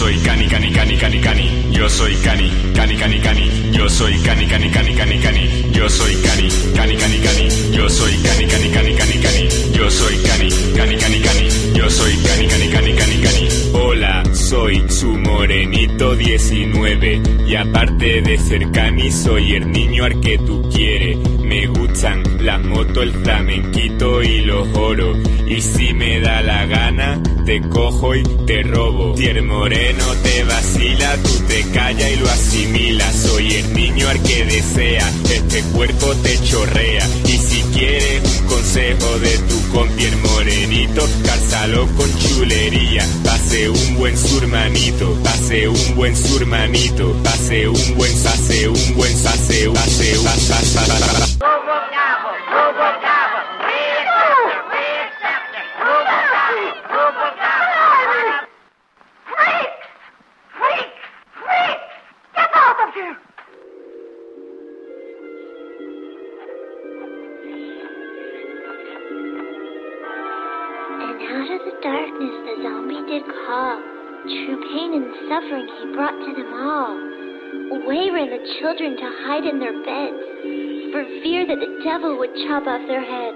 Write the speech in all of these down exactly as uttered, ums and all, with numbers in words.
soy Cani, Cani, Cani, Cani, Cani. Yo soy Cani, Cani, Cani, Cani. Yo soy Cani, Cani, Cani, Cani, Cani. Yo soy Cani, Cani, Cani, Cani. Yo soy Cani, Cani, Cani, Cani, Cani. Yo soy Cani, Cani, Cani, Cani. Yo soy Cani, Cani, Cani, Cani, Cani. Hola, soy su morenito diecinueve. Y aparte de ser Cani, soy el niño al que tú quieres. Me gustan la moto, el flamenquito y los oros. Y si me da la gana, te cojo y te robo. Si el moreno te vacila, tú te callas y lo asimilas. Soy el niño al que desea, este cuerpo te chorrea. Y si quieres un consejo de tu compi el morenito, cálzalo con chulería. Pase un buen surmanito, pase un buen surmanito, pase un buen, pase un buen, pase un, pase un, pase un. True pain and suffering he brought to them all. Away ran the children to hide in their beds, for fear that the devil would chop off their heads.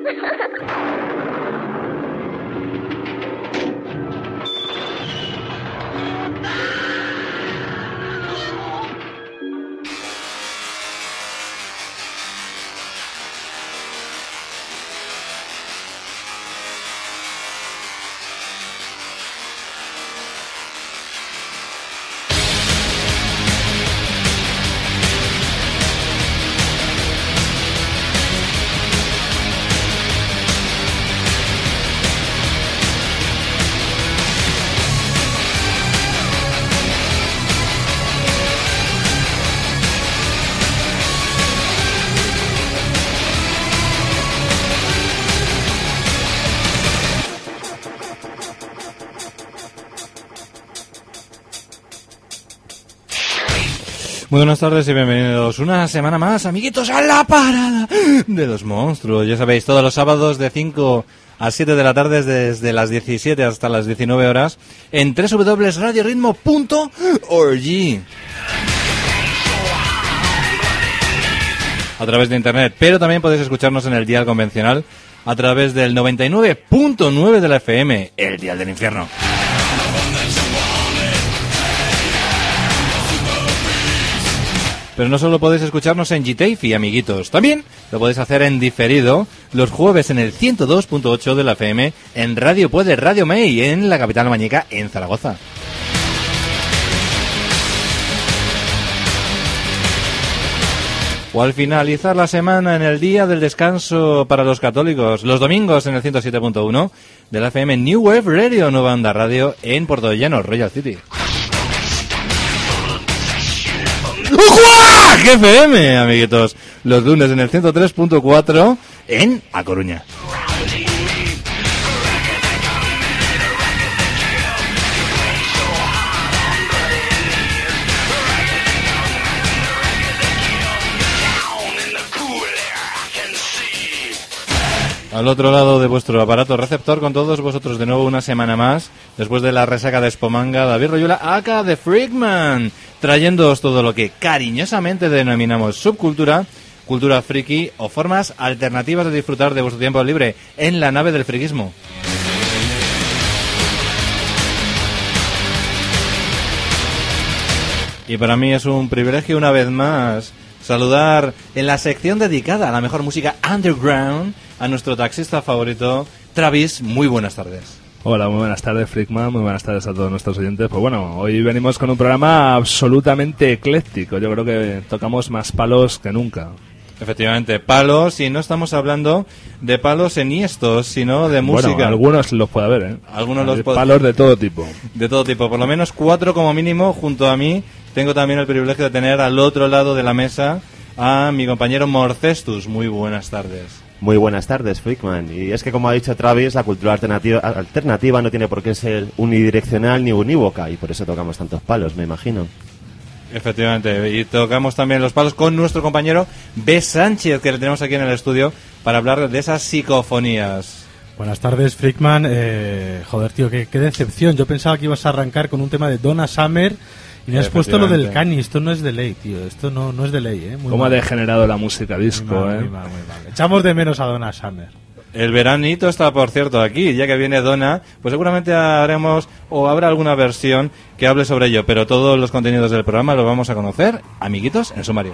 Muy buenas tardes y bienvenidos una semana más, amiguitos, a la parada de los monstruos. Ya sabéis, todos los sábados de cinco a siete de la tarde, desde las diecisiete hasta las diecinueve horas, en doble u doble u doble u punto radio ritmo punto org. A través de internet, pero también podéis escucharnos en el dial convencional a través del noventa y nueve punto nueve de la F M, el dial del infierno. Pero no solo podéis escucharnos en G T A F I, amiguitos, también lo podéis hacer en diferido los jueves en el ciento dos punto ocho de la F M en Radio Puede, Radio May, en la capital mañeca, en Zaragoza. O al finalizar la semana en el día del descanso para los católicos, los domingos en el ciento siete punto uno de la F M New Wave Radio, Nueva Onda Radio, en Portollano, Royal City. ¡Qué F M, amiguitos! Los lunes en el ciento tres punto cuatro en A Coruña. Al otro lado de vuestro aparato receptor, con todos vosotros de nuevo una semana más, después de la resaca de Espomanga, David Royula, aka The Freakman, trayéndoos todo lo que cariñosamente denominamos subcultura, cultura friki o formas alternativas de disfrutar de vuestro tiempo libre en la nave del friquismo. Y para mí es un privilegio una vez más saludar en la sección dedicada a la mejor música underground a nuestro taxista favorito, Travis. Muy buenas tardes. Hola, muy buenas tardes, Freakman, muy buenas tardes a todos nuestros oyentes. Pues bueno, hoy venimos con un programa absolutamente ecléctico. Yo creo que tocamos más palos que nunca. Efectivamente, palos, y no estamos hablando de palos enhiestos, sino de música. Bueno, algunos los puede haber, ¿eh? Algunos los puede... Palos de todo tipo. De todo tipo, por lo menos cuatro como mínimo junto a mí. Tengo también el privilegio de tener al otro lado de la mesa a mi compañero Morcestus. Muy buenas tardes. Muy buenas tardes, Freakman. Y es que, como ha dicho Travis, la cultura alternativa, alternativa no tiene por qué ser unidireccional ni unívoca, y por eso tocamos tantos palos, me imagino. Efectivamente, y tocamos también los palos con nuestro compañero B. Sánchez, que le tenemos aquí en el estudio para hablar de esas psicofonías. Buenas tardes, Freakman. Eh, joder, tío, qué, qué decepción. Yo pensaba que ibas a arrancar con un tema de Donna Summer y me has puesto lo del Kanye. Esto no es de ley, tío. Esto no, no es de ley, ¿eh? Muy ¿Cómo mal. ha degenerado la música disco, Muy mal, eh? muy mal, muy mal. Echamos de menos a Donna Summer. El veranito está, por cierto, aquí. Ya que viene Donna, pues seguramente haremos o habrá alguna versión que hable sobre ello. Pero todos los contenidos del programa los vamos a conocer, amiguitos, en sumario.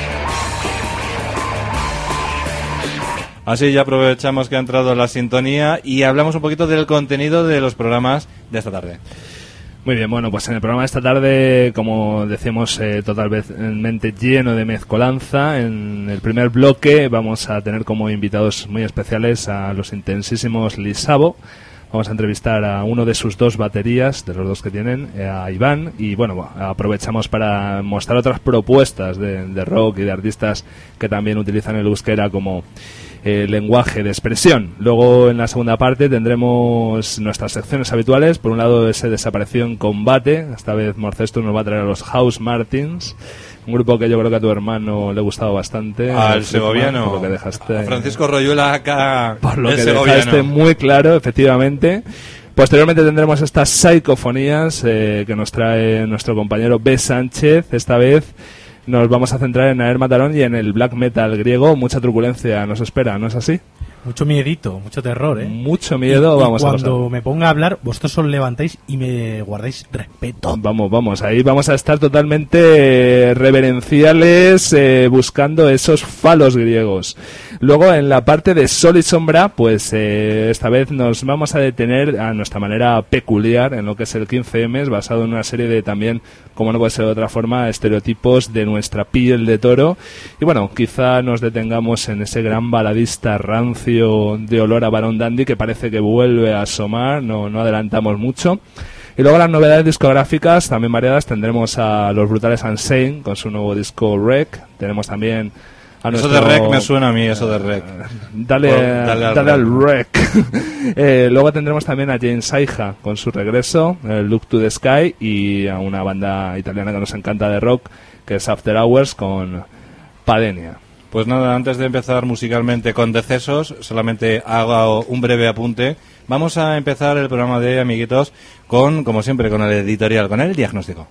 Así ya aprovechamos que ha entrado la sintonía y hablamos un poquito del contenido de los programas de esta tarde. Muy bien, bueno, pues en el programa de esta tarde, como decíamos, eh, totalmente lleno de mezcolanza. En el primer bloque vamos a tener como invitados muy especiales a los intensísimos Lisabo. Vamos a entrevistar a uno de sus dos baterías, de los dos que tienen, eh, a Iván. Y bueno, aprovechamos para mostrar otras propuestas de, de rock y de artistas que también utilizan el euskera como eh, lenguaje de expresión. Luego, en la segunda parte, tendremos nuestras secciones habituales. Por un lado, ese desapareció en combate. Esta vez Morcesto nos va a traer a los House Martins, un grupo que yo creo que a tu hermano le gustaba bastante. Al segoviano. Por lo que dejaste, a Francisco Royuela acá. Por lo el que segoviano. dejaste muy claro, efectivamente. Posteriormente tendremos estas psicofonías eh, que nos trae nuestro compañero B. Sánchez. Esta vez nos vamos a centrar en Aer Matarón y en el black metal griego. Mucha truculencia nos espera, ¿no es así? Mucho miedito, mucho terror, ¿eh? Mucho miedo, y, y vamos a pasar. cuando me ponga a hablar, vosotros os levantáis y me guardáis respeto. Vamos, vamos, ahí vamos a estar totalmente reverenciales, eh, buscando esos falos griegos. Luego, en la parte de Sol y Sombra, pues eh, esta vez nos vamos a detener a nuestra manera peculiar en lo que es el quince eme, basado en una serie de también, como no puede ser de otra forma, estereotipos de nuestra piel de toro. Y bueno, quizá nos detengamos en ese gran baladista rancio de olor a Barón Dandy que parece que vuelve a asomar, no, no adelantamos mucho. Y luego las novedades discográficas también variadas. Tendremos a los brutales Unsane con su nuevo disco Rec. Tenemos también a eso nuestro... de Rec me suena a mí, eso de Rec. Dale, Por, dale al dale Rec. al Rec. eh, luego tendremos también a James Saija con su regreso, eh, Look to the Sky, y a una banda italiana que nos encanta de rock, que es After Hours con Padenia. Pues nada, antes de empezar musicalmente con decesos, solamente hago un breve apunte. Vamos a empezar el programa de amiguitos con, como siempre, con el editorial, con el diagnóstico.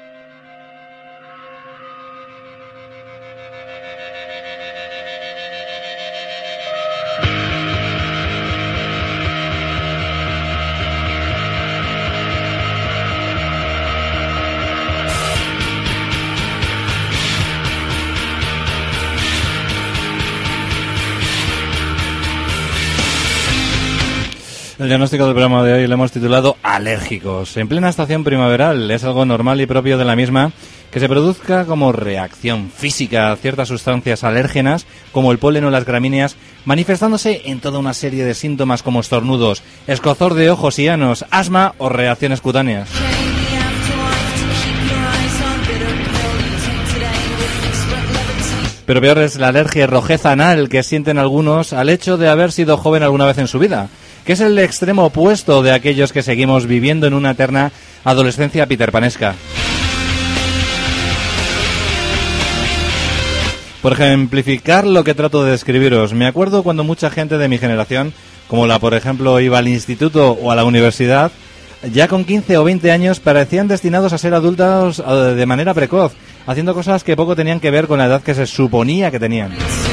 El diagnóstico del programa de hoy lo hemos titulado Alérgicos. En plena estación primaveral es algo normal y propio de la misma que se produzca como reacción física a ciertas sustancias alérgenas, como el polen o las gramíneas, manifestándose en toda una serie de síntomas como estornudos, escozor de ojos y anos, asma o reacciones cutáneas. Pero peor es la alergia y rojeza anal que sienten algunos al hecho de haber sido joven alguna vez en su vida, que es el extremo opuesto de aquellos que seguimos viviendo en una eterna adolescencia peterpanesca. Por ejemplificar lo que trato de describiros, me acuerdo cuando mucha gente de mi generación, como la por ejemplo iba al instituto o a la universidad, ya con quince o veinte años parecían destinados a ser adultos de manera precoz, haciendo cosas que poco tenían que ver con la edad que se suponía que tenían.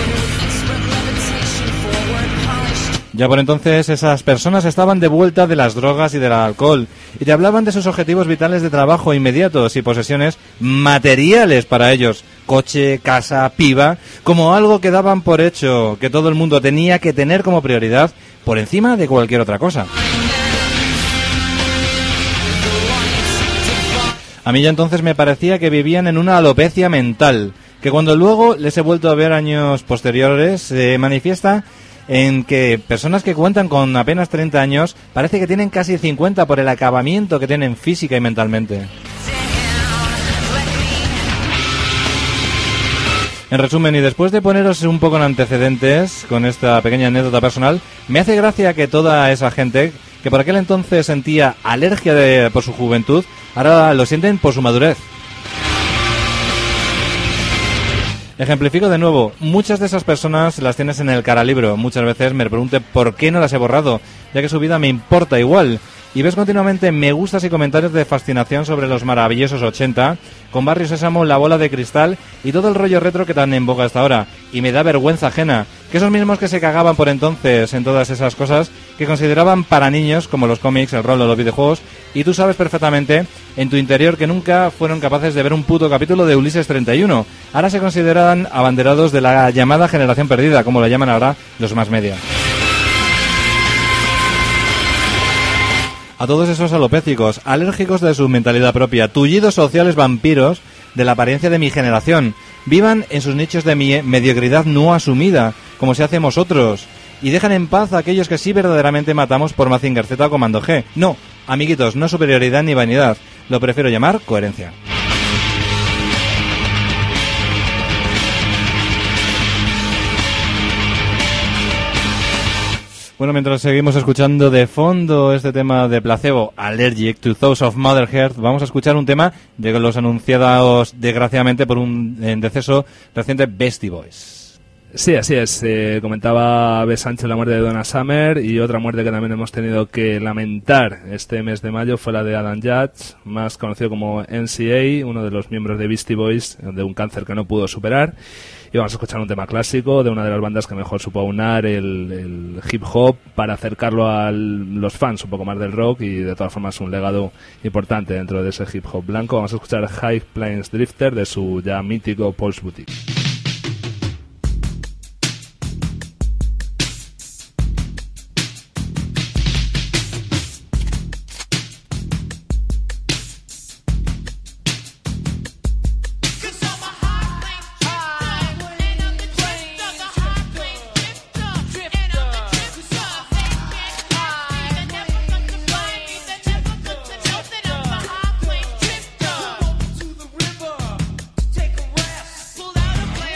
Ya por entonces esas personas estaban de vuelta de las drogas y del alcohol y te hablaban de sus objetivos vitales de trabajo inmediatos y posesiones materiales para ellos, coche, casa, piba, como algo que daban por hecho, que todo el mundo tenía que tener como prioridad por encima de cualquier otra cosa. A mí ya entonces me parecía que vivían en una alopecia mental, que cuando luego les he vuelto a ver años posteriores se manifiesta en que personas que cuentan con apenas treinta años parece que tienen casi cincuenta por el acabamiento que tienen física y mentalmente. En resumen, y después de poneros un poco en antecedentes con esta pequeña anécdota personal, me hace gracia que toda esa gente que por aquel entonces sentía alergia de, por su juventud, ahora lo sienten por su madurez. Ejemplifico de nuevo, muchas de esas personas las tienes en el caralibro. Muchas veces me pregunto por qué no las he borrado. ya que su vida me importa igual. Y ves continuamente me gustas y comentarios de fascinación sobre los maravillosos ochenta, con Barrio Sésamo, La Bola de Cristal y todo el rollo retro que tan en boga hasta ahora. Y me da vergüenza ajena que esos mismos que se cagaban por entonces en todas esas cosas que consideraban para niños, como los cómics, el rol o los videojuegos, y tú sabes perfectamente en tu interior que nunca fueron capaces de ver un puto capítulo de Ulises treinta y uno. Ahora se consideran abanderados de la llamada generación perdida, como lo llaman ahora los más media. A todos esos alopécicos, alérgicos de su mentalidad propia, tullidos sociales vampiros de la apariencia de mi generación, vivan en sus nichos de mi mediocridad no asumida, como si hacemos otros, y dejan en paz a aquellos que sí verdaderamente matamos por Mazinger Z o Comando G. No, amiguitos, no superioridad ni vanidad, lo prefiero llamar coherencia. Bueno, mientras seguimos escuchando de fondo este tema de Placebo, Allergic to Thoughts of Mother Earth, vamos a escuchar un tema de los anunciados desgraciadamente por un en deceso reciente, Beastie Boys. Sí, así es. Eh, comentaba B. Sánchez la muerte de Donna Summer, y otra muerte que también hemos tenido que lamentar este mes de mayo fue la de Adam Judge, más conocido como N C A, uno de los miembros de Beastie Boys, de un cáncer que no pudo superar. Y vamos a escuchar un tema clásico de una de las bandas que mejor supo aunar el, el hip hop para acercarlo a los fans un poco más del rock, y de todas formas un legado importante dentro de ese hip hop blanco. Vamos a escuchar High Plains Drifter de su ya mítico Paul's Boutique. Take a rest, pull out a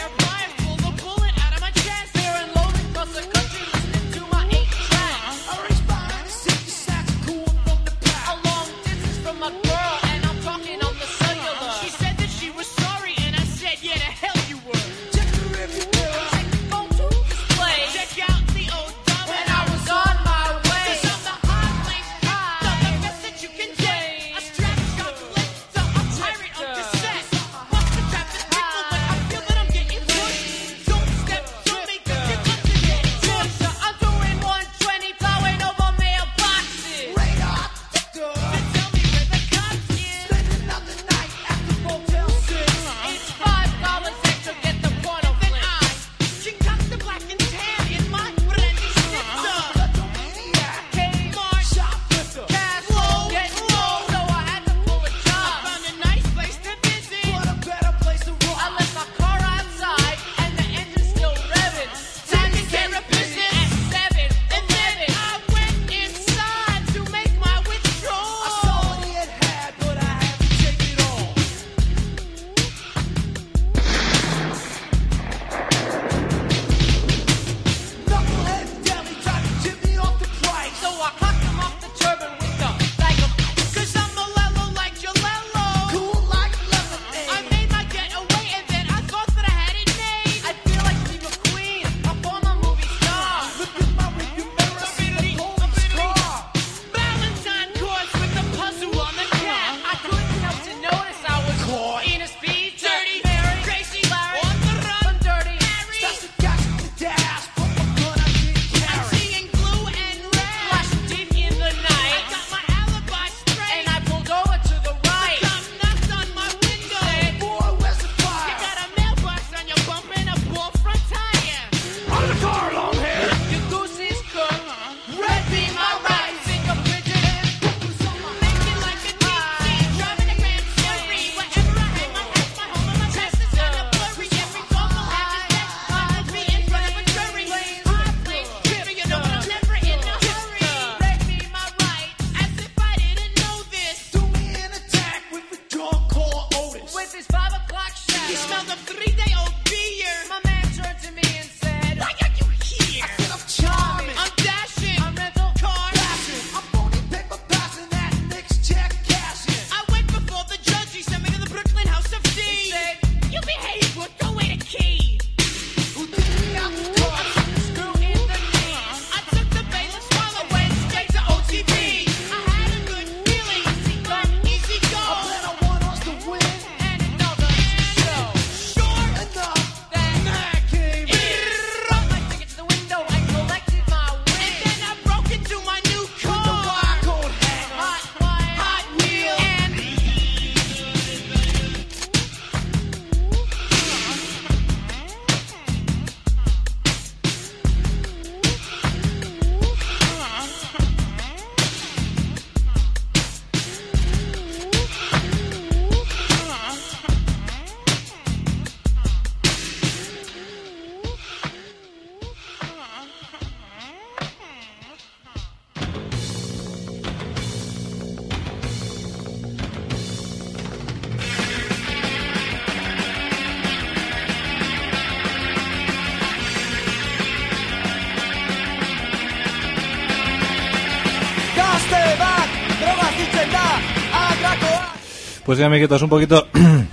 Pues sí, amiguitos, un poquito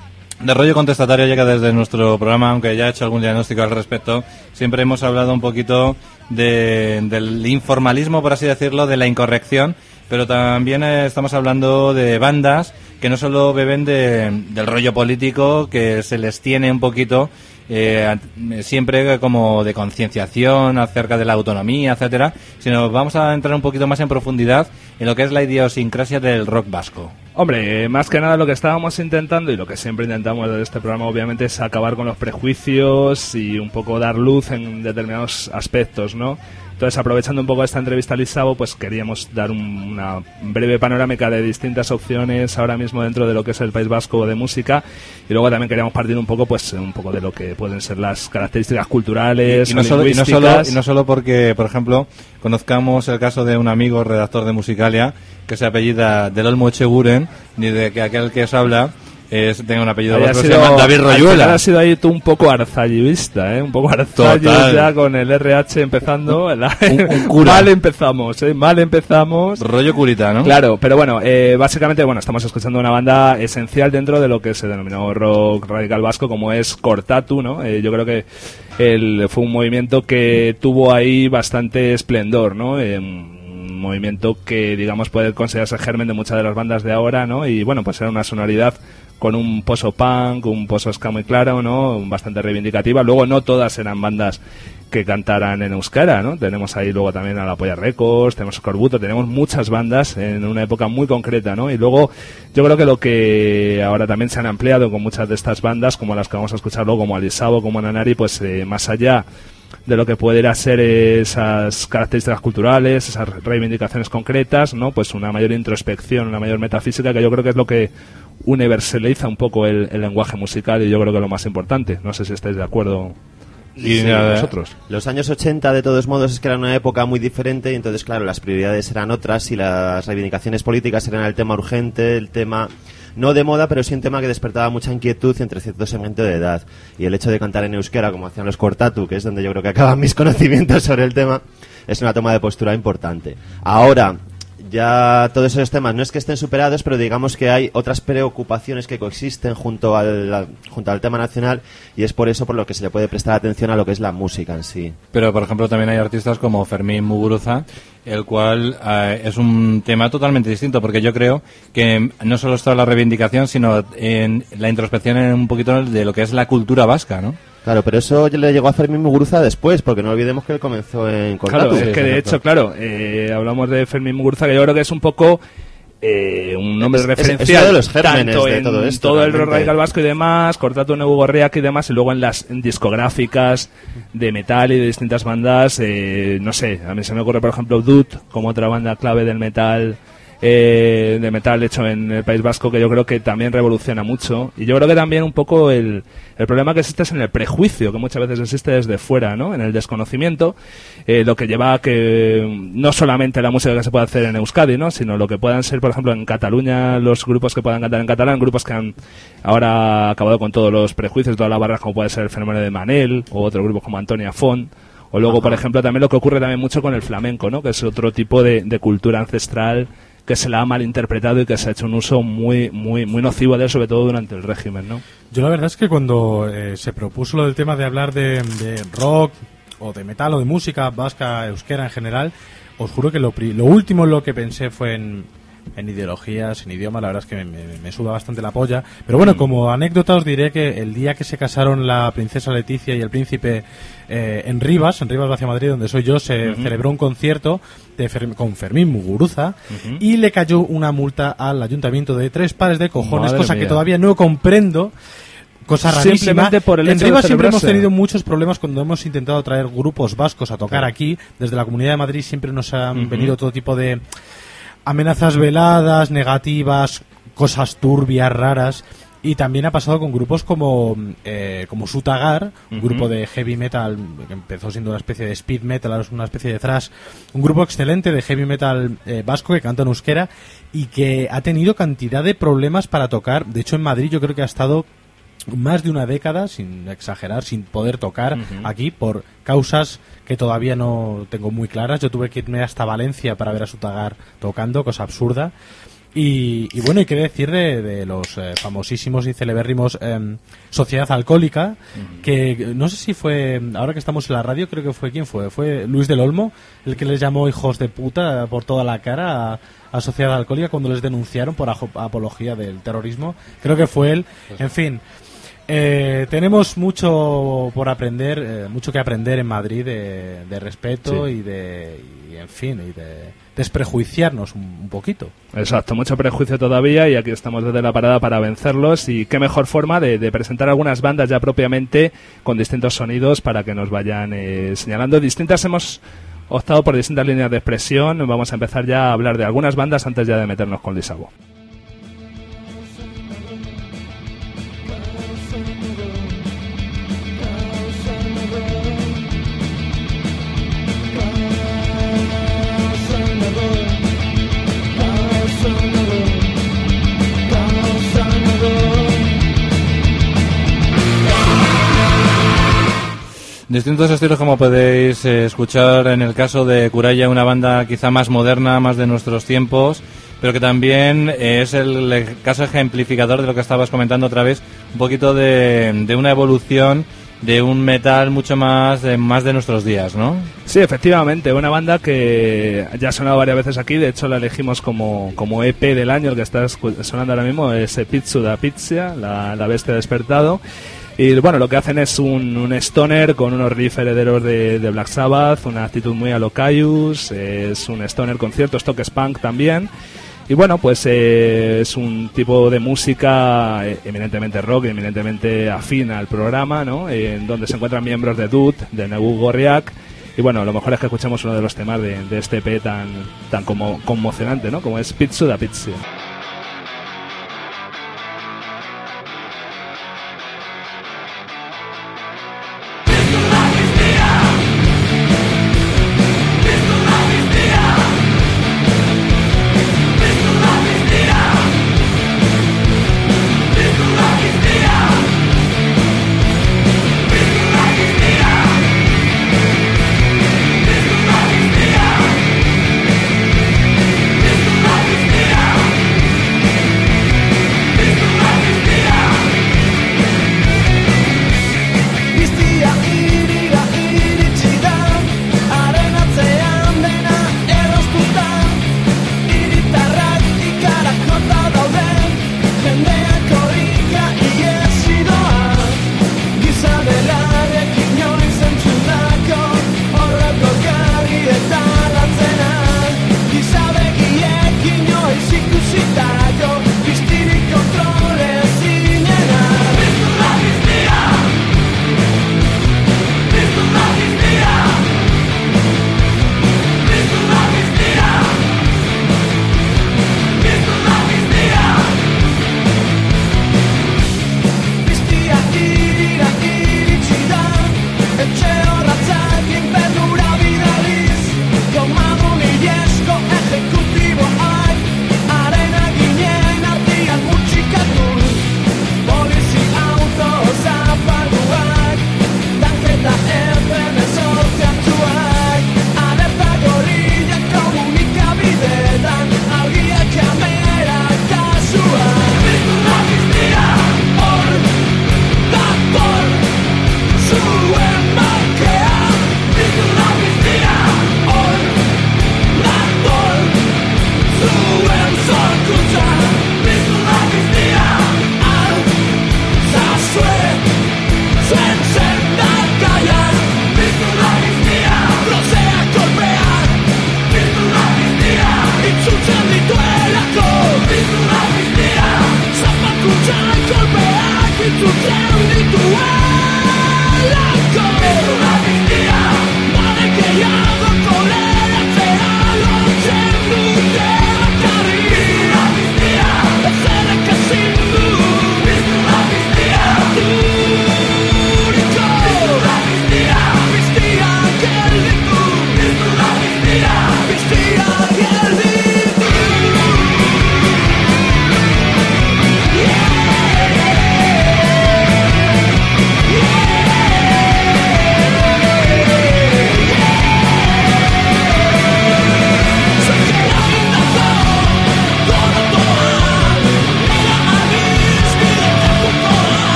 de rollo contestatario llega desde nuestro programa, aunque ya he hecho algún diagnóstico al respecto. Siempre hemos hablado un poquito de, del informalismo, por así decirlo, de la incorrección, pero también eh, estamos hablando de bandas que no solo beben de, del rollo político, que se les tiene un poquito eh, siempre como de concienciación acerca de la autonomía, etcétera, sino vamos a entrar un poquito más en profundidad en lo que es la idiosincrasia del rock vasco. Hombre, eh, más que nada lo que estábamos intentando y lo que siempre intentamos desde este programa obviamente es acabar con los prejuicios y un poco dar luz en determinados aspectos, ¿no? Entonces, aprovechando un poco esta entrevista a Lisabo, pues queríamos dar un, una breve panorámica de distintas opciones ahora mismo dentro de lo que es el País Vasco de música, y luego también queríamos partir un poco pues un poco de lo que pueden ser las características culturales, y, y no solo, y no solo y no solo porque, por ejemplo, conozcamos el caso de un amigo redactor de Musicalia que se apellida del Olmo Echeguren, ni de que aquel que os habla es, tenga un apellido vasco, se llama David Royuela. Ha sido ahí tú un poco arzallivista, ¿eh? Un poco arzallo ya con el R H empezando. La, un, un cura. Mal empezamos, ¿eh? Mal empezamos. Rollo curita, ¿no? Claro, pero bueno, eh, básicamente, bueno, estamos escuchando una banda esencial dentro de lo que se denominó rock radical vasco, como es Cortatu, ¿no? Eh, yo creo que el, fue un movimiento que tuvo ahí bastante esplendor, ¿no? Eh, un movimiento que, digamos, puede considerarse germen de muchas de las bandas de ahora, ¿no? Y bueno, pues era una sonoridad con un pozo punk, un pozo ska muy claro, ¿no? Bastante reivindicativa. Luego no todas eran bandas que cantaran en euskera, ¿no? Tenemos ahí luego también a La Polla Records, tenemos Scorbuto, tenemos muchas bandas en una época muy concreta, ¿no? Y luego yo creo que lo que ahora también se han ampliado con muchas de estas bandas, como las que vamos a escuchar luego, como Alisabo, como Nanari, pues eh, más allá de lo que pudiera ser esas características culturales, esas reivindicaciones concretas, ¿no? Pues una mayor introspección, una mayor metafísica, que yo creo que es lo que universaliza un poco el, el lenguaje musical, y yo creo que es lo más importante. No sé si estáis de acuerdo. Y sí, nosotros. Los años ochenta, de todos modos, es que era una época muy diferente, y entonces, claro, las prioridades eran otras y las reivindicaciones políticas eran el tema urgente, el tema no de moda, pero sí un tema que despertaba mucha inquietud entre cierto segmento de edad. Y el hecho de cantar en euskera, como hacían los Cortatu, que es donde yo creo que acaban mis conocimientos sobre el tema, es una toma de postura importante. Ahora, ya todos esos temas no es que estén superados, pero digamos que hay otras preocupaciones que coexisten junto al, junto al tema nacional, y es por eso por lo que se le puede prestar atención a lo que es la música en sí. Pero, por ejemplo, también hay artistas como Fermín Muguruza, el cual eh, es un tema totalmente distinto, porque yo creo que no solo está la reivindicación, sino en la introspección en un poquito de lo que es la cultura vasca, ¿no? Claro, pero eso le llegó a Fermín Muguruza después, porque no olvidemos que él comenzó en Cortatu. Claro, es que de hecho, claro, eh, hablamos de Fermín Muguruza, que yo creo que es un poco eh, un nombre es, referencial, es, es uno de los gérmenes tanto de en todo esto, todo realmente. El rock radical vasco y demás, Cortatu, Negu Gorriak y demás, y luego en las en discográficas de metal y de distintas bandas, eh, no sé, a mí se me ocurre, por ejemplo, Dut, como otra banda clave del metal, eh, de metal hecho en el País Vasco, que yo creo que también revoluciona mucho. Y yo creo que también un poco el, el problema que existe es en el prejuicio, que muchas veces existe desde fuera, ¿no? En el desconocimiento, eh, lo que lleva a que no solamente la música que se puede hacer en Euskadi, ¿no? Sino lo que puedan ser, por ejemplo, en Cataluña, los grupos que puedan cantar en catalán, grupos que han ahora acabado con todos los prejuicios, todas las barras, como puede ser el fenómeno de Manel, o otros grupos como Antonia Font. O luego, Ajá. por ejemplo, también lo que ocurre también mucho con el flamenco, ¿no? Que es otro tipo de, de cultura ancestral que se la ha malinterpretado y que se ha hecho un uso muy muy muy nocivo de él, sobre todo durante el régimen, ¿no? Yo la verdad es que cuando eh, se propuso lo del tema de hablar de, de rock o de metal o de música vasca, euskera en general, os juro que lo, pri- lo último en lo que pensé fue en, en ideologías, en idioma. La verdad es que me, me, me suda bastante la polla. Pero bueno, como anécdota os diré que el día que se casaron la princesa Leticia y el príncipe eh, en Rivas, en Rivas hacia Madrid, donde soy yo, se uh-huh. celebró un concierto de Fer- con Fermín Muguruza uh-huh. y le cayó una multa al ayuntamiento de tres pares de cojones, Madre cosa mía. que todavía no comprendo. Cosa rarísima. Por el en Rivas siempre hemos tenido muchos problemas cuando hemos intentado traer grupos vascos a tocar claro. aquí. Desde la Comunidad de Madrid siempre nos han uh-huh. venido todo tipo de amenazas veladas, negativas, cosas turbias, raras. Y también ha pasado con grupos como eh, como Sutagar, un uh-huh. grupo de heavy metal que empezó siendo una especie de speed metal, ahora es una especie de thrash, un grupo excelente de heavy metal eh, vasco que canta en euskera y que ha tenido cantidad de problemas para tocar. De hecho, en Madrid yo creo que ha estado más de una década, sin exagerar, sin poder tocar uh-huh. aquí por causas que todavía no tengo muy claras. Yo tuve que irme hasta Valencia para ver a Sutagar tocando, cosa absurda. Y, y bueno, y qué decir de, de los eh, famosísimos y celebérrimos eh, Sociedad Alcohólica, uh-huh. que no sé si fue, ahora que estamos en la radio, creo que fue, ¿quién fue? Fue Luis del Olmo, el que les llamó hijos de puta por toda la cara a, a Sociedad Alcohólica cuando les denunciaron por ajo, apología del terrorismo. Creo que fue él. En fin, eh, tenemos mucho por aprender, eh, mucho que aprender en Madrid de, de respeto sí. y de, y, en fin, y de desprejuiciarnos un, un poquito. Exacto, mucho prejuicio todavía y aquí estamos desde la parada para vencerlos y qué mejor forma de, de presentar algunas bandas ya propiamente con distintos sonidos para que nos vayan eh, señalando. Distintas hemos optado por distintas líneas de expresión. Vamos a empezar ya a hablar de algunas bandas antes ya de meternos con Lisabo. Distintos estilos, como podéis eh, escuchar en el caso de Curaya, una banda quizá más moderna, más de nuestros tiempos, pero que también es el, el caso ejemplificador de lo que estabas comentando otra vez, un poquito de, de una evolución de un metal mucho más de, más de nuestros días, ¿no? Sí, efectivamente, una banda que ya ha sonado varias veces aquí, de hecho la elegimos como, como E P del año, el que está sonando ahora mismo es Pizzu da Pizia, la, la bestia despertado. Y bueno, lo que hacen es un, un stoner con unos riffs herederos de, de Black Sabbath, una actitud muy a lo Caius, es un stoner con ciertos toques punk también. Y bueno, pues eh, es un tipo de música eh, eminentemente rock, eminentemente afín al programa, ¿no? Eh, en donde se encuentran miembros de Dud, de Negu Gorriak. Y bueno, lo mejor es que escuchemos uno de los temas de, de este E P tan, tan como, conmocionante, ¿no? Como es Pizzu da Pizia.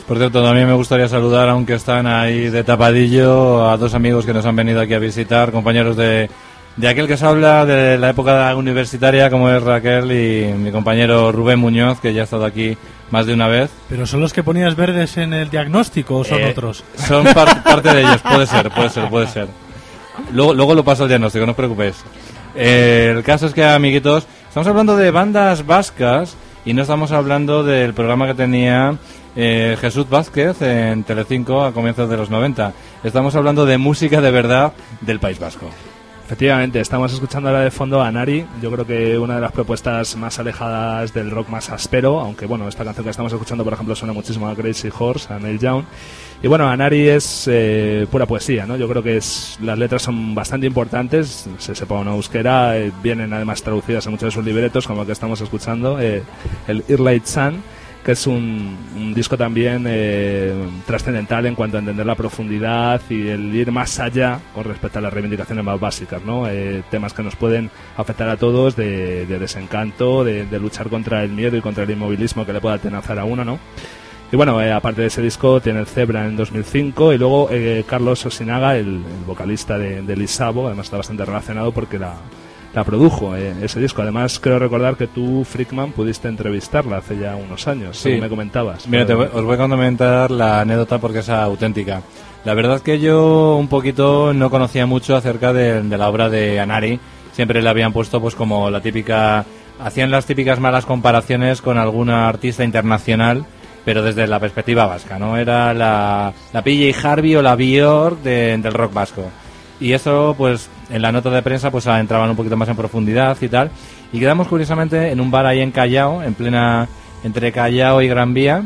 Por cierto, también me gustaría saludar, aunque están ahí de tapadillo, a dos amigos que nos han venido aquí a visitar, compañeros de, de aquel que se habla de la época universitaria, como es Raquel, y mi compañero Rubén Muñoz, que ya ha estado aquí más de una vez. ¿Pero son los que ponías verdes en el diagnóstico o son eh, otros? Son par, parte de ellos, puede ser, puede ser, puede ser. Luego, luego lo paso al diagnóstico, no os preocupéis. Eh, el caso es que, amiguitos, estamos hablando de bandas vascas y no estamos hablando del programa que tenía eh, Jesús Vázquez en Telecinco a comienzos de los noventa. Estamos hablando de música de verdad del País Vasco. Efectivamente, estamos escuchando ahora de fondo a Anari. Yo creo que una de las propuestas más alejadas del rock más áspero, aunque bueno, esta canción que estamos escuchando, por ejemplo, suena muchísimo a Crazy Horse, a Neil Young. Y bueno, Anari es eh, pura poesía, ¿no? Yo creo que es, las letras son bastante importantes, se sepa o no euskera, eh, vienen además traducidas en muchos de sus libretos, como el que estamos escuchando, eh, el Irlight Sun, que es un, un disco también eh, trascendental en cuanto a entender la profundidad y el ir más allá con respecto a las reivindicaciones más básicas, ¿no? Eh, temas que nos pueden afectar a todos, de, de desencanto, de, de luchar contra el miedo y contra el inmovilismo que le pueda atenazar a uno, ¿no? Y bueno, eh, aparte de ese disco, tiene el Zebra en dos mil cinco y luego eh, Carlos Osinaga, el, el vocalista de, de Lisabo, además está bastante relacionado porque la... la produjo eh, ese disco. Además, creo recordar que tú, Frickman, pudiste entrevistarla hace ya unos años, sí. Según me comentabas. Mira, pero... te voy, os voy a comentar la anécdota porque es auténtica. La verdad es que yo un poquito no conocía mucho acerca de, de la obra de Anari. Siempre le habían puesto pues como la típica... Hacían las típicas malas comparaciones con alguna artista internacional, pero desde la perspectiva vasca, ¿no? Era la, la P J Harvey o la Björk de, del rock vasco. Y eso, pues, en la nota de prensa, pues entraban un poquito más en profundidad y tal. Y quedamos, curiosamente, en un bar ahí en Callao, en plena, entre Callao y Gran Vía.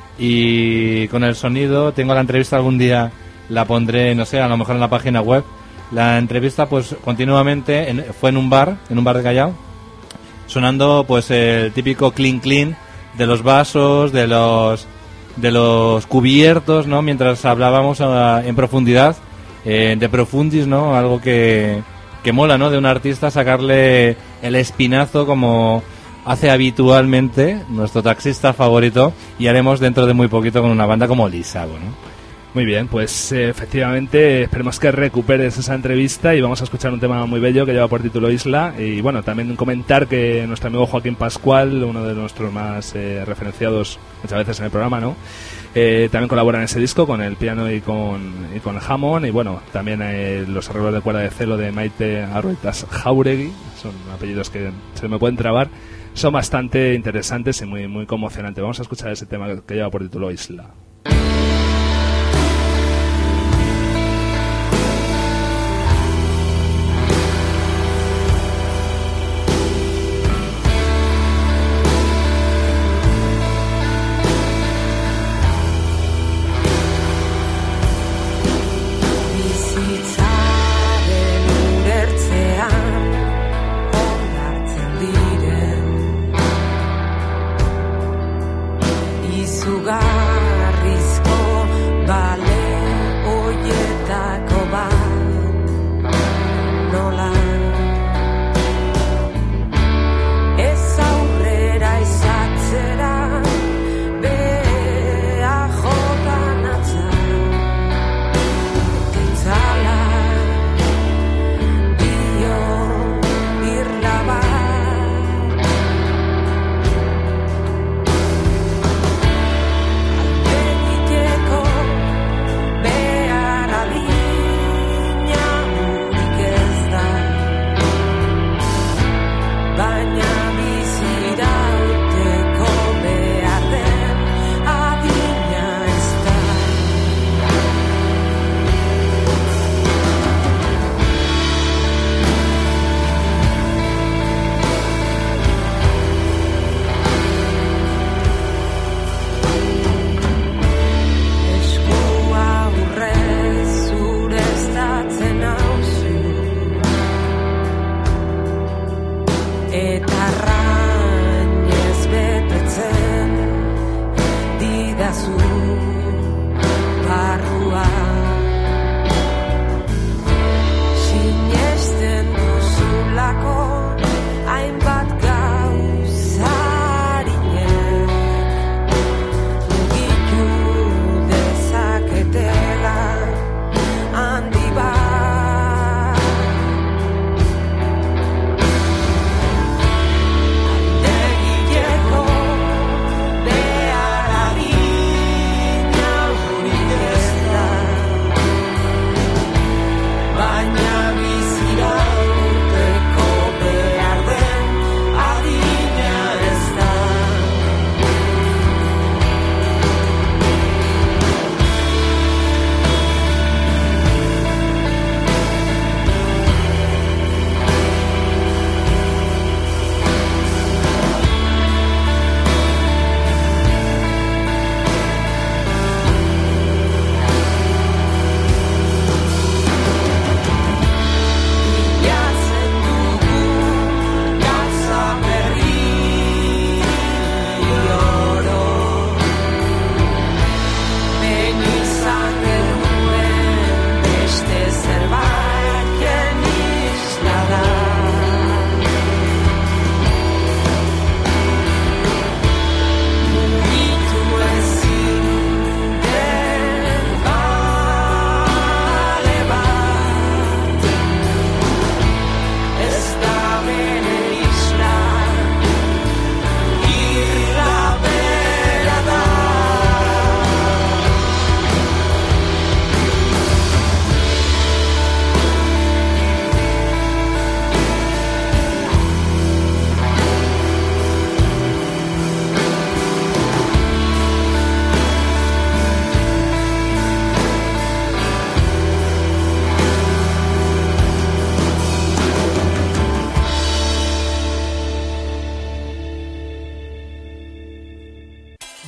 Y con el sonido, tengo la entrevista algún día, la pondré, no sé, a lo mejor en la página web. La entrevista, pues, continuamente, en, fue en un bar, en un bar de Callao, sonando, pues, el típico clean clean de los vasos, de los, de los cubiertos, ¿no? Mientras hablábamos uh, en profundidad. Eh, de profundis, ¿no? Algo que, que mola, ¿no? De un artista sacarle el espinazo como hace habitualmente nuestro taxista favorito, y haremos dentro de muy poquito con una banda como Lisabo, ¿no? Muy bien, pues eh, efectivamente esperemos que recuperes esa entrevista y vamos a escuchar un tema muy bello que lleva por título Isla. Y bueno, también comentar que nuestro amigo Joaquín Pascual, uno de nuestros más eh, referenciados muchas veces en el programa, ¿no? Eh, también colabora en ese disco con el piano y con, y con el Hammond, y bueno, también eh, los arreglos de cuerda de celo de Maite Arroitas Jauregui, son apellidos que se me pueden trabar, son bastante interesantes y muy, muy conmocionantes. Vamos a escuchar ese tema que lleva por título Isla.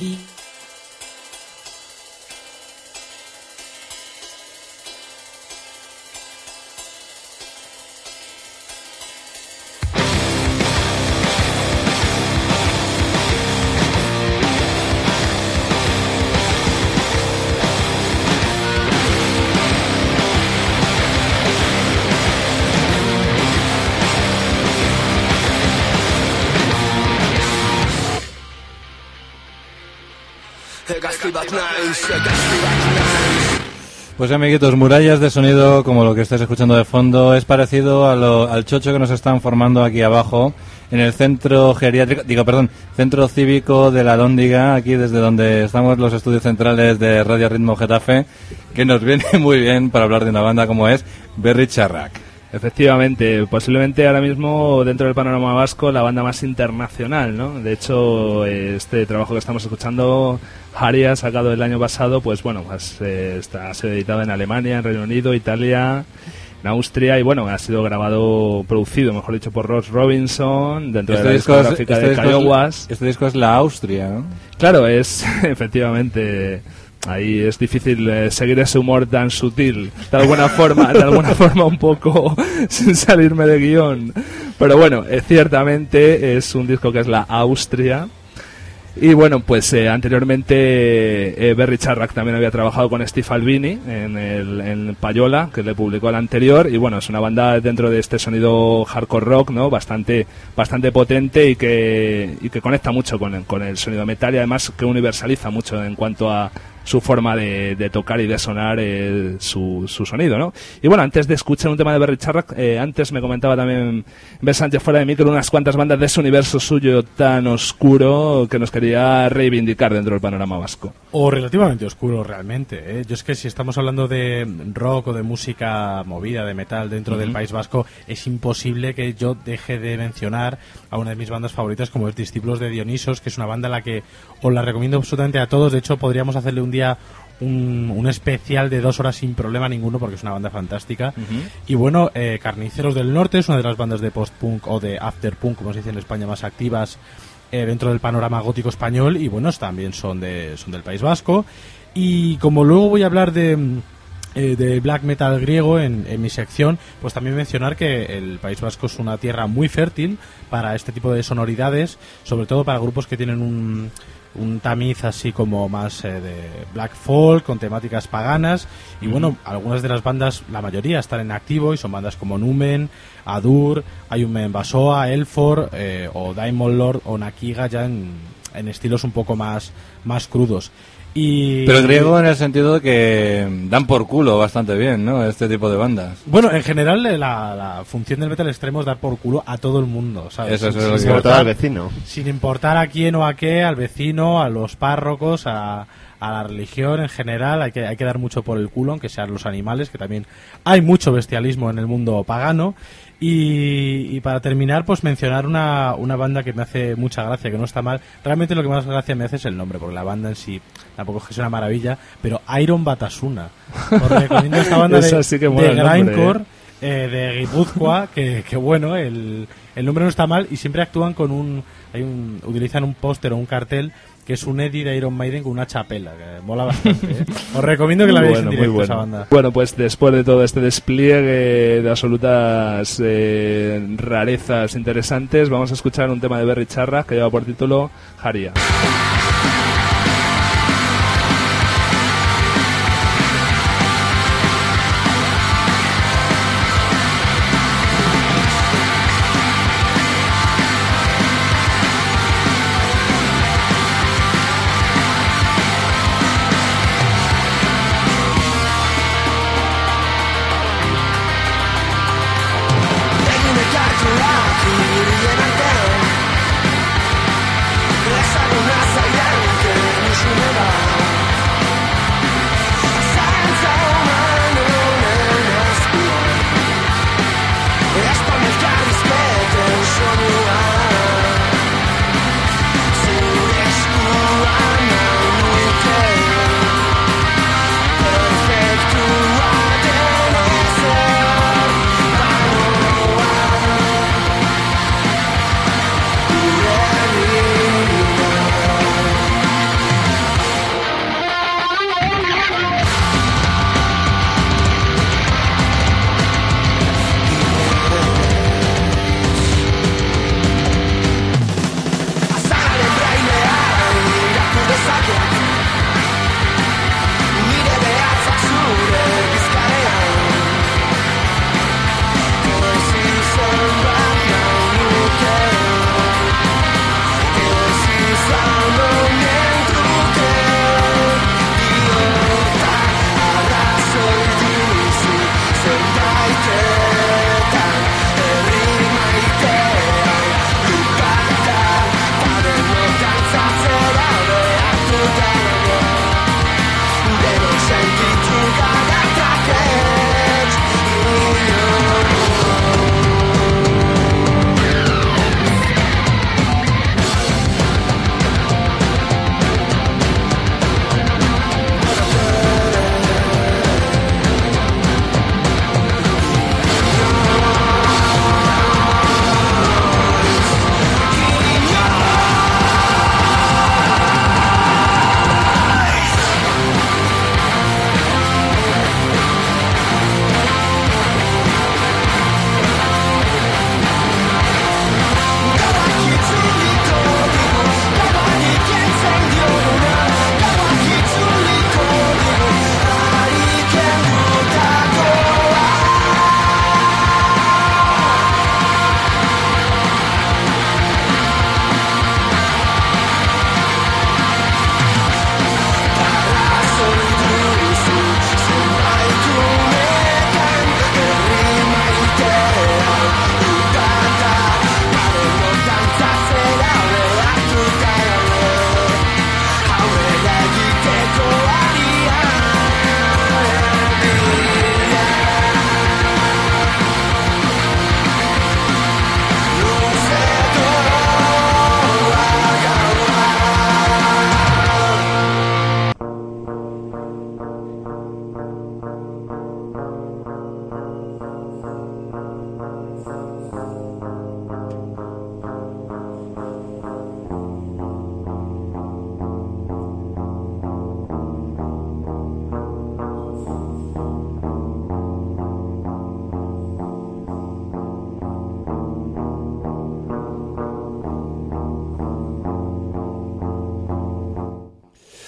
Pues amiguitos, murallas de sonido como lo que estáis escuchando de fondo es parecido a lo, al chocho que nos están formando aquí abajo en el centro geriátrico, digo perdón, centro cívico de la Lóndiga, aquí desde donde estamos los estudios centrales de Radio Ritmo Getafe, que nos viene muy bien para hablar de una banda como es Berri Charrac. Efectivamente, posiblemente ahora mismo dentro del panorama vasco la banda más internacional, ¿no? De hecho, este trabajo que estamos escuchando, Haria, sacado el año pasado, pues bueno, pues, eh, está ha sido editado en Alemania, en Reino Unido, Italia, en Austria y bueno, ha sido grabado, producido, mejor dicho, por Ross Robinson dentro este de la discográfica este de Kiowas. Este disco es la Austria, ¿no? Claro, es efectivamente. Ahí es difícil eh, seguir ese humor tan sutil, de alguna forma, de alguna forma un poco sin salirme de guión. Pero bueno, eh, ciertamente es un disco que es la Austria. Y bueno, pues eh, anteriormente eh, Berri Charrac también había trabajado con Steve Albini en, el, en Payola, que le publicó el anterior. Y bueno, es una banda dentro de este sonido hardcore rock, ¿no? Bastante, bastante potente y que, y que conecta mucho con el, con el sonido metal y además que universaliza mucho en cuanto a su forma de, de tocar y de sonar eh, su, su sonido, ¿no? Y bueno, antes de escuchar un tema de Berri Charrac, eh, antes me comentaba también Ben Sánchez fuera de micro unas cuantas bandas de ese universo suyo tan oscuro que nos quería reivindicar dentro del panorama vasco. O relativamente oscuro realmente, ¿eh? Yo es que si estamos hablando de rock o de música movida, de metal dentro uh-huh. del País Vasco, es imposible que yo deje de mencionar a una de mis bandas favoritas como es Discípulos de Dionisos, que es una banda a la que os la recomiendo absolutamente a todos. De hecho, podríamos hacerle un día un, un especial de dos horas sin problema ninguno porque es una banda fantástica. Uh-huh. Y bueno, eh, Carniceros del Norte es una de las bandas de post-punk o de after-punk, como se dice en España, más activas eh, dentro del panorama gótico español y bueno, también son, de, son del País Vasco. Y como luego voy a hablar de... Eh, de black metal griego en, en mi sección, pues también mencionar que el País Vasco es una tierra muy fértil para este tipo de sonoridades, sobre todo para grupos que tienen un, un tamiz así como más eh, de black folk, con temáticas paganas, y bueno, algunas de las bandas, la mayoría están en activo y son bandas como Numen, Adur, Ayumen Basoa, Elfor eh, o Diamond Lord o Nakiga, ya en, en estilos un poco más, más crudos. Y pero griego en el sentido de que dan por culo bastante bien, ¿no? Este tipo de bandas. Bueno, en general la, la función del metal extremo es dar por culo a todo el mundo, ¿sabes? Eso, eso sin, es sin lo importar al vecino. Sin importar a quién o a qué, al vecino, a los párrocos, a, a la religión en general, hay que, hay que dar mucho por el culo, aunque sean los animales, que también hay mucho bestialismo en el mundo pagano. Y, y para terminar, pues mencionar una, una banda que me hace mucha gracia, que no está mal. Realmente lo que más gracia me hace es el nombre, porque la banda en sí tampoco es que sea una maravilla, pero Iron Batasuna. Os recomiendo esta banda de, sí que de grindcore, eh, de Guipúzcoa, que, que bueno, el, el nombre no está mal y siempre actúan con un... Hay un utilizan un póster o un cartel que es un Eddie de Iron Maiden con una chapela, que mola bastante, ¿eh? Os recomiendo que la veáis bueno, en directo, bueno. esa banda. Bueno, pues después de todo este despliegue de absolutas eh, rarezas interesantes, vamos a escuchar un tema de Berri Charrac que lleva por título Haria. Esa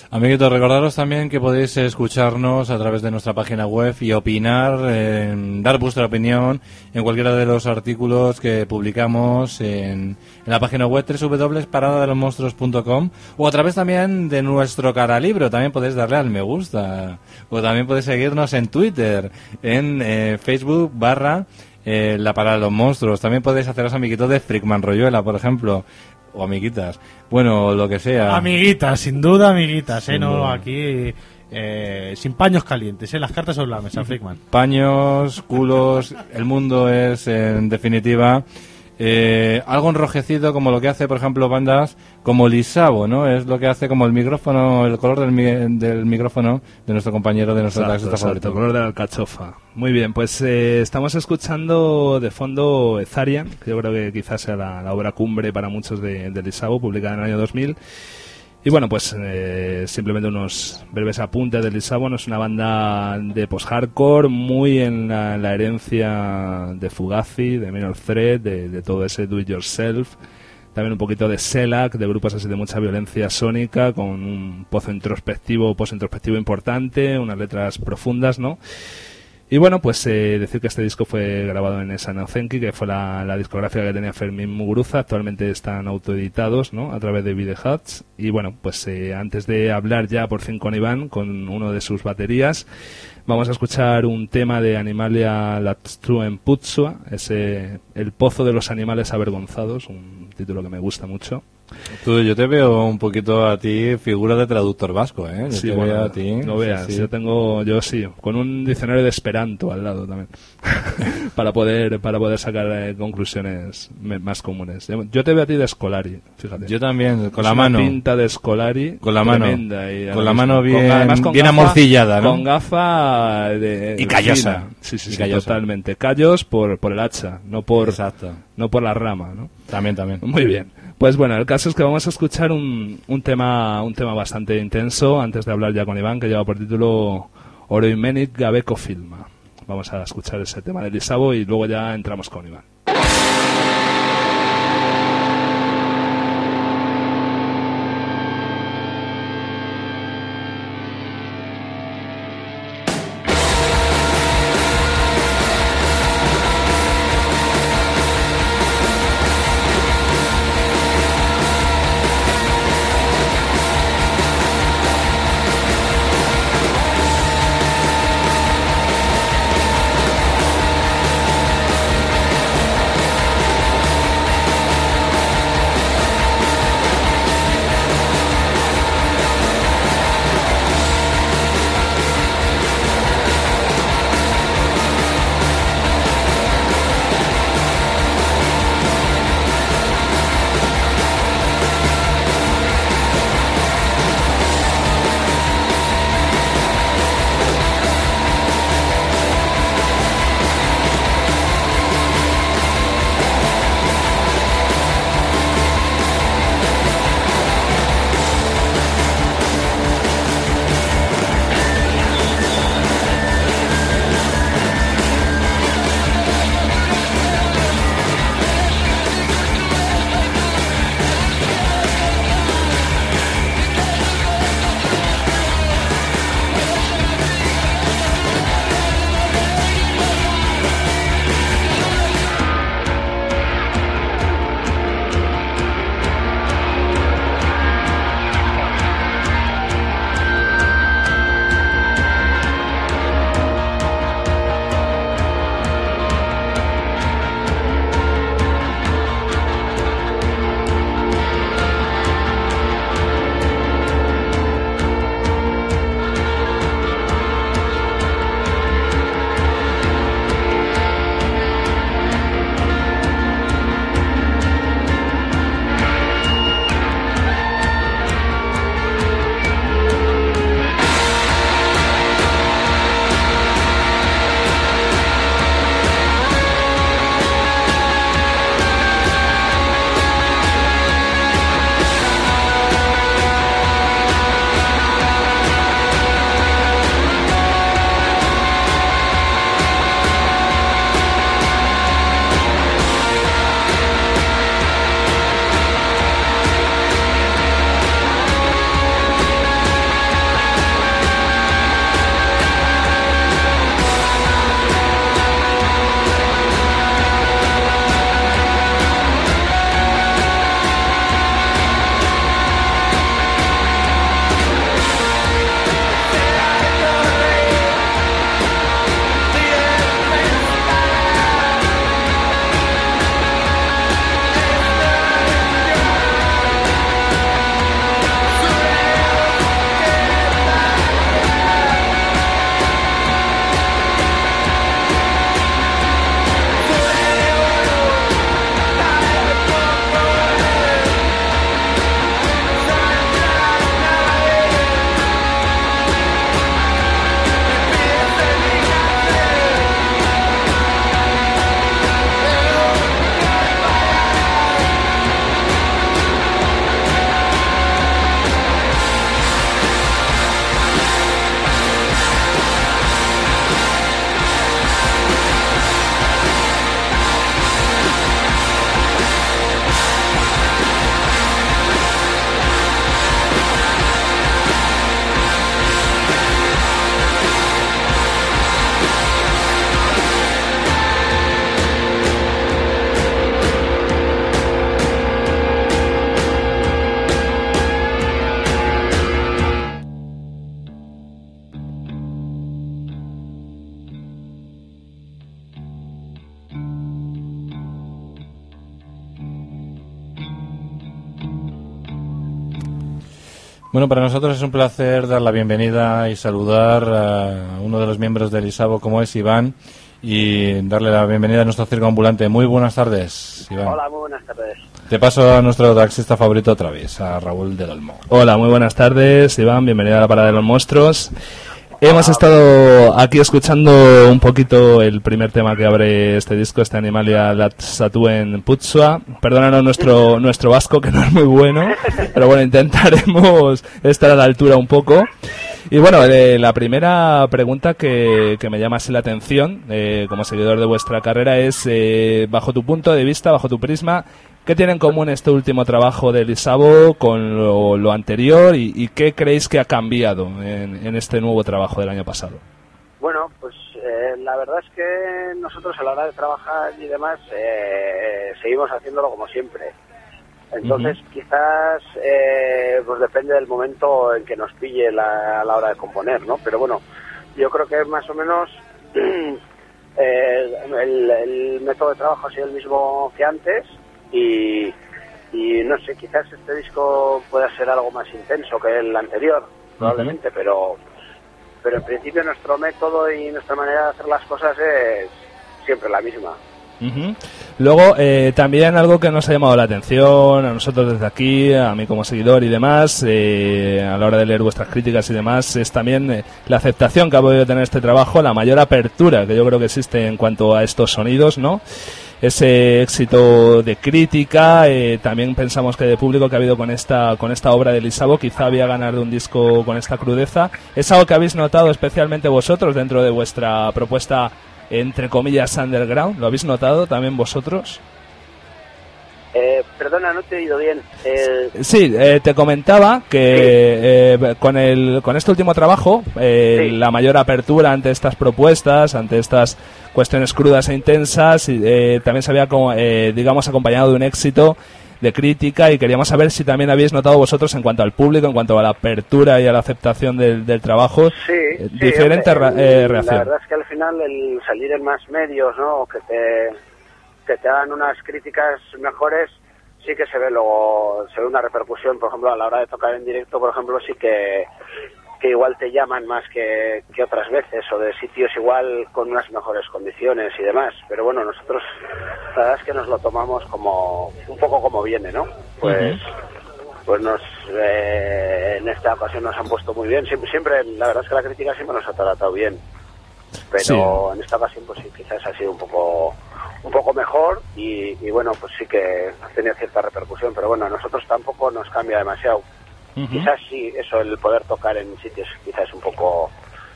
Amiguitos, recordaros también que podéis escucharnos a través de nuestra página web y opinar, eh, dar vuestra opinión en cualquiera de los artículos que publicamos en, en la página web doble u doble u doble u punto parada de los monstruos punto com o a través también de nuestro cara libro. También podéis darle al me gusta o también podéis seguirnos en Twitter, en eh, Facebook barra eh, la parada de los monstruos. También podéis haceros amiguitos de Freakman Royuela, por ejemplo. O amiguitas. Bueno, lo que sea. Amiguitas, sin duda amiguitas, ¿eh? No, aquí eh, sin paños calientes, ¿eh? Las cartas sobre la mesa, Freakman. Paños, culos, el mundo es, en definitiva, eh, algo enrojecido como lo que hace, por ejemplo, bandas como Lisabo, ¿no? Es lo que hace como el micrófono, el color del, mi, del micrófono de nuestro compañero, de nuestro taxista favorito. El color de la alcachofa. Muy bien, pues eh, estamos escuchando de fondo Ezarian, que yo creo que quizás sea la, la obra cumbre para muchos de, de Lisabo, publicada en el año dos mil. Y bueno, pues eh, simplemente unos breves apuntes de Lisabo. No es una banda de post-hardcore, muy en la, en la herencia de Fugazi, de Minor Threat, de, de todo ese do-it-yourself. También un poquito de Shellac, de grupos así de mucha violencia sónica, con un pozo introspectivo, post-introspectivo importante, unas letras profundas, ¿no? Y bueno, pues eh, decir que este disco fue grabado en Esanazenki, que fue la, la discográfica que tenía Fermín Muguruza. Actualmente están autoeditados, ¿no?, a través de Video Huts. Y bueno, pues eh, antes de hablar ya por fin con Iván, con uno de sus baterías, vamos a escuchar un tema de Animalia Latstruen Putsua, ese El pozo de los animales avergonzados, un título que me gusta mucho. Tú, yo te veo un poquito a ti figura de traductor vasco, ¿eh? Yo sí, te bueno, veo a ti. No veas, sí, sí. yo tengo, yo sí, con un diccionario de Esperanto al lado también, para poder para poder sacar eh, conclusiones me, más comunes. Yo te veo a ti de Scolari, fíjate. Yo también, con es la una mano. pinta de Scolari, con la mano, y con la mano bien, con, además con bien gafa, amorcillada, ¿no? Con gafa de y callosa. Fina. Sí, sí, y sí, callosa. Totalmente. Callos por por el hacha, no por Exacto. no por la rama, ¿no? También, también. Muy bien. Pues bueno, el caso es que vamos a escuchar un, un tema un tema bastante intenso antes de hablar ya con Iván, que lleva por título Oroimenit Gabeko Filma. Vamos a escuchar ese tema de Lisabo y luego ya entramos con Iván. Thank Bueno, para nosotros es un placer dar la bienvenida y saludar a uno de los miembros del ISABO, como es Iván, y darle la bienvenida a nuestro circo ambulante. Muy buenas tardes, Iván. Hola, muy buenas tardes. Te paso a nuestro taxista favorito otra vez, a Raúl del Olmo. Hola, muy buenas tardes, Iván, bienvenido a la Parada de los Monstruos. Hemos estado aquí escuchando un poquito el primer tema que abre este disco, este Animalia Lat Satuen Putzua. Perdónanos nuestro nuestro vasco, que no es muy bueno, pero bueno, intentaremos estar a la altura un poco. Y bueno, eh, la primera pregunta que, que me llama así la atención, eh, como seguidor de vuestra carrera, es, eh, bajo tu punto de vista, bajo tu prisma, ¿qué tiene en común este último trabajo del ISABO con lo, lo anterior y, y qué creéis que ha cambiado en, en este nuevo trabajo del año pasado? Bueno, pues eh, la verdad es que nosotros a la hora de trabajar y demás eh, seguimos haciéndolo como siempre. Entonces uh-huh. quizás eh, pues depende del momento en que nos pille la, a la hora de componer, ¿no? Pero bueno, yo creo que más o menos eh, el, el método de trabajo ha sido el mismo que antes. Y, y no sé, quizás este disco pueda ser algo más intenso que el anterior, probablemente, uh-huh. pero pero en principio nuestro método y nuestra manera de hacer las cosas es siempre la misma. Uh-huh. Luego, eh, también algo que nos ha llamado la atención a nosotros desde aquí, a mí como seguidor y demás, eh, a la hora de leer vuestras críticas y demás, es también eh, la aceptación que ha podido tener este trabajo, la mayor apertura que yo creo que existe en cuanto a estos sonidos, ¿no? Ese éxito de crítica, eh, también pensamos que de público que ha habido con esta con esta obra del ISABO, quizá había ganar de un disco con esta crudeza. ¿Es algo que habéis notado especialmente vosotros dentro de vuestra propuesta, entre comillas, underground? ¿Lo habéis notado también vosotros? Eh, perdona, no te he oído bien. Eh... Sí, eh, te comentaba que sí. eh, con el con este último trabajo, eh, sí. la mayor apertura ante estas propuestas, ante estas cuestiones crudas e intensas, eh, también se había, como, eh, digamos, acompañado de un éxito de crítica, y queríamos saber si también habéis notado vosotros en cuanto al público, en cuanto a la apertura y a la aceptación del, del trabajo, sí, eh, sí, diferente hombre, re, eh, reacción. La verdad es que al final el salir en más medios, ¿no?, que te que te hagan unas críticas mejores, sí que se ve luego, se ve una repercusión. Por ejemplo, a la hora de tocar en directo, por ejemplo, sí que, que igual te llaman más que, que otras veces, o de sitios igual con unas mejores condiciones y demás. Pero bueno, nosotros la verdad es que nos lo tomamos como un poco como viene, ¿no? Pues uh-huh. pues nos eh, en esta ocasión nos han puesto muy bien. Siempre, siempre, la verdad es que la crítica siempre nos ha tratado bien. Pero sí. en esta ocasión pues sí, quizás ha sido un poco un poco mejor y, y bueno, pues sí que ha tenido cierta repercusión, pero bueno, a nosotros tampoco nos cambia demasiado. Uh-huh. Quizás sí, eso, el poder tocar en sitios quizás un poco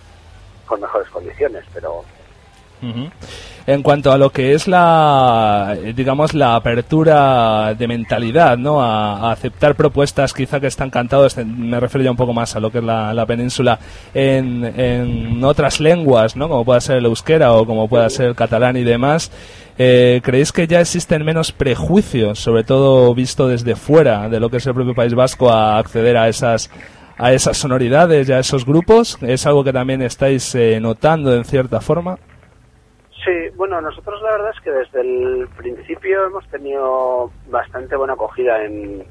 con mejores condiciones, pero... Uh-huh. En cuanto a lo que es la, digamos, la apertura de mentalidad, ¿no?, a, a aceptar propuestas quizá que están cantadas, me refiero ya un poco más a lo que es la, la península, en, en otras lenguas, ¿no?, como pueda ser el euskera o como pueda ser el catalán y demás. Eh, ¿Creéis que ya existen menos prejuicios, sobre todo visto desde fuera de lo que es el propio País Vasco, a acceder a esas a esas sonoridades y a esos grupos? ¿Es algo que también estáis eh, notando en cierta forma? Sí, bueno, nosotros la verdad es que desde el principio hemos tenido bastante buena acogida en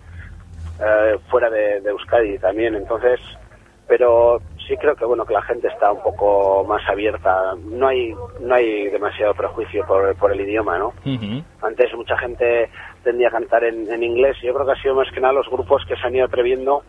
eh, fuera de, de Euskadi también, entonces, pero sí creo que bueno que la gente está un poco más abierta. No hay no hay demasiado prejuicio por, por el idioma, ¿no? Uh-huh. Antes mucha gente tendía a cantar en, en inglés. Yo creo que ha sido más que nada los grupos que se han ido atreviendo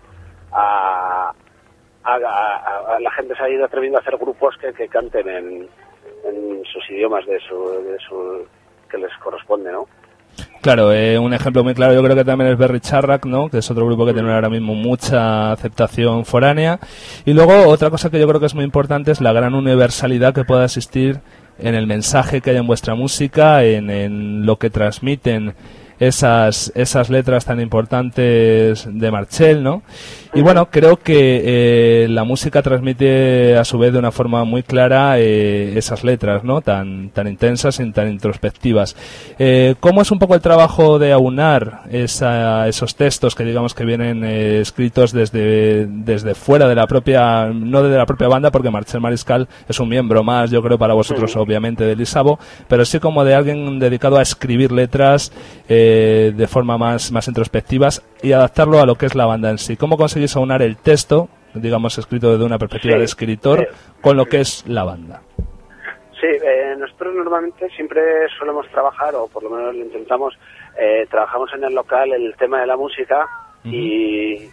a, a, a, a la gente se ha ido atreviendo a hacer grupos que, que canten en en sus idiomas de su, de su que les corresponde, ¿no? Claro, eh, un ejemplo muy claro yo creo que también es Berri Charrak, ¿no?, que es otro grupo que tiene ahora mismo mucha aceptación foránea. Y luego otra cosa que yo creo que es muy importante es la gran universalidad que pueda existir en el mensaje que hay en vuestra música, en, en lo que transmiten esas esas letras tan importantes de Marchel, ¿no? Y bueno, creo que eh, la música transmite a su vez de una forma muy clara eh, esas letras, ¿no?, tan tan intensas y tan introspectivas. Eh, ¿Cómo es un poco el trabajo de aunar esa, esos textos que digamos que vienen eh, escritos desde desde fuera de la propia, no de la propia banda, porque Marchel Mariscal es un miembro más, yo creo, para vosotros, obviamente, del ISABO, pero sí como de alguien dedicado a escribir letras, eh, eh, de forma más, más introspectiva y adaptarlo a lo que es la banda en sí. ¿Cómo conseguís aunar el texto, digamos, escrito desde una perspectiva sí, de escritor, eh, con lo que es la banda? Sí, eh, nosotros normalmente siempre solemos trabajar, o por lo menos lo intentamos, eh, trabajamos en el local el tema de la música uh-huh. y,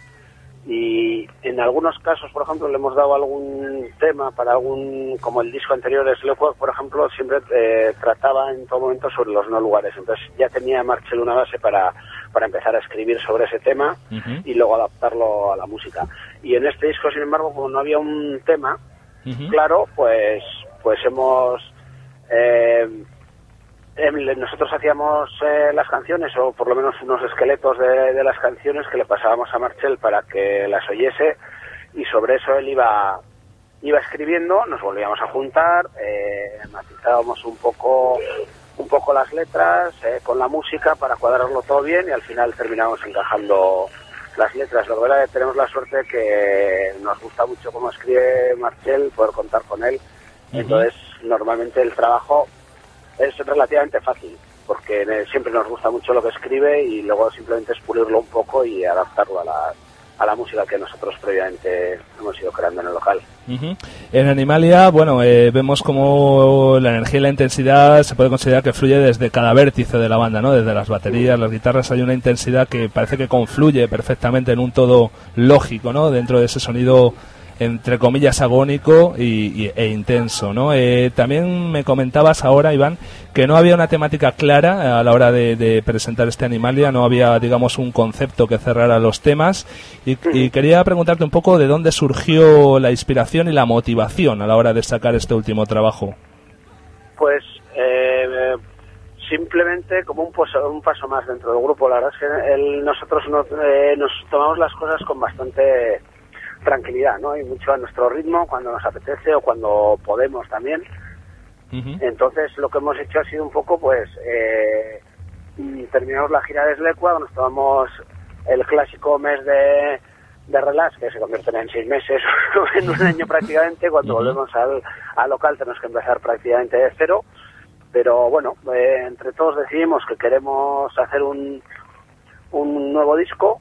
y en algunos casos, por ejemplo, le hemos dado algún tema para algún, como el disco anterior de Sleepwalk, por ejemplo, siempre eh, trataba en todo momento sobre los no lugares. Entonces ya tenía Marchel una base para, para empezar a escribir sobre ese tema uh-huh. y luego adaptarlo a la música. Y en este disco, sin embargo, como no había un tema uh-huh. claro, pues... pues hemos eh, nosotros hacíamos eh, las canciones, o por lo menos unos esqueletos de, de las canciones que le pasábamos a Marchel para que las oyese, y sobre eso él iba iba escribiendo, nos volvíamos a juntar, eh, matizábamos un poco un poco las letras eh, con la música para cuadrarlo todo bien, y al final terminamos encajando las letras. Lo verdad es que tenemos la suerte que nos gusta mucho cómo escribe Marchel, poder contar con él. Entonces, uh-huh. normalmente el trabajo es relativamente fácil, porque siempre nos gusta mucho lo que escribe, y luego simplemente es pulirlo un poco y adaptarlo a la, a la música que nosotros previamente hemos ido creando en el local. Uh-huh. En Animalia, bueno, eh, vemos como la energía y la intensidad se puede considerar que fluye desde cada vértice de la banda, ¿no? Desde las baterías, uh-huh. las guitarras, hay una intensidad que parece que confluye perfectamente en un todo lógico, ¿no? Dentro de ese sonido, entre comillas, agónico y, y, e intenso, ¿no? Eh, también me comentabas ahora, Iván, que no había una temática clara a la hora de, de presentar este Animalia, no había, digamos, un concepto que cerrara los temas, y, y quería preguntarte un poco de dónde surgió la inspiración y la motivación a la hora de sacar este último trabajo. Pues eh, simplemente como un paso, un paso más dentro del grupo. La verdad es que el, nosotros nos, eh, nos tomamos las cosas con bastante tranquilidad, ¿no? Y mucho a nuestro ritmo, cuando nos apetece o cuando podemos también. Uh-huh. Entonces lo que hemos hecho ha sido un poco, pues, eh, terminamos la gira de Sleepwalk, nos tomamos el clásico mes de, de relax, que se convierten en seis meses o en un año prácticamente. Cuando uh-huh. volvemos al, al local tenemos que empezar prácticamente de cero, pero bueno, eh, entre todos decidimos que queremos hacer un, un nuevo disco,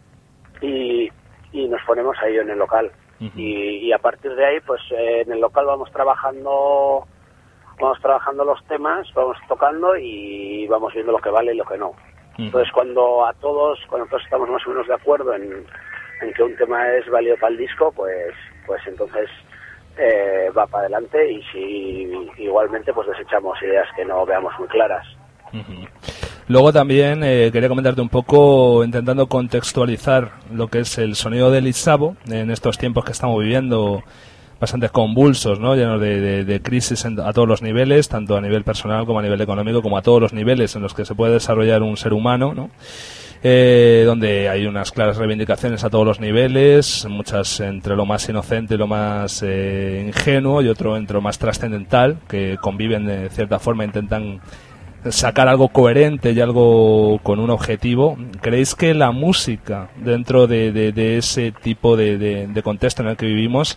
y y nos ponemos ahí en el local. Uh-huh. y, y a partir de ahí, pues eh, en el local vamos trabajando vamos trabajando los temas, vamos tocando y vamos viendo lo que vale y lo que no. Uh-huh. Entonces cuando a todos, cuando todos estamos más o menos de acuerdo en, en que un tema es válido para el disco, pues pues entonces eh, va para adelante, y si igualmente pues desechamos ideas que no veamos muy claras. Uh-huh. Luego también eh, quería comentarte un poco, intentando contextualizar lo que es el sonido de Lissabo en estos tiempos que estamos viviendo, bastante convulsos, ¿no? Llenos de, de, de crisis en, a todos los niveles, tanto a nivel personal como a nivel económico, como a todos los niveles en los que se puede desarrollar un ser humano, ¿no? Eh, donde hay unas claras reivindicaciones a todos los niveles, muchas entre lo más inocente y lo más eh, ingenuo, y otro entre lo más trascendental, que conviven de cierta forma, intentan sacar algo coherente y algo con un objetivo. ¿Creéis que la música, dentro de, de, de ese tipo de, de, de contexto en el que vivimos,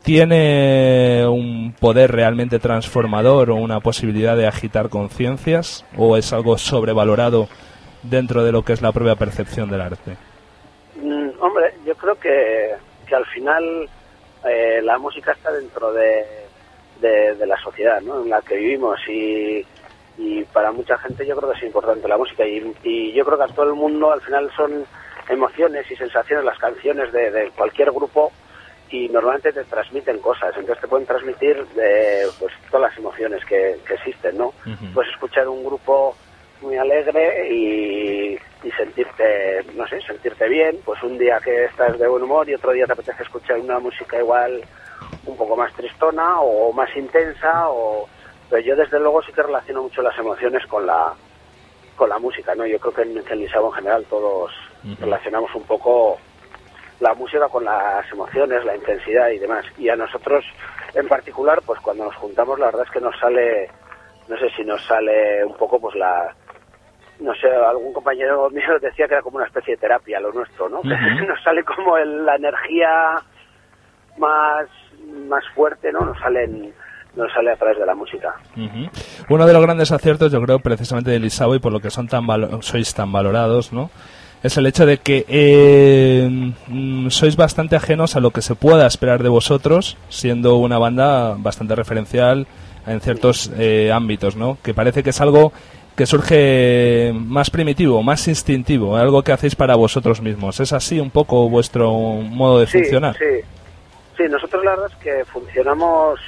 tiene un poder realmente transformador o una posibilidad de agitar conciencias, o es algo sobrevalorado dentro de lo que es la propia percepción del arte? Mm, hombre, yo creo que, que al final eh, la música está dentro de, de, de la sociedad, ¿no?, en la que vivimos, y y para mucha gente yo creo que es importante la música, y, y yo creo que a todo el mundo al final son emociones y sensaciones las canciones de, de cualquier grupo, y normalmente te transmiten cosas, entonces te pueden transmitir eh, pues todas las emociones que, que existen, ¿no? Uh-huh. Puedes escuchar un grupo muy alegre y, y sentirte, no sé, sentirte bien, pues un día que estás de buen humor y otro día te apetece escuchar una música igual un poco más tristona o más intensa, o pero yo desde luego sí que relaciono mucho las emociones con la con la música, ¿no? Yo creo que en, que en Lissabo en general todos uh-huh. relacionamos un poco la música con las emociones, la intensidad y demás. Y a nosotros en particular, pues cuando nos juntamos, la verdad es que nos sale, no sé si nos sale un poco pues la, no sé, algún compañero mío decía que era como una especie de terapia lo nuestro, ¿no? Uh-huh. Nos sale como el, la energía más más fuerte, ¿no? Nos salen nos sale a través de la música. Uh-huh. Uno de los grandes aciertos, yo creo, precisamente de Lisabo, y por lo que son tan valo- sois tan valorados, ¿no?, es el hecho de que eh, sois bastante ajenos a lo que se pueda esperar de vosotros, siendo una banda bastante referencial en ciertos eh, ámbitos, ¿no? Que parece que es algo que surge más primitivo, más instintivo, algo que hacéis para vosotros mismos. ¿Es así un poco vuestro modo de sí, funcionar? Sí, sí, nosotros la verdad es que funcionamos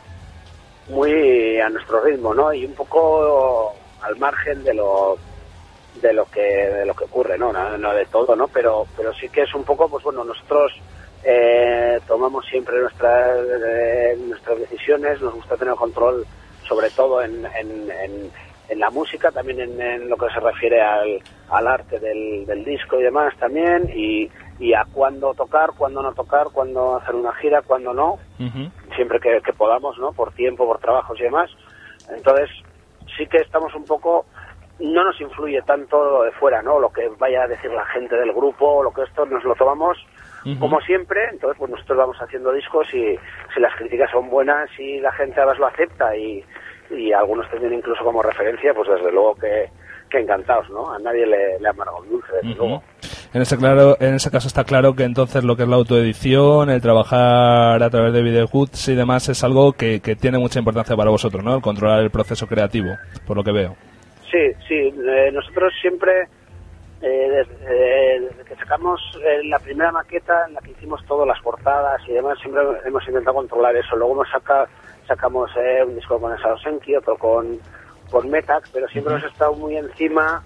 muy a nuestro ritmo, ¿no? Y un poco al margen de lo de lo que de lo que ocurre, ¿no? No, no de todo, ¿no? Pero pero sí que es un poco, pues bueno, nosotros eh, tomamos siempre nuestras eh, nuestras decisiones, nos gusta tener control sobre todo en, en, en, en la música, también en, en lo que se refiere al, al arte del, del disco y demás también, y, y a cuándo tocar, cuándo no tocar, cuándo hacer una gira, cuándo no, uh-huh. siempre que, que podamos, ¿no? Por tiempo, por trabajos y demás. Entonces sí que estamos un poco, no nos influye tanto lo de fuera, ¿no? Lo que vaya a decir la gente del grupo, lo que esto nos lo tomamos uh-huh. como siempre. Entonces pues nosotros vamos haciendo discos y si las críticas son buenas y la gente además lo acepta y, y algunos tienen incluso como referencia, pues desde luego que, que encantados, ¿no? A nadie le, le amarga un dulce, desde uh-huh. luego. En ese, claro, en ese caso está claro que entonces lo que es la autoedición, el trabajar a través de videohoots y demás es algo que, que tiene mucha importancia para vosotros, ¿no? El controlar el proceso creativo, por lo que veo. Sí, sí, eh, nosotros siempre, eh, desde, desde que sacamos eh, la primera maqueta en la que hicimos todas las portadas y demás, siempre hemos intentado controlar eso. Luego nos saca, sacamos eh, un disco con Sadosenki, otro con, con Metac, pero siempre uh-huh. hemos estado muy encima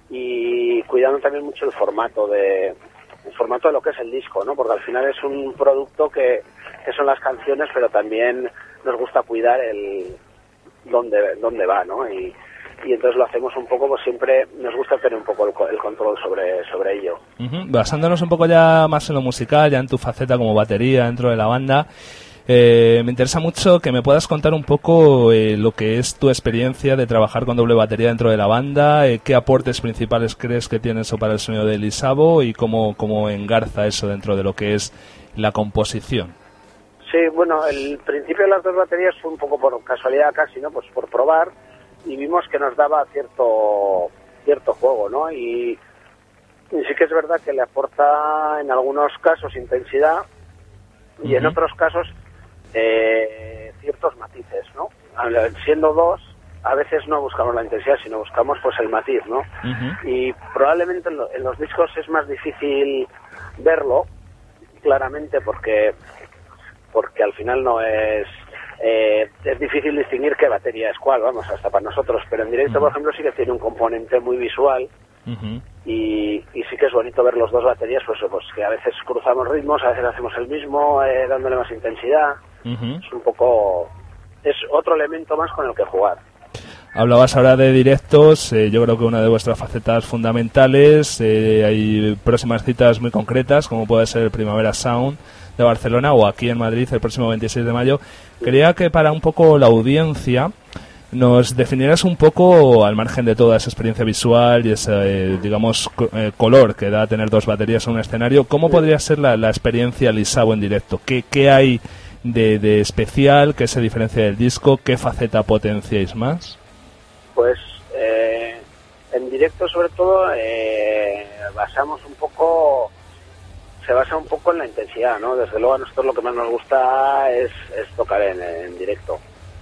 y cuidando también mucho el formato de el formato de lo que es el disco, ¿no? Porque al final es un producto que, que son las canciones, pero también nos gusta cuidar el dónde, dónde va, ¿no? Y y entonces lo hacemos un poco, pues siempre nos gusta tener un poco el, el control sobre, sobre ello. Uh-huh. Basándonos un poco ya más en lo musical, ya en tu faceta como batería dentro de la banda, eh, me interesa mucho que me puedas contar un poco eh, lo que es tu experiencia de trabajar con doble batería dentro de la banda, eh, qué aportes principales crees que tiene eso para el sonido de Lisabo y cómo, cómo engarza eso dentro de lo que es la composición. Sí, bueno, el principio de las dos baterías fue un poco por casualidad casi, ¿no? Pues por probar, y vimos que nos daba cierto cierto juego, ¿no? Y, y sí que es verdad que le aporta en algunos casos intensidad y uh-huh. en otros casos eh, ciertos matices, ¿no? Siendo dos, a veces no buscamos la intensidad, sino buscamos pues el matiz, ¿no? Uh-huh. Y probablemente en, lo, en los discos es más difícil verlo claramente porque porque al final no es Eh, es difícil distinguir qué batería es cuál, vamos, hasta para nosotros, pero en directo, uh-huh. por ejemplo, sí que tiene un componente muy visual uh-huh. y, y sí que es bonito ver los dos baterías, pues, pues que a veces cruzamos ritmos, a veces hacemos el mismo, eh, dándole más intensidad, uh-huh. es un poco, es otro elemento más con el que jugar. Hablabas ahora de directos, eh, yo creo que una de vuestras facetas fundamentales, eh, hay próximas citas muy concretas, como puede ser el Primavera Sound de Barcelona o aquí en Madrid el próximo veintiséis de mayo. Quería que para un poco la audiencia nos definieras un poco, al margen de toda esa experiencia visual y ese, eh, digamos, co- eh, color que da tener dos baterías en un escenario, ¿cómo podría ser la, la experiencia Lisabo en directo? ¿Qué, qué hay de, de especial? ¿Qué se diferencia del disco? ¿Qué faceta potenciáis más? Pues eh, en directo sobre todo eh, basamos un poco... se basa un poco en la intensidad, ¿no? Desde luego a nosotros lo que más nos gusta es, es tocar en, en directo.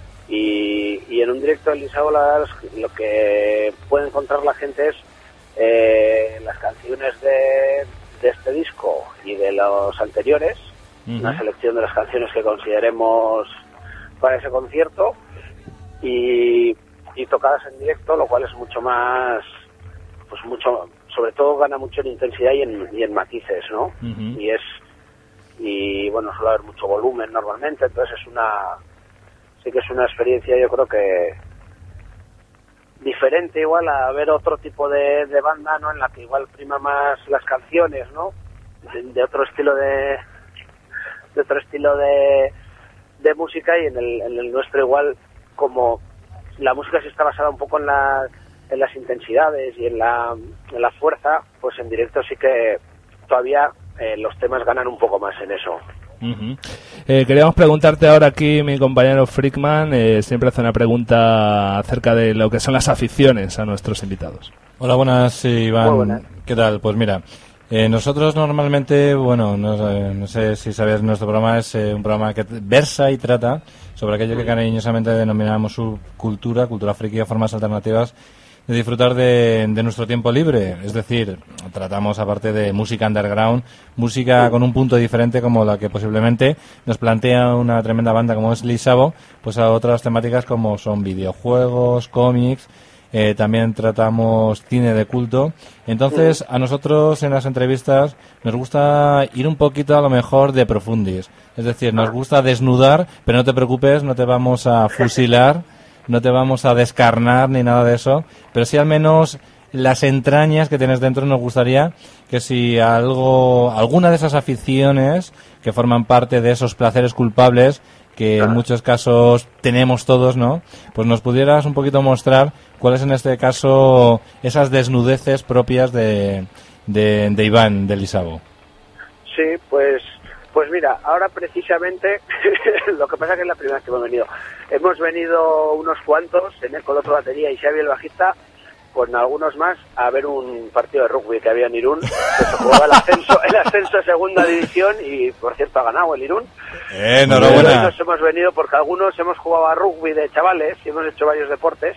Y, y en un directo de Lisabo lo que puede encontrar la gente es eh, las canciones de, de este disco y de los anteriores, uh-huh. una selección de las canciones que consideremos para ese concierto y, y tocadas en directo, lo cual es mucho más, pues mucho... sobre todo gana mucho en intensidad y en, y en matices, ¿no? Uh-huh. Y es y bueno, suele haber mucho volumen normalmente, entonces es una sí que es una experiencia, yo creo que diferente igual a ver otro tipo de, de banda, ¿no? En la que igual prima más las canciones, ¿no? De, de otro estilo de de otro estilo de de música y en el, en el nuestro igual como la música sí está basada un poco en la en las intensidades y en la, en la fuerza, pues en directo sí que todavía eh, los temas ganan un poco más en eso. Uh-huh. Eh, queríamos preguntarte ahora aquí, mi compañero Freakman, eh, siempre hace una pregunta acerca de lo que son las aficiones a nuestros invitados. Hola, buenas, sí, Iván. Muy buenas. ¿Qué tal? Pues mira, eh, nosotros normalmente, bueno, no, eh, no sé si sabes, nuestro programa es eh, un programa que versa y trata sobre aquello que cariñosamente denominamos subcultura, cultura friki o formas alternativas de disfrutar de, de nuestro tiempo libre. Es decir, tratamos, aparte de música underground, música con un punto diferente como la que posiblemente nos plantea una tremenda banda como es Lisabo, pues a otras temáticas como son videojuegos, cómics. Eh, también tratamos cine de culto. Entonces, a nosotros en las entrevistas nos gusta ir un poquito a lo mejor de profundis. Es decir, nos gusta desnudar, pero no te preocupes, no te vamos a fusilar, no te vamos a descarnar ni nada de eso, pero sí al menos las entrañas que tienes dentro. Nos gustaría que si algo, alguna de esas aficiones que forman parte de esos placeres culpables que en muchos casos tenemos todos, ¿no? Pues nos pudieras un poquito mostrar cuáles en este caso esas desnudeces propias de, de, de Iván, de Lisabo. Sí, pues pues mira, ahora precisamente, lo que pasa que es la primera vez que hemos venido. Hemos venido unos cuantos, en el, con otro batería y Xavi el bajista, con algunos más, a ver un partido de rugby que había en Irún, que se jugaba el ascenso, el ascenso a segunda división y, por cierto, ha ganado el Irún. Eh, enhorabuena. Y nos hemos venido porque algunos hemos jugado a rugby de chavales y hemos hecho varios deportes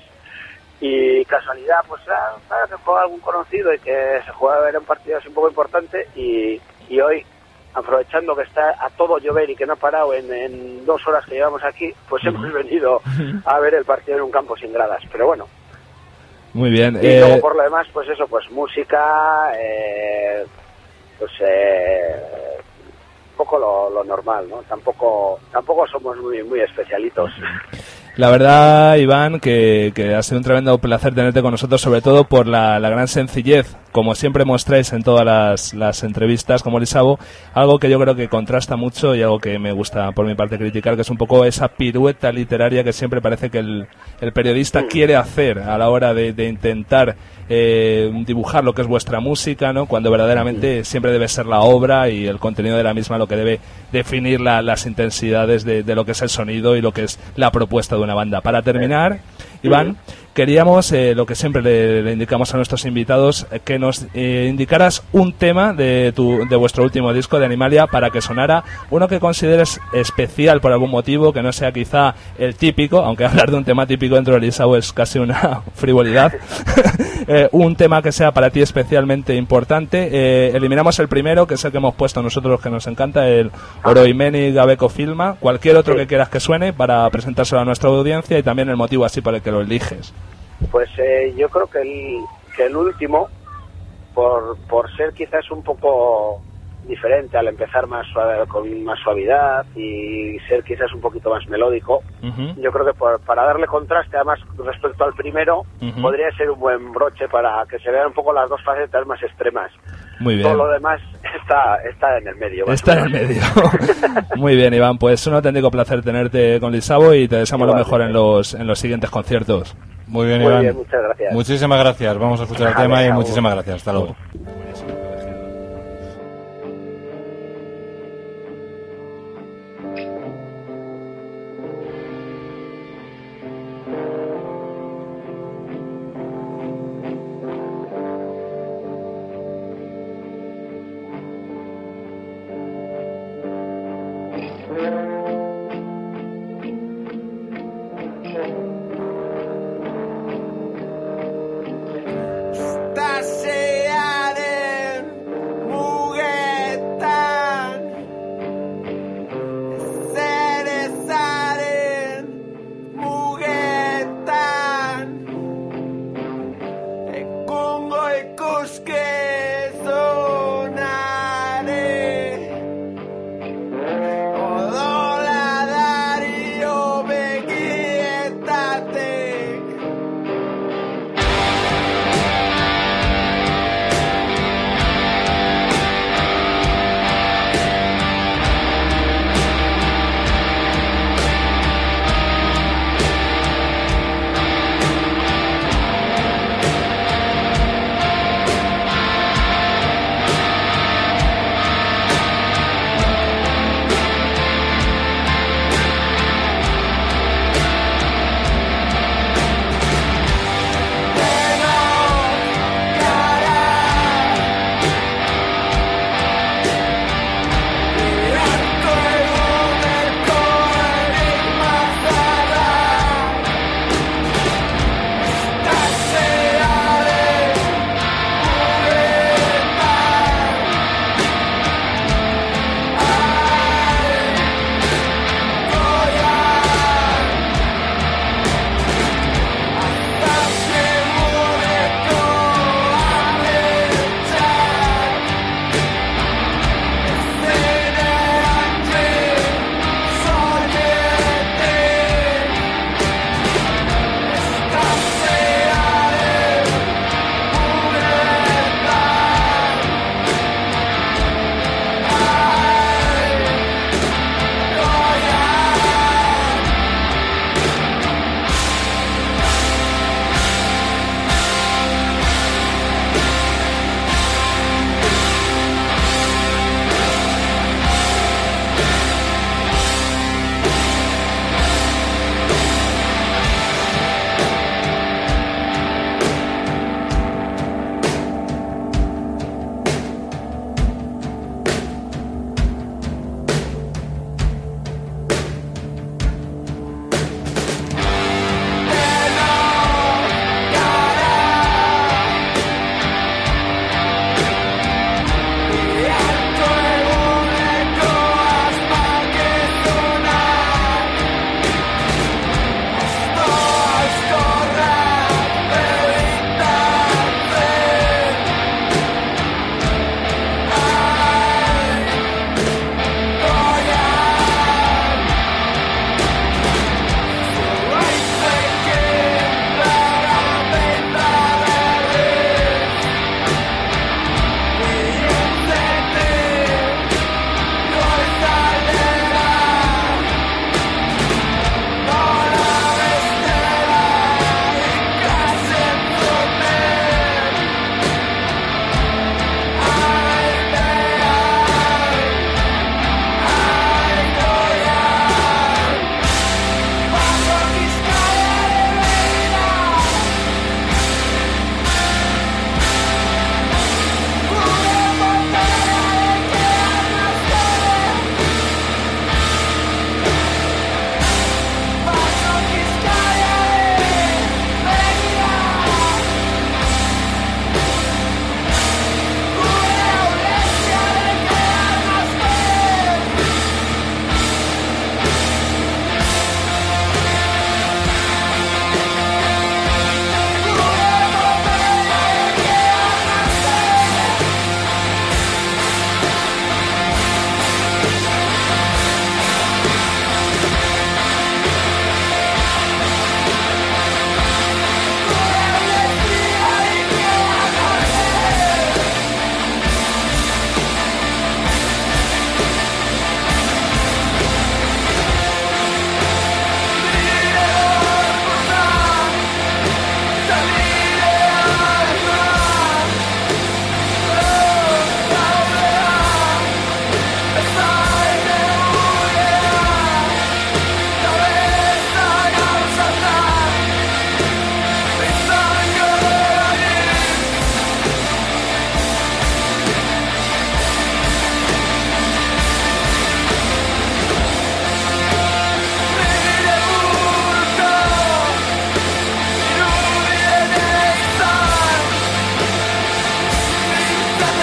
y casualidad, pues, ah, ah, que juega algún conocido y que se jugaba, era un partido así un poco importante y, y hoy, aprovechando que está a todo llover y que no ha parado en, en dos horas que llevamos aquí, pues hemos venido a ver el partido en un campo sin gradas, pero bueno. Muy bien. Y eh... luego por lo demás, pues eso, pues música, eh, pues eh, un poco lo, lo normal, ¿no? Tampoco tampoco somos muy muy especialitos. La verdad, Iván, que, que ha sido un tremendo placer tenerte con nosotros, sobre todo por la, la gran sencillez, como siempre mostráis en todas las, las entrevistas como Lisabo, algo que yo creo que contrasta mucho y algo que me gusta por mi parte criticar, que es un poco esa pirueta literaria que siempre parece que el, el periodista quiere hacer a la hora de, de intentar eh, dibujar lo que es vuestra música, ¿no? Cuando verdaderamente siempre debe ser la obra y el contenido de la misma lo que debe definir la, las intensidades de, de lo que es el sonido y lo que es la propuesta de una banda. Para terminar, Iván, queríamos, eh, lo que siempre le, le indicamos a nuestros invitados, eh, que nos eh, indicaras un tema de, tu, de vuestro último disco de Animalia para que sonara uno que consideres especial por algún motivo, que no sea quizá el típico, aunque hablar de un tema típico dentro de Lisabo es casi una frivolidad. eh, un tema que sea para ti especialmente importante. Eh, eliminamos el primero, que es el que hemos puesto nosotros, que nos encanta, el Oroimeni Gabeko Filma. Cualquier otro que quieras que suene para presentárselo a nuestra audiencia y también el motivo así para el que lo eliges. Pues eh, yo creo que el, que el último, por, por ser quizás un poco diferente al empezar más suave, con más suavidad y ser quizás un poquito más melódico, uh-huh. yo creo que por, para darle contraste además respecto al primero, uh-huh. podría ser un buen broche para que se vean un poco las dos facetas más extremas. Muy bien. Todo lo demás está, está en el medio. Está en el medio. Muy bien, Iván, pues un auténtico placer tenerte con Lisabo y te deseamos lo mejor en los, en los siguientes conciertos. Muy bien, Muy Iván. bien, muchas gracias. Muchísimas gracias. Vamos a escuchar el Vale, tema y chao. muchísimas gracias. Hasta luego. Stasera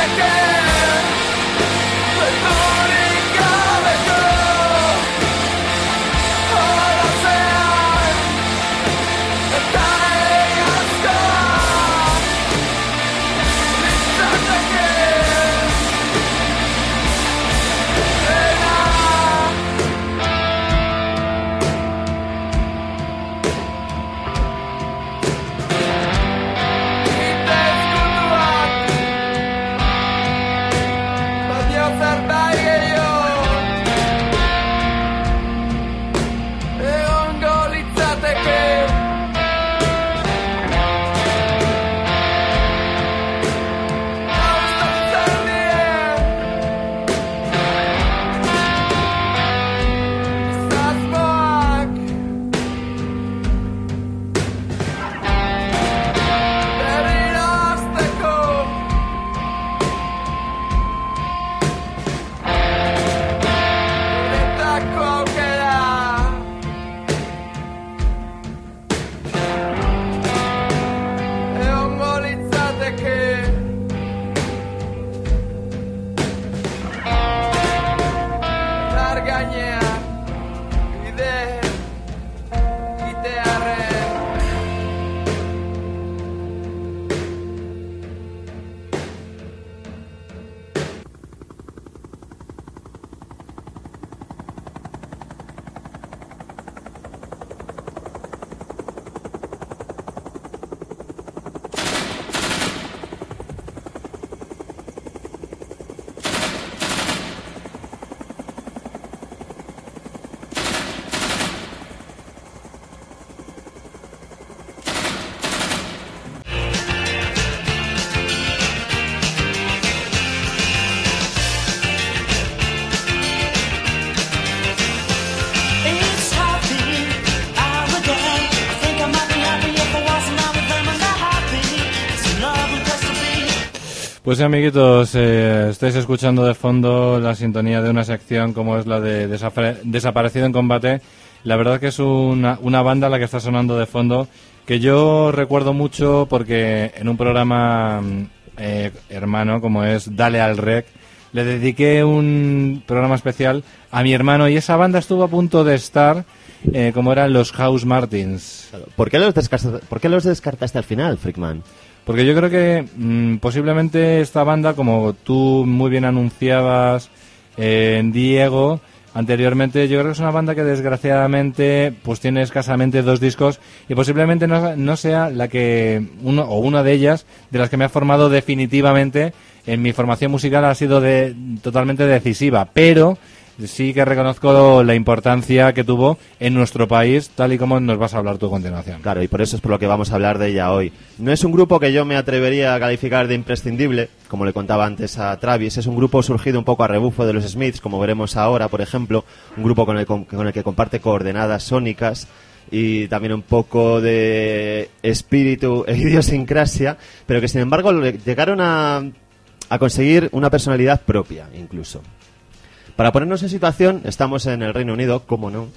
Pues sí, amiguitos, eh, estáis escuchando de fondo la sintonía de una sección como es la de Desapare- Desaparecido en Combate. La verdad que es una, una banda la que está sonando de fondo, que yo recuerdo mucho porque en un programa eh, hermano como es Dale al Rec, le dediqué un programa especial a mi hermano y esa banda estuvo a punto de estar eh, como eran los House Martins. ¿Por qué los descartaste, ¿por qué los descartaste al final, Freakman? Porque yo creo que mmm, posiblemente esta banda, como tú muy bien anunciabas, eh, Diego, anteriormente, yo creo que es una banda que desgraciadamente pues tiene escasamente dos discos y posiblemente no, no sea la que, uno o una de ellas, de las que me ha formado definitivamente en mi formación musical, ha sido de, totalmente decisiva, pero sí que reconozco la importancia que tuvo en nuestro país, tal y como nos vas a hablar tú a continuación. Claro, y por eso es por lo que vamos a hablar de ella hoy. No es un grupo que yo me atrevería a calificar de imprescindible, como le contaba antes a Travis. Es un grupo surgido un poco a rebufo de los Smiths, como veremos ahora, por ejemplo. Un grupo con el, con el que comparte coordenadas sónicas y también un poco de espíritu e idiosincrasia, pero que sin embargo llegaron a, a conseguir una personalidad propia, incluso. Para ponernos en situación, estamos en el Reino Unido, ¿cómo no?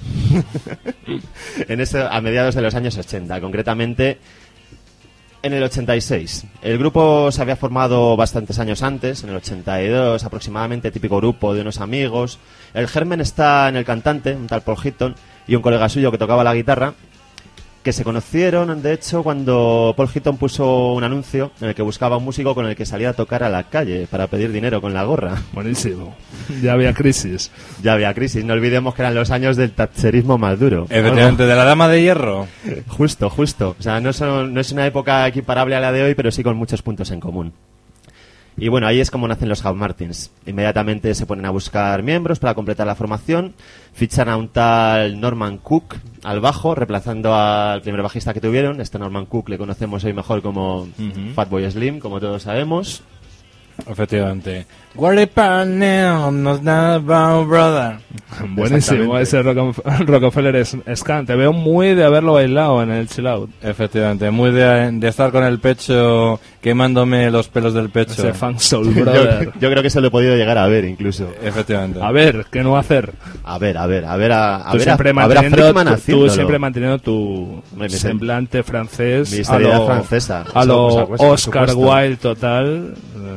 en ese, a mediados de los años ochenta, concretamente en el ochenta y seis. El grupo se había formado bastantes años antes, en el ochenta y dos aproximadamente, típico grupo de unos amigos. El germen está en el cantante, un tal Paul Hitton, y un colega suyo que tocaba la guitarra, que se conocieron, de hecho, cuando Paul Hitton puso un anuncio en el que buscaba un músico con el que salía a tocar a la calle para pedir dinero con la gorra. Buenísimo. Ya había crisis. Ya había crisis. No olvidemos que eran los años del thatcherismo más duro. Efectivamente, de la dama de hierro. Justo, justo. O sea, no, son, no es una época equiparable a la de hoy, pero sí con muchos puntos en común. Y bueno, ahí es como nacen los House Martins. Inmediatamente se ponen a buscar miembros para completar la formación. Fichan a un tal Norman Cook al bajo, reemplazando al primer bajista que tuvieron. Este Norman Cook le conocemos hoy mejor como uh-huh. Fatboy Slim, como todos sabemos. Efectivamente. What about now? Not about brother. Buenísimo ese Rockefeller Scan. Te veo muy de haberlo bailado en el chill out. Efectivamente, muy de, de estar con el pecho quemándome los pelos del pecho. Ese Funk Soul Brother. yo, yo creo que se lo he podido llegar a ver incluso. Efectivamente. A ver, ¿qué no hacer? A ver, a ver, a ver a, a tú ver siempre a, manteniendo, a ver a tú, tú siempre manteniendo tu mi semblante mi, francés. Mi seriedad francesa. A lo Oscar Wilde total.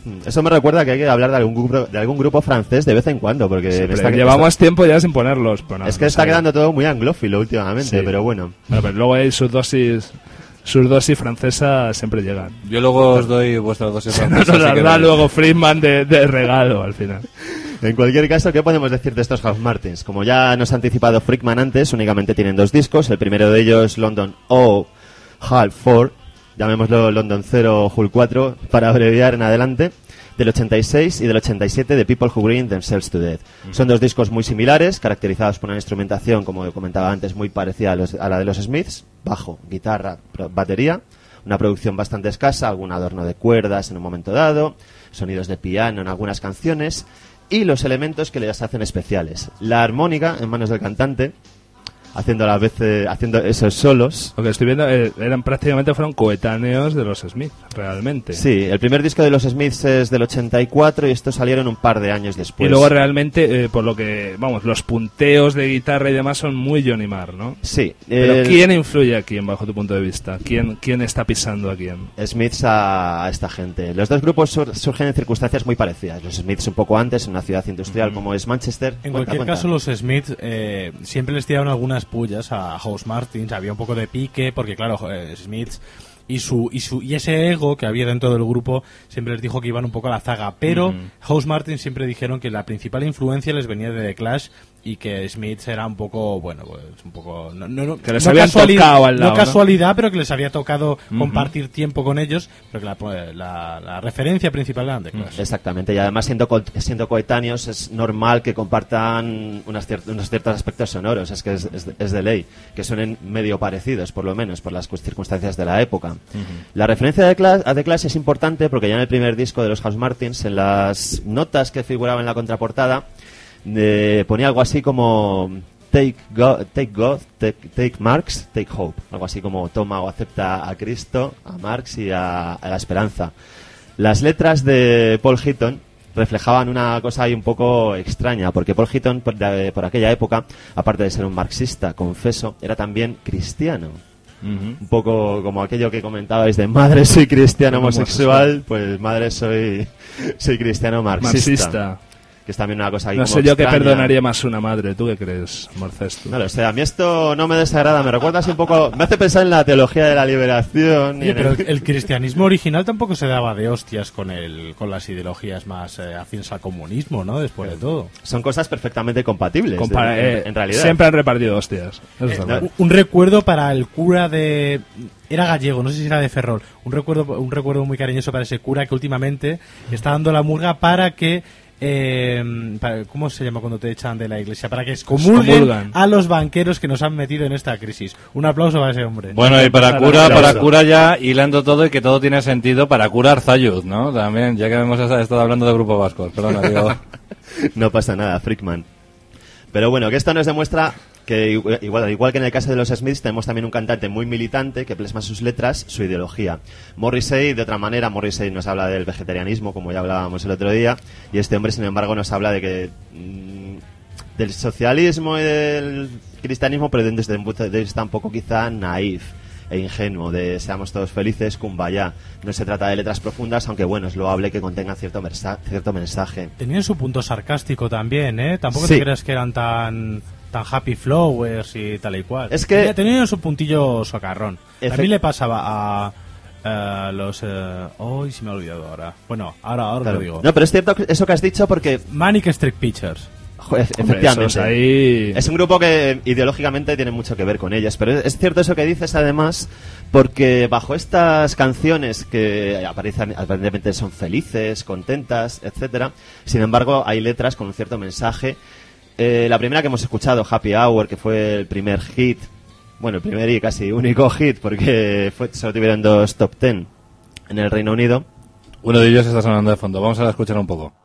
Eso me recuerda que hay que hablar de algún grupo, de algún grupo francés de vez en cuando, porque sí, me está, llevamos está, tiempo ya sin ponerlos. Pero no, es que no está sabía. quedando todo muy anglófilo últimamente, sí. pero bueno. Bueno, pero luego hay sus dosis, sus dosis francesas siempre llegan. Yo luego os doy vuestra dosis francesa. Nos las da luego Friedman de, de regalo al final. En cualquier caso, ¿qué podemos decir de estos House Martins? Como ya nos ha anticipado Friedman antes, únicamente tienen dos discos. El primero de ellos, London O Hull cuatro, llamémoslo London cero Hull cuatro, para abreviar en adelante, del ochenta y seis y del ochenta y siete de People Who Bring Themselves to Death. Mm. Son dos discos muy similares, caracterizados por una instrumentación, como comentaba antes, muy parecida a, los, a la de los Smiths, bajo, guitarra, batería, una producción bastante escasa, algún adorno de cuerdas en un momento dado, sonidos de piano en algunas canciones, y los elementos que les hacen especiales. La armónica en manos del cantante, haciendo a la vez eh, haciendo esos solos. Lo que estoy viendo eh, eran prácticamente fueron coetáneos de los Smiths, realmente. Sí, el primer disco de los Smiths es del ochenta y cuatro y estos salieron un par de años después. Y luego realmente, eh, por lo que, vamos, los punteos de guitarra y demás son muy Johnny Marr, ¿no? Sí. Pero el... ¿quién influye a quién, bajo tu punto de vista? ¿Quién, quién está pisando a quién? Smiths a, a esta gente. Los dos grupos sur surgen en circunstancias muy parecidas. Los Smiths un poco antes, en una ciudad industrial mm. como es Manchester. En cuenta, cualquier cuenta. caso, los Smiths eh, siempre les tiraron algunas pullas a House Martins, había un poco de pique, porque claro, eh, Smiths y su y su y ese ego que había dentro del grupo siempre les dijo que iban un poco a la zaga, pero mm-hmm. House Martins siempre dijeron que la principal influencia les venía de The Clash y que Smiths era un poco, bueno, pues un poco no, no, no, que les no habían casualidad, tocado al lado, no casualidad, ¿no? pero que les había tocado mm-hmm. compartir tiempo con ellos, pero que la, la, la referencia principal era The Clash. Exactamente, y además siendo co siendo coetáneos es normal que compartan unas cier unos ciertos aspectos sonoros, es que es, es, es de ley, que suenen medio parecidos, por lo menos, por las circunstancias de la época. Mm-hmm. La referencia de Clash, a The Clash es importante porque ya en el primer disco de los House Martins, en las notas que figuraban en la contraportada, eh, ponía algo así como Take God, take, God take, take Marx, Take Hope, algo así como toma o acepta a Cristo, a Marx y a, a la esperanza. Las letras de Paul Heaton reflejaban una cosa ahí un poco extraña, porque Paul Heaton por, de, por aquella época, aparte de ser un marxista, confeso, era también cristiano. Uh-huh. Un poco como aquello que comentabais de madre soy cristiano homosexual, pues madre soy soy cristiano marxista, marxista. Que es también una cosa ahí no como sé yo extraña. Que perdonaría más una madre. ¿Tú qué crees, Morcesto? No lo sé, a mí esto no me desagrada, me recuerda así un poco, me hace pensar en la teología de la liberación. Oye, pero el... el cristianismo original tampoco se daba de hostias con el con las ideologías más eh, afines al comunismo, ¿no? Después de todo. Son cosas perfectamente compatibles, Compa de, en, eh, en realidad. Siempre han repartido hostias. Eso eh, no, un recuerdo para el cura de... Era gallego, no sé si era de Ferrol. Un recuerdo, un recuerdo muy cariñoso para ese cura que últimamente está dando la murga para que... Eh, para, ¿cómo se llama cuando te echan de la iglesia? Para que excomulguen a los banqueros que nos han metido en esta crisis. Un aplauso para ese hombre. Bueno, y para cura, para cura ya hilando todo y que todo tiene sentido, para cura Arzayuz, ¿no? También, ya que hemos estado hablando de Grupo Vasco. Perdona, digo. No pasa nada, Frickman. Pero bueno, que esto nos demuestra que igual, igual que en el caso de los Smiths tenemos también un cantante muy militante que plasma sus letras, su ideología. Morrissey, de otra manera, Morrissey nos habla del vegetarianismo, como ya hablábamos el otro día, y este hombre, sin embargo, nos habla de que mmm, del socialismo y del cristianismo, pero desde un punto de vista un poco quizá naif e ingenuo, de seamos todos felices, kumbaya. No se trata de letras profundas, aunque bueno, es loable que contengan cierto, cierto mensaje. Tenían su punto sarcástico también, ¿eh? Tampoco sí. te creas que eran tan... tan happy flowers y tal y cual. Es que tenían su puntillo socarrón. A mí le pasaba a, a los eh, hoy oh, se me ha olvidado ahora. Bueno, ahora ahora claro. lo digo. No, pero es cierto eso que has dicho porque Manic Street Pictures. Joder, Hombre, efectivamente. Ahí... Es un grupo que ideológicamente tiene mucho que ver con ellas, pero es cierto eso que dices además, porque bajo estas canciones que aparecen, aparentemente son felices, contentas, etcétera, sin embargo hay letras con un cierto mensaje. Eh, la primera que hemos escuchado, Happy Hour, que fue el primer hit, bueno, el primer y casi único hit, porque fue, solo tuvieron dos top ten en el Reino Unido. Uno de ellos está sonando de fondo, vamos a escuchar un poco.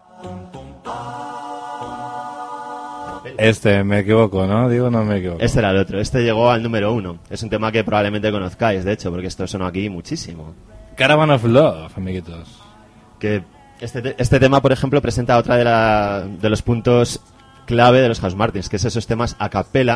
Este, me equivoco, ¿no? Digo, no me equivoco. Este era el otro, este llegó al número uno. Es un tema que probablemente conozcáis, de hecho, porque esto sonó aquí muchísimo. Caravan of Love, amiguitos. Que este, este tema, por ejemplo, presenta otra de, la, de los puntos clave de los House Martins, que es esos temas a capela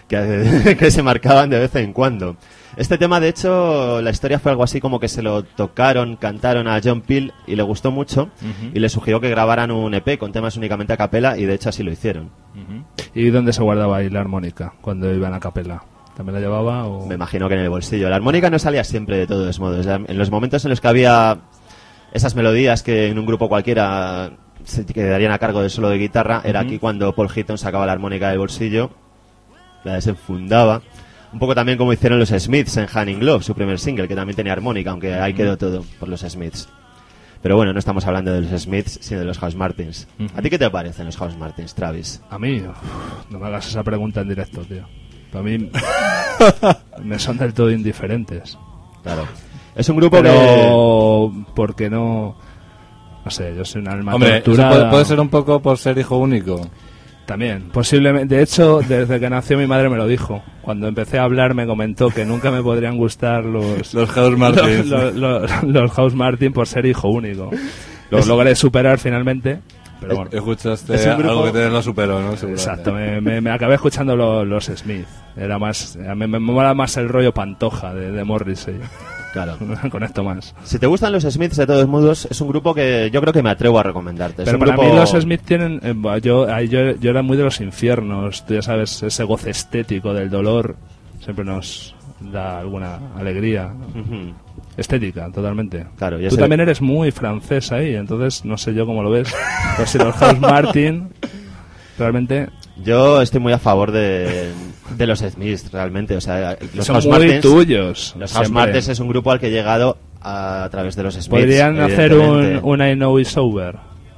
que, que se marcaban de vez en cuando. Este tema, de hecho, la historia fue algo así como que se lo tocaron, cantaron a John Peel y le gustó mucho, uh-huh. y le sugirió que grabaran un E P con temas únicamente a capela, y de hecho así lo hicieron. Uh-huh. ¿Y dónde se guardaba ahí la armónica cuando iban a capela? ¿También la llevaba? O... Me imagino que en el bolsillo. La armónica no salía siempre de todos modos. En los momentos en los que había esas melodías que en un grupo cualquiera se quedarían a cargo del solo de guitarra, uh-huh. era aquí cuando Paul Heaton sacaba la armónica del bolsillo, la desenfundaba. Un poco también como hicieron los Smiths en Hand in Glove, su primer single, que también tenía armónica, aunque ahí quedó todo por los Smiths. Pero bueno, no estamos hablando de los Smiths, sino de los House Martins. Uh-huh. ¿A ti qué te parecen los House Martins, Travis? A mí, uf, no me hagas esa pregunta en directo, tío. Para mí me son del todo indiferentes. Claro. Es un grupo Pero que... porque no... No sé, yo soy un alma Hombre, torturada. Puede, puede ser un poco por ser hijo único. También, posiblemente. De hecho, desde que nació mi madre me lo dijo. Cuando empecé a hablar me comentó que nunca me podrían gustar los... los House Martins. Los, los, los, los House Martin por ser hijo único. Lo es... logré superar finalmente. Pero bueno. Escuchaste es grupo... algo que te lo superó, ¿no? Exacto, me, me, me acabé escuchando los, los Smith. Era más, me, me mola más el rollo Pantoja de, de Morrissey. Claro. Con esto más. Si te gustan los Smiths, de todos modos, es un grupo que yo creo que me atrevo a recomendarte. Es Pero un para grupo... mí los Smith tienen... Eh, yo, yo, yo era muy de los infiernos. Tú ya sabes, ese goce estético del dolor siempre nos da alguna alegría. Uh-huh. Estética, totalmente. Claro, Tú también eres muy francés ahí, entonces no sé yo cómo lo ves. Pero si los House Martin realmente... Yo estoy muy a favor de, de los Smiths, realmente. O sea, los son House muy Martins, tuyos. Los House Martins es un grupo al que he llegado a, a través de los Smiths. ¿Podrían hacer un, un I Know It's Over?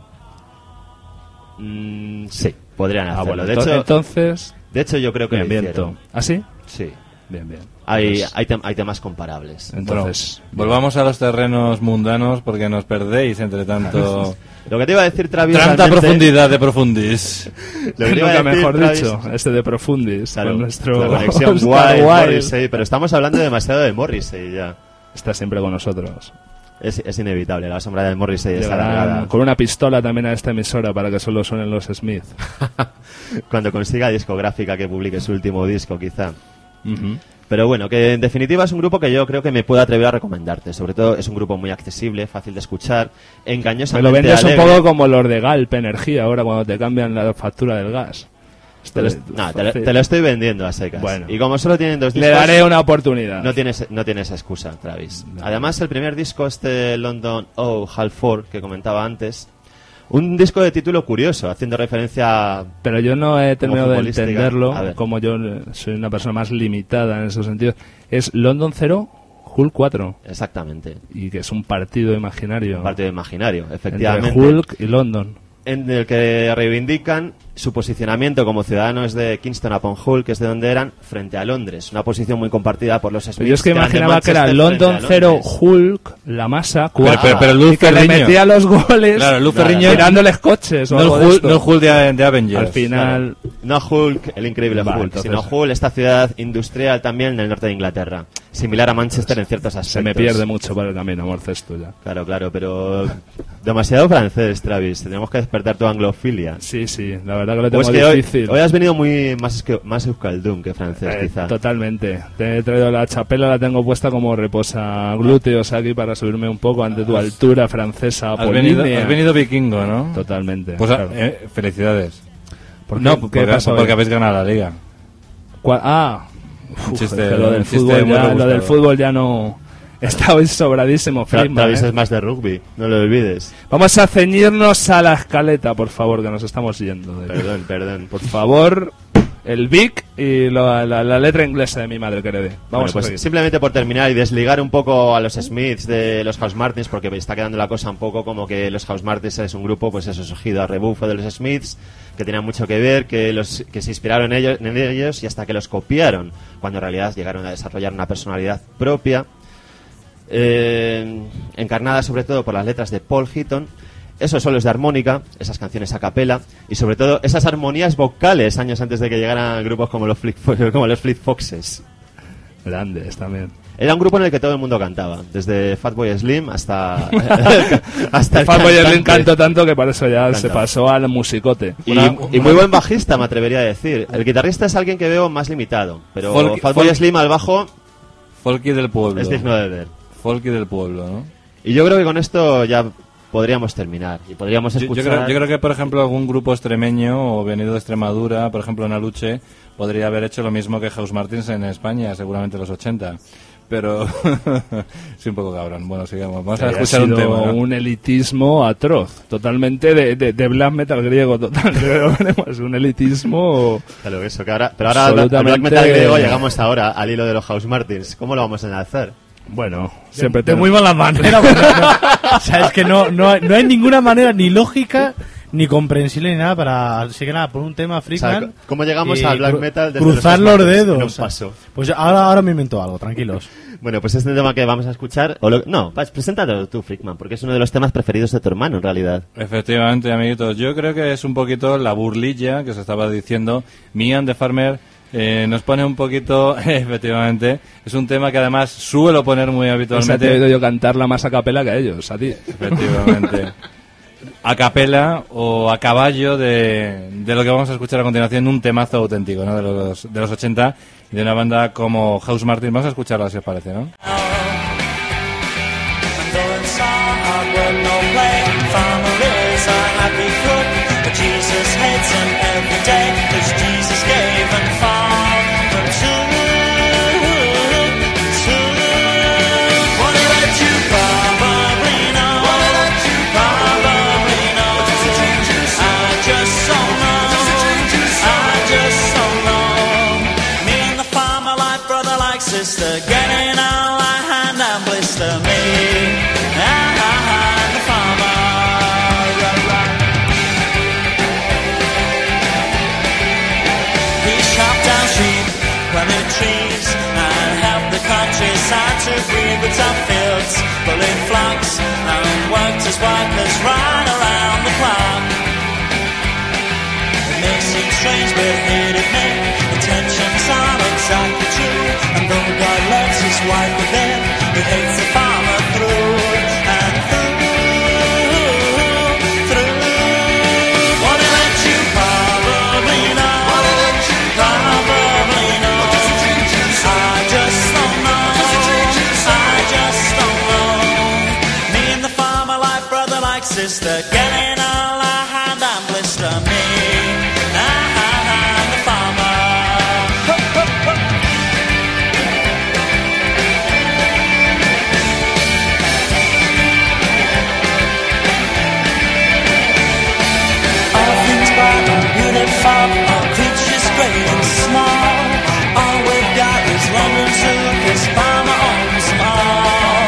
Mm, sí, podrían hacerlo. Ah, bueno, de to- hecho, entonces... De hecho, yo creo que bien, lo hicieron. bien, ¿ah, sí? Sí. Bien, bien. Hay, Entonces, hay, tem- hay temas comparables. Entonces, bueno, volvamos a los terrenos mundanos porque nos perdéis entre tanto... Lo que te iba a decir, Travis, tanta realmente... profundidad de profundis. Lo que te iba a nunca decir, mejor Travis... dicho, este de profundis, claro, con nuestro la conexión Oscar Wilde, Wilde. Morrissey, pero estamos hablando demasiado de Morrissey ya. Está siempre con nosotros. Es, es inevitable, la sombra de Morrissey está Llegarán largada. con una pistola también a esta emisora para que solo suenen los Smith. Cuando consiga discográfica que publique su último disco, quizá. Uh-huh. Pero bueno, que en definitiva es un grupo que yo creo que me puedo atrever a recomendarte. Sobre todo es un grupo muy accesible, fácil de escuchar, Me engañosamente lo vendes alegre. un poco como los de Galp Energía ahora cuando te cambian la factura del gas. Te lo, no, te, lo, te lo estoy vendiendo a secas. Bueno. Y como solo tienen dos discos... Le daré una oportunidad. No tienes, no tienes excusa, Travis. No. Además, el primer disco, este London Oh Half Four, que comentaba antes, un disco de título curioso, haciendo referencia a... Pero yo no he terminado de futbolística. entenderlo, A ver. como yo soy una persona más limitada en esos sentidos. Es London cero, Hulk cuatro. Exactamente. Y que es un partido imaginario. Un partido imaginario, entre efectivamente. Hulk y London. En el que reivindican su posicionamiento como ciudadanos de Kingston upon Hull, que es de donde eran, frente a Londres. Una posición muy compartida por los Smiths. Pero yo es que eran de imaginaba que era Manchester London frente a cero, Londres. Hulk, la masa, cuatro, pero- pero Luz y que le Ferriño. metía los goles Claro, Luz Nada, Ferriño... tirándoles coches o No el algo de Hulk, esto. no el Hulk de, de Avengers. Al final... No Hulk, el increíble Vale, Hulk, entonces- sino Hull, esta ciudad industrial también en el norte de Inglaterra. Similar a Manchester en ciertos aspectos. Se me pierde mucho por el camino, amor cesto ya. Claro, claro, pero demasiado francés, Travis. Tenemos que despertar tu anglofilia. Sí, sí, la verdad que lo O tengo es que hoy, difícil. hoy has venido muy más, esque- más euskaldun que francés, Eh, quizá. totalmente. Te he traído la chapela, la tengo puesta como reposa glúteos aquí para subirme un poco ante tu altura francesa Has venido, apolínea. has venido vikingo, ¿no? Totalmente. Pues claro. eh, felicidades. ¿Por qué? No, ¿Qué porque, pasó hoy? porque habéis ganado la liga. ¿Cuál? Ah, Un uf, chiste- es que lo del un chiste fútbol muy ya, lo rebuscado. del fútbol ya no está hoy sobradísimo. Tra- Friedman, Travis ¿eh? es más de rugby, no lo olvides. Vamos a ceñirnos a la escaleta, por favor, que nos estamos yendo. de- Perdón, perdón. Por favor, el Vic y lo- la, la letra inglesa de mi madre que heredé. Vamos Bueno, a pues seguir. simplemente por terminar y desligar un poco a los Smiths de los House Martins, porque me está quedando la cosa un poco como que los House Martins es un grupo, pues eso, surgido a rebufo de los Smiths, que tenían mucho que ver, que los que se inspiraron en ellos, en ellos y hasta que los copiaron, cuando en realidad llegaron a desarrollar una personalidad propia, eh, encarnada sobre todo por las letras de Paul Heaton. Esos solos de armónica, esas canciones a capela y sobre todo esas armonías vocales años antes de que llegaran grupos como los Fleet, como los Fleet Foxes. Grandes también. Era un grupo en el que todo el mundo cantaba, desde Fatboy Slim hasta hasta el Fatboy cantante. Slim cantó tanto que por eso ya Cantaba. se pasó al musicote. Y, Una- y muy buen bajista, me atrevería a decir. El guitarrista es alguien que veo más limitado, pero Folk- Fatboy folk- Slim al bajo Folky del pueblo. es digno de ver. Folky del pueblo, ¿no? Y yo creo que con esto ya podríamos terminar y podríamos Yo, yo escuchar. creo, yo creo que, por ejemplo, algún grupo extremeño o venido de Extremadura, por ejemplo, Naluche, podría haber hecho lo mismo que House Martins en España, seguramente en los ochenta. Pero sí, un poco cabrón. Bueno, sigamos. Vamos a Había escuchar un sido tema, ¿no? un elitismo atroz, totalmente de, de, de black metal griego, total. Pero tenemos un elitismo. Claro, eso, que ahora, pero ahora al Absolutamente- black metal griego llegamos ahora al hilo de los House Martins. ¿Cómo lo vamos a enlazar? Bueno, siempre de tenemos- muy mala manera. porque no- no- o sea, es que no, no, hay, no hay ninguna manera ni lógica ni comprensible ni nada para, así que nada, por un tema O sea, Freakman. ¿cómo llegamos y al black cru- metal desde cruzar los los House Martins dedos. en un o sea. paso? Pues ahora, ahora me invento algo, tranquilos. Bueno, pues este tema que vamos a escuchar... O lo- no, pues preséntalo tú, Freakman, porque es uno de los temas preferidos de tu hermano, en realidad. Efectivamente, amiguitos. Yo creo que es un poquito la burlilla que se estaba diciendo. Mian de Farmer eh, nos pone un poquito, efectivamente. Es un tema que además suelo poner muy Esa te he habitualmente. oído yo cantarla más a capela que a ellos, a ti. Efectivamente. A capela o a caballo de, de lo que vamos a escuchar a continuación, un temazo auténtico, ¿no? De los, de los ochenta, de una banda como House Martins. Vamos a escucharla, si os parece, ¿no? Sister, get in all I hand and blister me. Ah, ah, ah, the farmer. Rah, rah. He chopped down sheep, planted trees, and helped the countryside to breathe with tough fields, pulling flocks, and worked his workers right around the clock. It may seem strange, but hit it me. Intentions are exactly true, and though God loves his wife within, he hates the farmer through and through, through. What did let you probably know? What did let you probably know? I just don't know. I just don't know. Me and the farmer like brother like sister, getting all our hand and blister me. All creatures great and small, all we've got is London Zoo, 'cause farmer owns them all.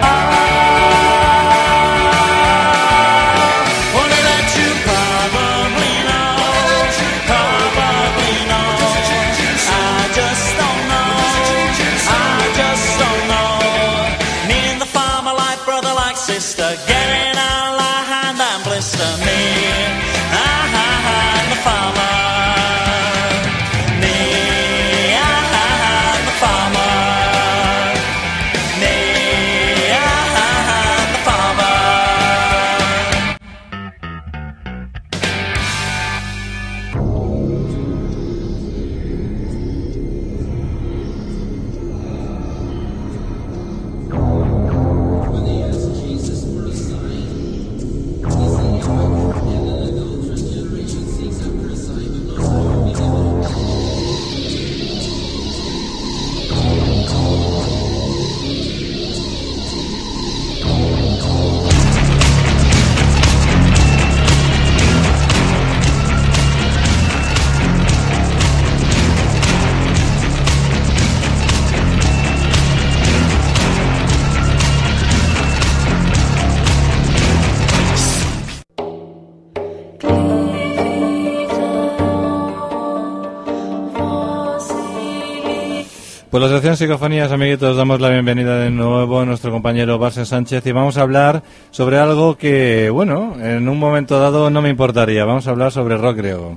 Oh, only that you probably know, probably know. I just don't know, I just don't know. Me and the farmer like brother like sister, getting all our hand and blister me. Ah, ah, ah, the farmer. Pues la sección Psicofonías, amiguitos, damos la bienvenida de nuevo a nuestro compañero Barsen Sánchez y vamos a hablar sobre algo que, bueno, en un momento dado no me importaría. Vamos a hablar sobre rock griego.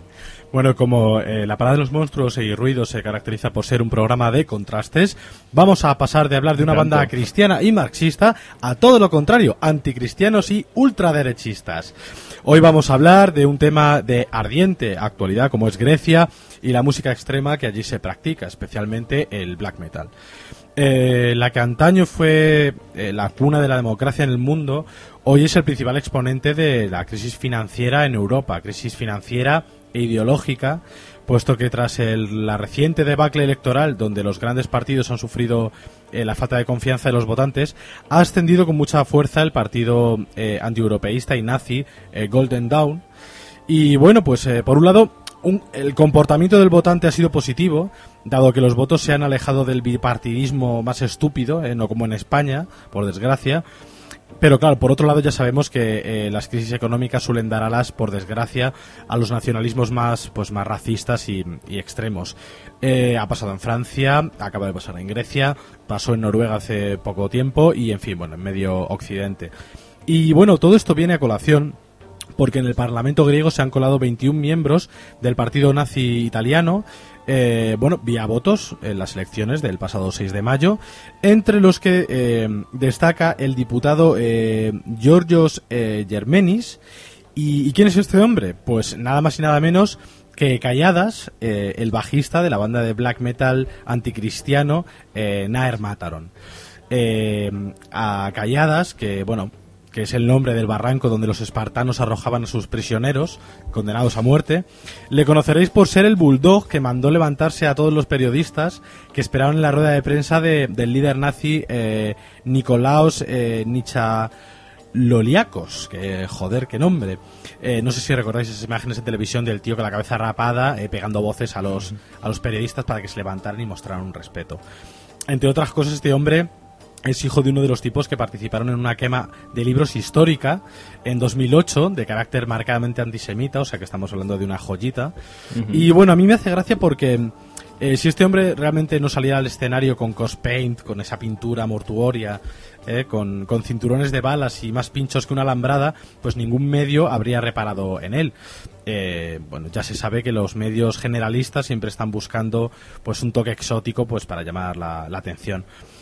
Bueno, como eh, La Parada de los Monstruos y Ruidos se caracteriza por ser un programa de contrastes, vamos a pasar de hablar de una Tanto. banda cristiana y marxista a todo lo contrario, anticristianos y ultraderechistas. Hoy vamos a hablar de un tema de ardiente actualidad como es Grecia y la música extrema que allí se practica, especialmente el black metal. Eh, la que antaño fue eh, la cuna de la democracia en el mundo, hoy es el principal exponente de la crisis financiera en Europa, crisis financiera e ideológica, puesto que tras el, la reciente debacle electoral, donde los grandes partidos han sufrido eh, la falta de confianza de los votantes, ha ascendido con mucha fuerza el partido eh, antieuropeísta y nazi eh, Golden Dawn. Y bueno, pues eh, por un lado, un, el comportamiento del votante ha sido positivo, dado que los votos se han alejado del bipartidismo más estúpido, eh, no como en España, por desgracia. Pero claro, por otro lado ya sabemos que eh, las crisis económicas suelen dar alas, por desgracia, a los nacionalismos más pues más racistas y, y extremos. Eh, ha pasado en Francia, acaba de pasar en Grecia, pasó en Noruega hace poco tiempo y, en fin, bueno, en medio occidente. Y bueno, todo esto viene a colación porque en el Parlamento griego se han colado veintiún miembros del partido nazi italiano, eh, bueno, vía votos en las elecciones del pasado seis de mayo, entre los que eh, destaca el diputado eh, Georgios eh, Germenis. ¿Y, ¿Y quién es este hombre? Pues nada más y nada menos que Calladas, eh, el bajista de la banda de black metal anticristiano eh, Naer Mataron. Eh, a Calladas, que bueno, que es el nombre del barranco donde los espartanos arrojaban a sus prisioneros, condenados a muerte, le conoceréis por ser el bulldog que mandó levantarse a todos los periodistas que esperaban en la rueda de prensa de, del líder nazi eh, Nikolaos eh, Nichaloliakos, que joder, qué nombre. Eh, no sé si recordáis esas imágenes en televisión del tío con la cabeza rapada, eh, pegando voces a los, a los periodistas para que se levantaran y mostraran un respeto. Entre otras cosas, este hombre es hijo de uno de los tipos que participaron en una quema de libros histórica en dos mil ocho, de carácter marcadamente antisemita, o sea que estamos hablando de una joyita. Uh-huh. Y bueno, a mí me hace gracia porque eh, si este hombre realmente no saliera al escenario con Cos Paint, con esa pintura mortuoria, eh, con, con cinturones de balas y más pinchos que una alambrada, pues ningún medio habría reparado en él. Eh, bueno, ya se sabe que los medios generalistas siempre están buscando pues un toque exótico pues para llamar la, la atención.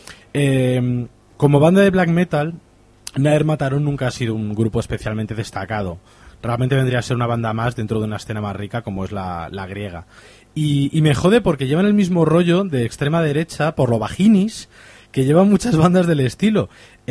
Eh, como banda de black metal, Naer Mataron nunca ha sido un grupo especialmente destacado. Realmente vendría a ser una banda más dentro de una escena más rica como es la, la griega. Y, y me jode porque llevan el mismo rollo de extrema derecha, por lo vaginis, que llevan muchas bandas del estilo.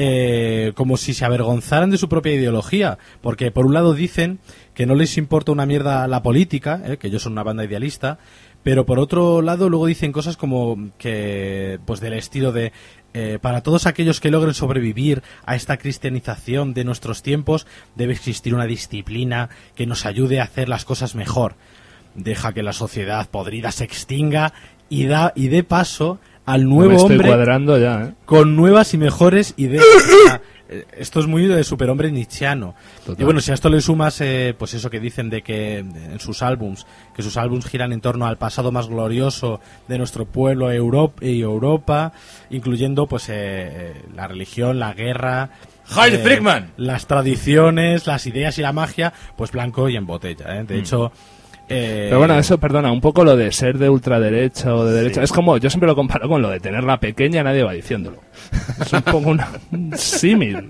Eh, como si se avergonzaran de su propia ideología. Porque por un lado dicen que no les importa una mierda la política, eh, que ellos son una banda idealista, pero por otro lado luego dicen cosas como que, pues del estilo de eh, para todos aquellos que logren sobrevivir a esta cristianización de nuestros tiempos debe existir una disciplina que nos ayude a hacer las cosas mejor. Deja que la sociedad podrida se extinga y da y dé paso al nuevo no me estoy hombre cuadrando ya, ¿eh? Con nuevas y mejores ideas. Esto es muy de superhombre nietzscheano. Total. Y bueno, si a esto le sumas eh, pues eso que dicen de que en sus álbums, que sus álbums giran en torno al pasado más glorioso de nuestro pueblo Europa, y Europa, incluyendo pues eh, la religión, la guerra, Heil eh, Frickman, las tradiciones, las ideas y la magia, pues blanco y en botella, ¿eh? De mm. hecho, Eh... Pero bueno, eso, perdona, un poco lo de ser de ultraderecha o de derecha, sí. Es como, yo siempre lo comparo con lo de tenerla pequeña, nadie va diciéndolo. Es un poco una, un símil,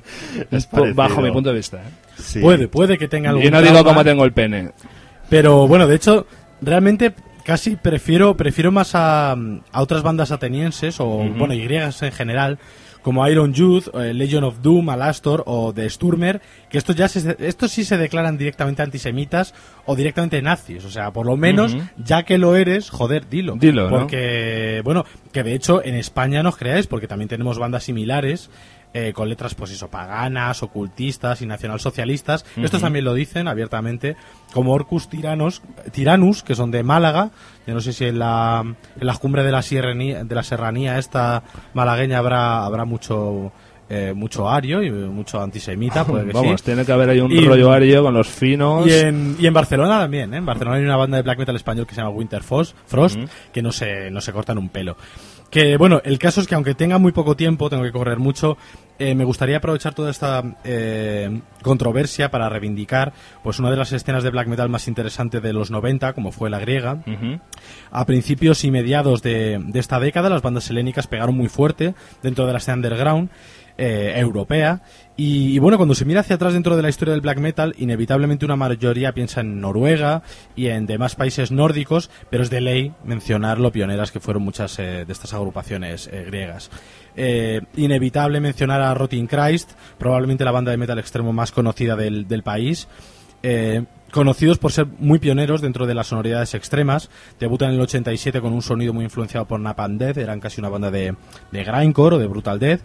bajo mi punto de vista. ¿eh? Sí. Puede, puede que tenga algún Y no digo trauma, cómo tengo el pene. Pero bueno, de hecho, realmente casi prefiero prefiero más a, a otras bandas atenienses, o uh-huh. bueno, y griegas en general, como Iron Youth, eh, Legion of Doom, Alastor o The Sturmer, que estos ya se, estos sí se declaran directamente antisemitas o directamente nazis, o sea, por lo menos, uh-huh. ya que lo eres, joder, dilo. Dilo, porque, ¿no? Bueno, que de hecho en España no os creáis, porque también tenemos bandas similares, eh, con letras, pues eso, paganas, ocultistas y nacionalsocialistas. Uh-huh. Estos también lo dicen abiertamente, como Orcus Tiranos, Tiranus, que son de Málaga. Yo no sé si en la, en la cumbre de la, sierranía, de la serranía esta malagueña habrá habrá mucho eh, mucho ario y mucho antisemita. Puede que Vamos, sí. Tiene que haber ahí un y, rollo ario con los finos. Y en, y en Barcelona también, ¿eh? En Barcelona hay una banda de black metal español que se llama Winter Frost, Frost uh-huh. que no se, no se cortan un pelo. Que bueno, el caso es que aunque tenga muy poco tiempo, tengo que correr mucho, eh, me gustaría aprovechar toda esta eh, controversia para reivindicar pues una de las escenas de black metal más interesantes de los noventa, como fue la griega. Uh-huh. A principios y mediados de, de esta década, las bandas helénicas pegaron muy fuerte dentro de la escena underground eh, europea. Y, y bueno, cuando se mira hacia atrás dentro de la historia del black metal, inevitablemente una mayoría piensa en Noruega y en demás países nórdicos, pero es de ley mencionar lo pioneras que fueron muchas eh, de estas agrupaciones eh, griegas. Eh, inevitable mencionar a Rotting Christ, probablemente la banda de metal extremo más conocida del, del país. Eh, conocidos por ser muy pioneros dentro de las sonoridades extremas. Debutan en el ochenta y siete con un sonido muy influenciado por Napalm Death, eran casi una banda de, de grindcore o de brutal death.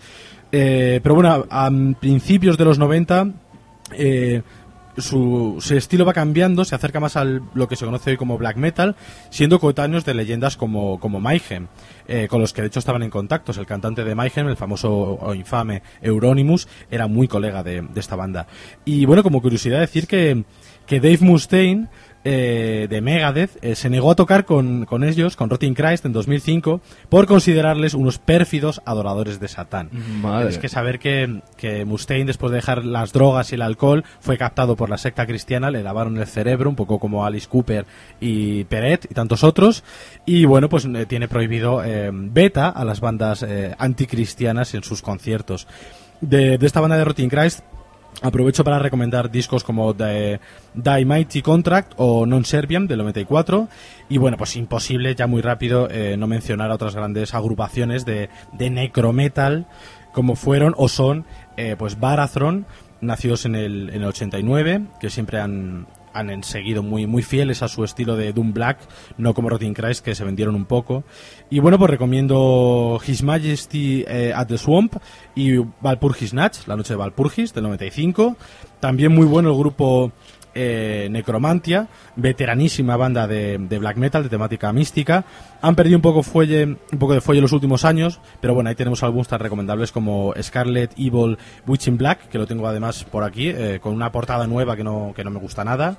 Eh, pero bueno, a, a principios de los noventa eh, su, su estilo va cambiando, se acerca más a lo que se conoce hoy como black metal, siendo coetáneos de leyendas como, como Mayhem, eh, con los que de hecho estaban en contacto. El cantante de Mayhem, el famoso o infame Euronymous, era muy colega de, de esta banda. Y bueno, como curiosidad decir que, que Dave Mustaine Eh, de Megadeth eh, se negó a tocar con, con ellos, con Rotting Christ en dos mil cinco, por considerarles unos pérfidos adoradores de Satán. Madre. Es que saber que, que Mustaine, después de dejar las drogas y el alcohol, fue captado por la secta cristiana, le lavaron el cerebro, un poco como Alice Cooper y Peret y tantos otros, y bueno, pues eh, tiene prohibido eh, veta a las bandas eh, anticristianas en sus conciertos. De, de esta banda de Rotting Christ aprovecho para recomendar discos como The, Die Mighty Contract o Non Serviam del noventa y cuatro, y bueno, pues imposible ya muy rápido eh, no mencionar a otras grandes agrupaciones de, de necrometal como fueron o son eh, pues Varathron, nacidos en el, en el ochenta y nueve, que siempre han han seguido muy muy fieles a su estilo de Doom Black, no como Rotting Christ, que se vendieron un poco. Y bueno, pues recomiendo His Majesty eh, at the Swamp y Walpurgis Nights, la noche de Walpurgis del noventa y cinco. También muy bueno el grupo eh, Necromantia, veteranísima banda de, de black metal de temática mística. Han perdido un poco fuelle, un poco de fuelle en los últimos años, pero bueno, ahí tenemos álbumes tan recomendables como Scarlet Evil Witch in Black, que lo tengo además por aquí, eh, con una portada nueva que no, que no me gusta nada.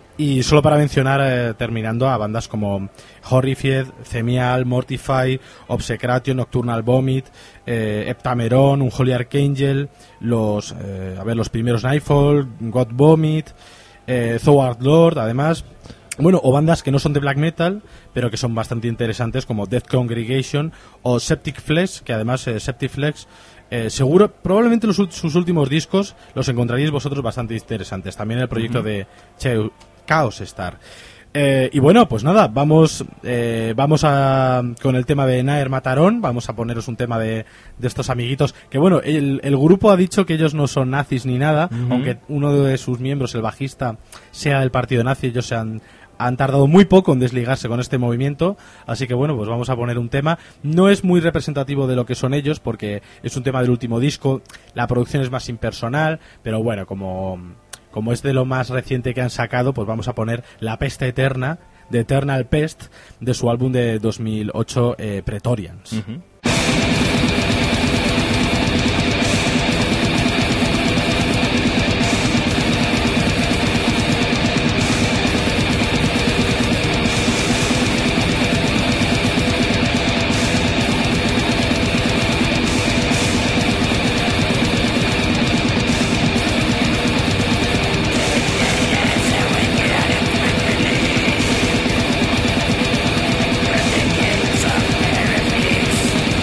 Y solo para mencionar, eh, terminando, a bandas como Horrified, Zemial, Mortify, Obsecratio, Nocturnal Vomit, eh, Heptameron, Unholy Archangel, los, eh, a ver, los primeros Nightfall, God Vomit, eh, Thou Lord, además. Bueno, o bandas que no son de black metal, pero que son bastante interesantes, como Death Congregation o Septic Flesh, que además eh, Septic Flesh, eh, seguro, probablemente los, sus últimos discos los encontraréis vosotros bastante interesantes. También el proyecto uh-huh. de Che- Chaos Star. Eh, y bueno, pues nada, vamos eh, vamos a con el tema de Naer Mataron. Vamos a poneros un tema de, de estos amiguitos, que bueno, el, el grupo ha dicho que ellos no son nazis ni nada, uh-huh. aunque uno de sus miembros, el bajista, sea del partido nazi. Ellos se han han tardado muy poco en desligarse con este movimiento, así que bueno, pues vamos a poner un tema. No es muy representativo de lo que son ellos, porque es un tema del último disco, la producción es más impersonal, pero bueno, como, como es de lo más reciente que han sacado, pues vamos a poner La Peste Eterna, de Eternal Pest, de su álbum de dos mil ocho, eh, Praetorians. Uh-huh. Peace.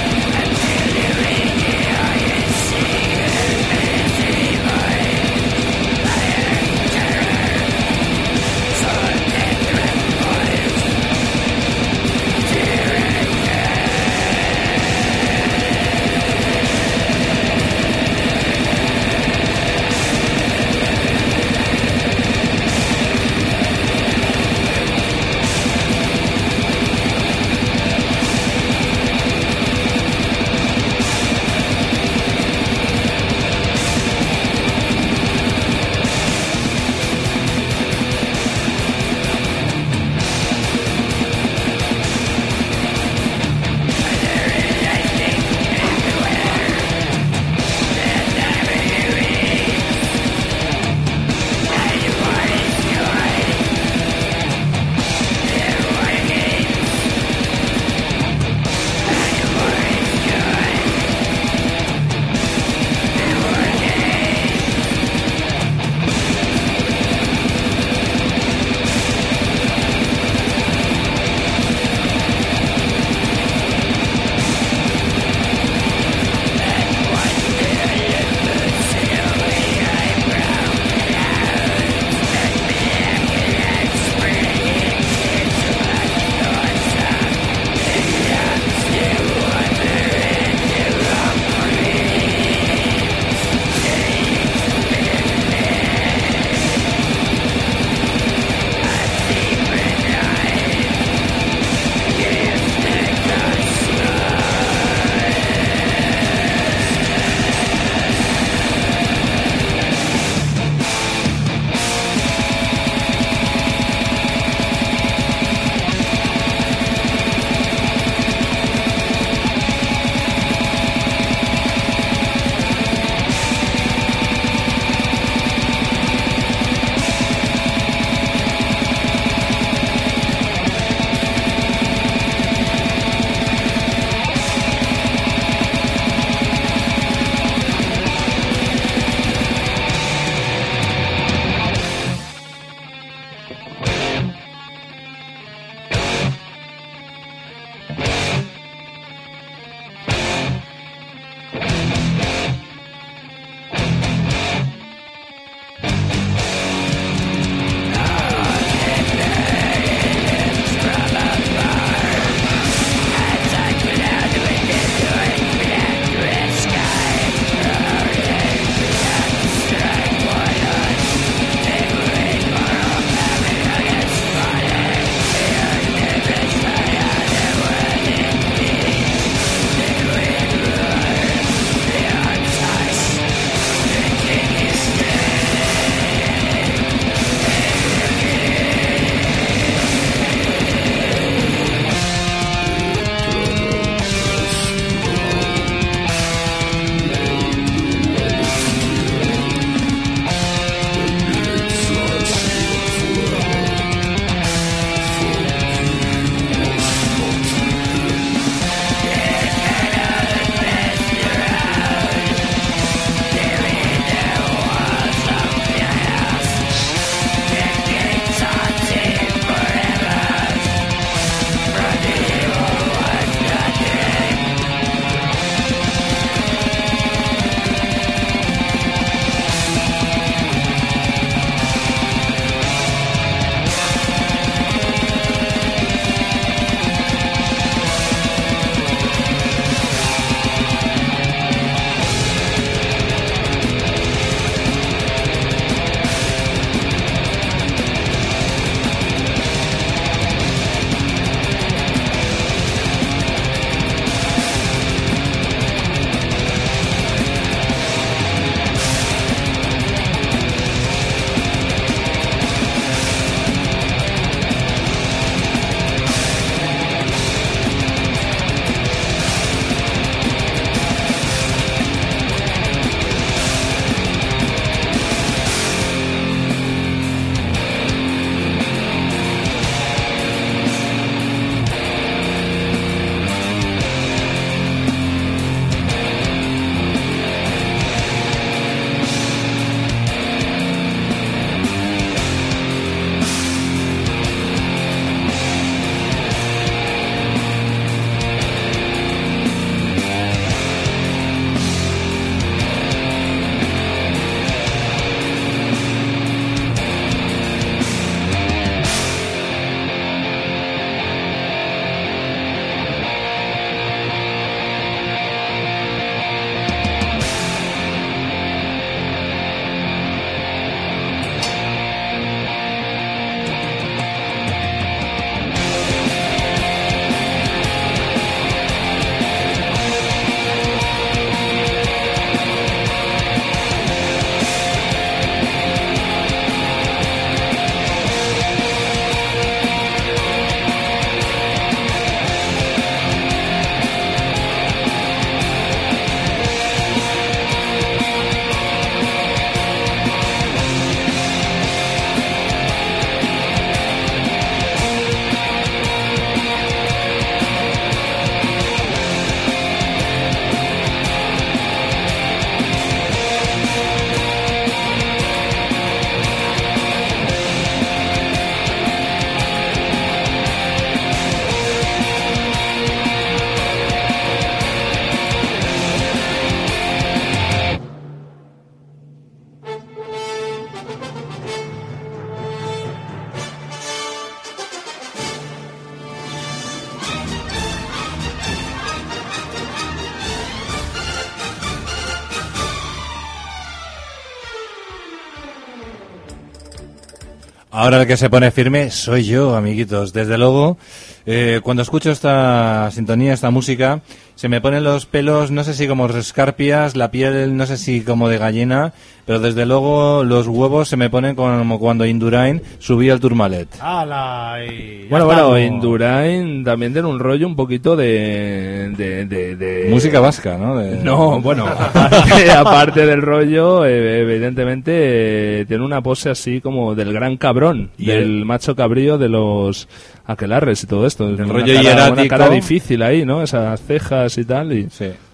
Ahora el que se pone firme soy yo, amiguitos. Desde luego, eh, cuando escucho esta sintonía, esta música, se me ponen los pelos, no sé si como escarpias, la piel no sé si como de gallina, pero desde luego los huevos se me ponen como cuando Indurain subía el Tourmalet. ¡Hala! Y bueno, bueno, Indurain también tiene un rollo un poquito de... de, de, de... música vasca, ¿no? De... No, bueno, aparte, aparte del rollo, eh, evidentemente eh, tiene una pose así como del gran cabrón, y del el... macho cabrío de los aquelarres y todo esto. El una rollo cara, hierático. Una cara difícil ahí, ¿no? Esas cejas y tal. Y... Sí.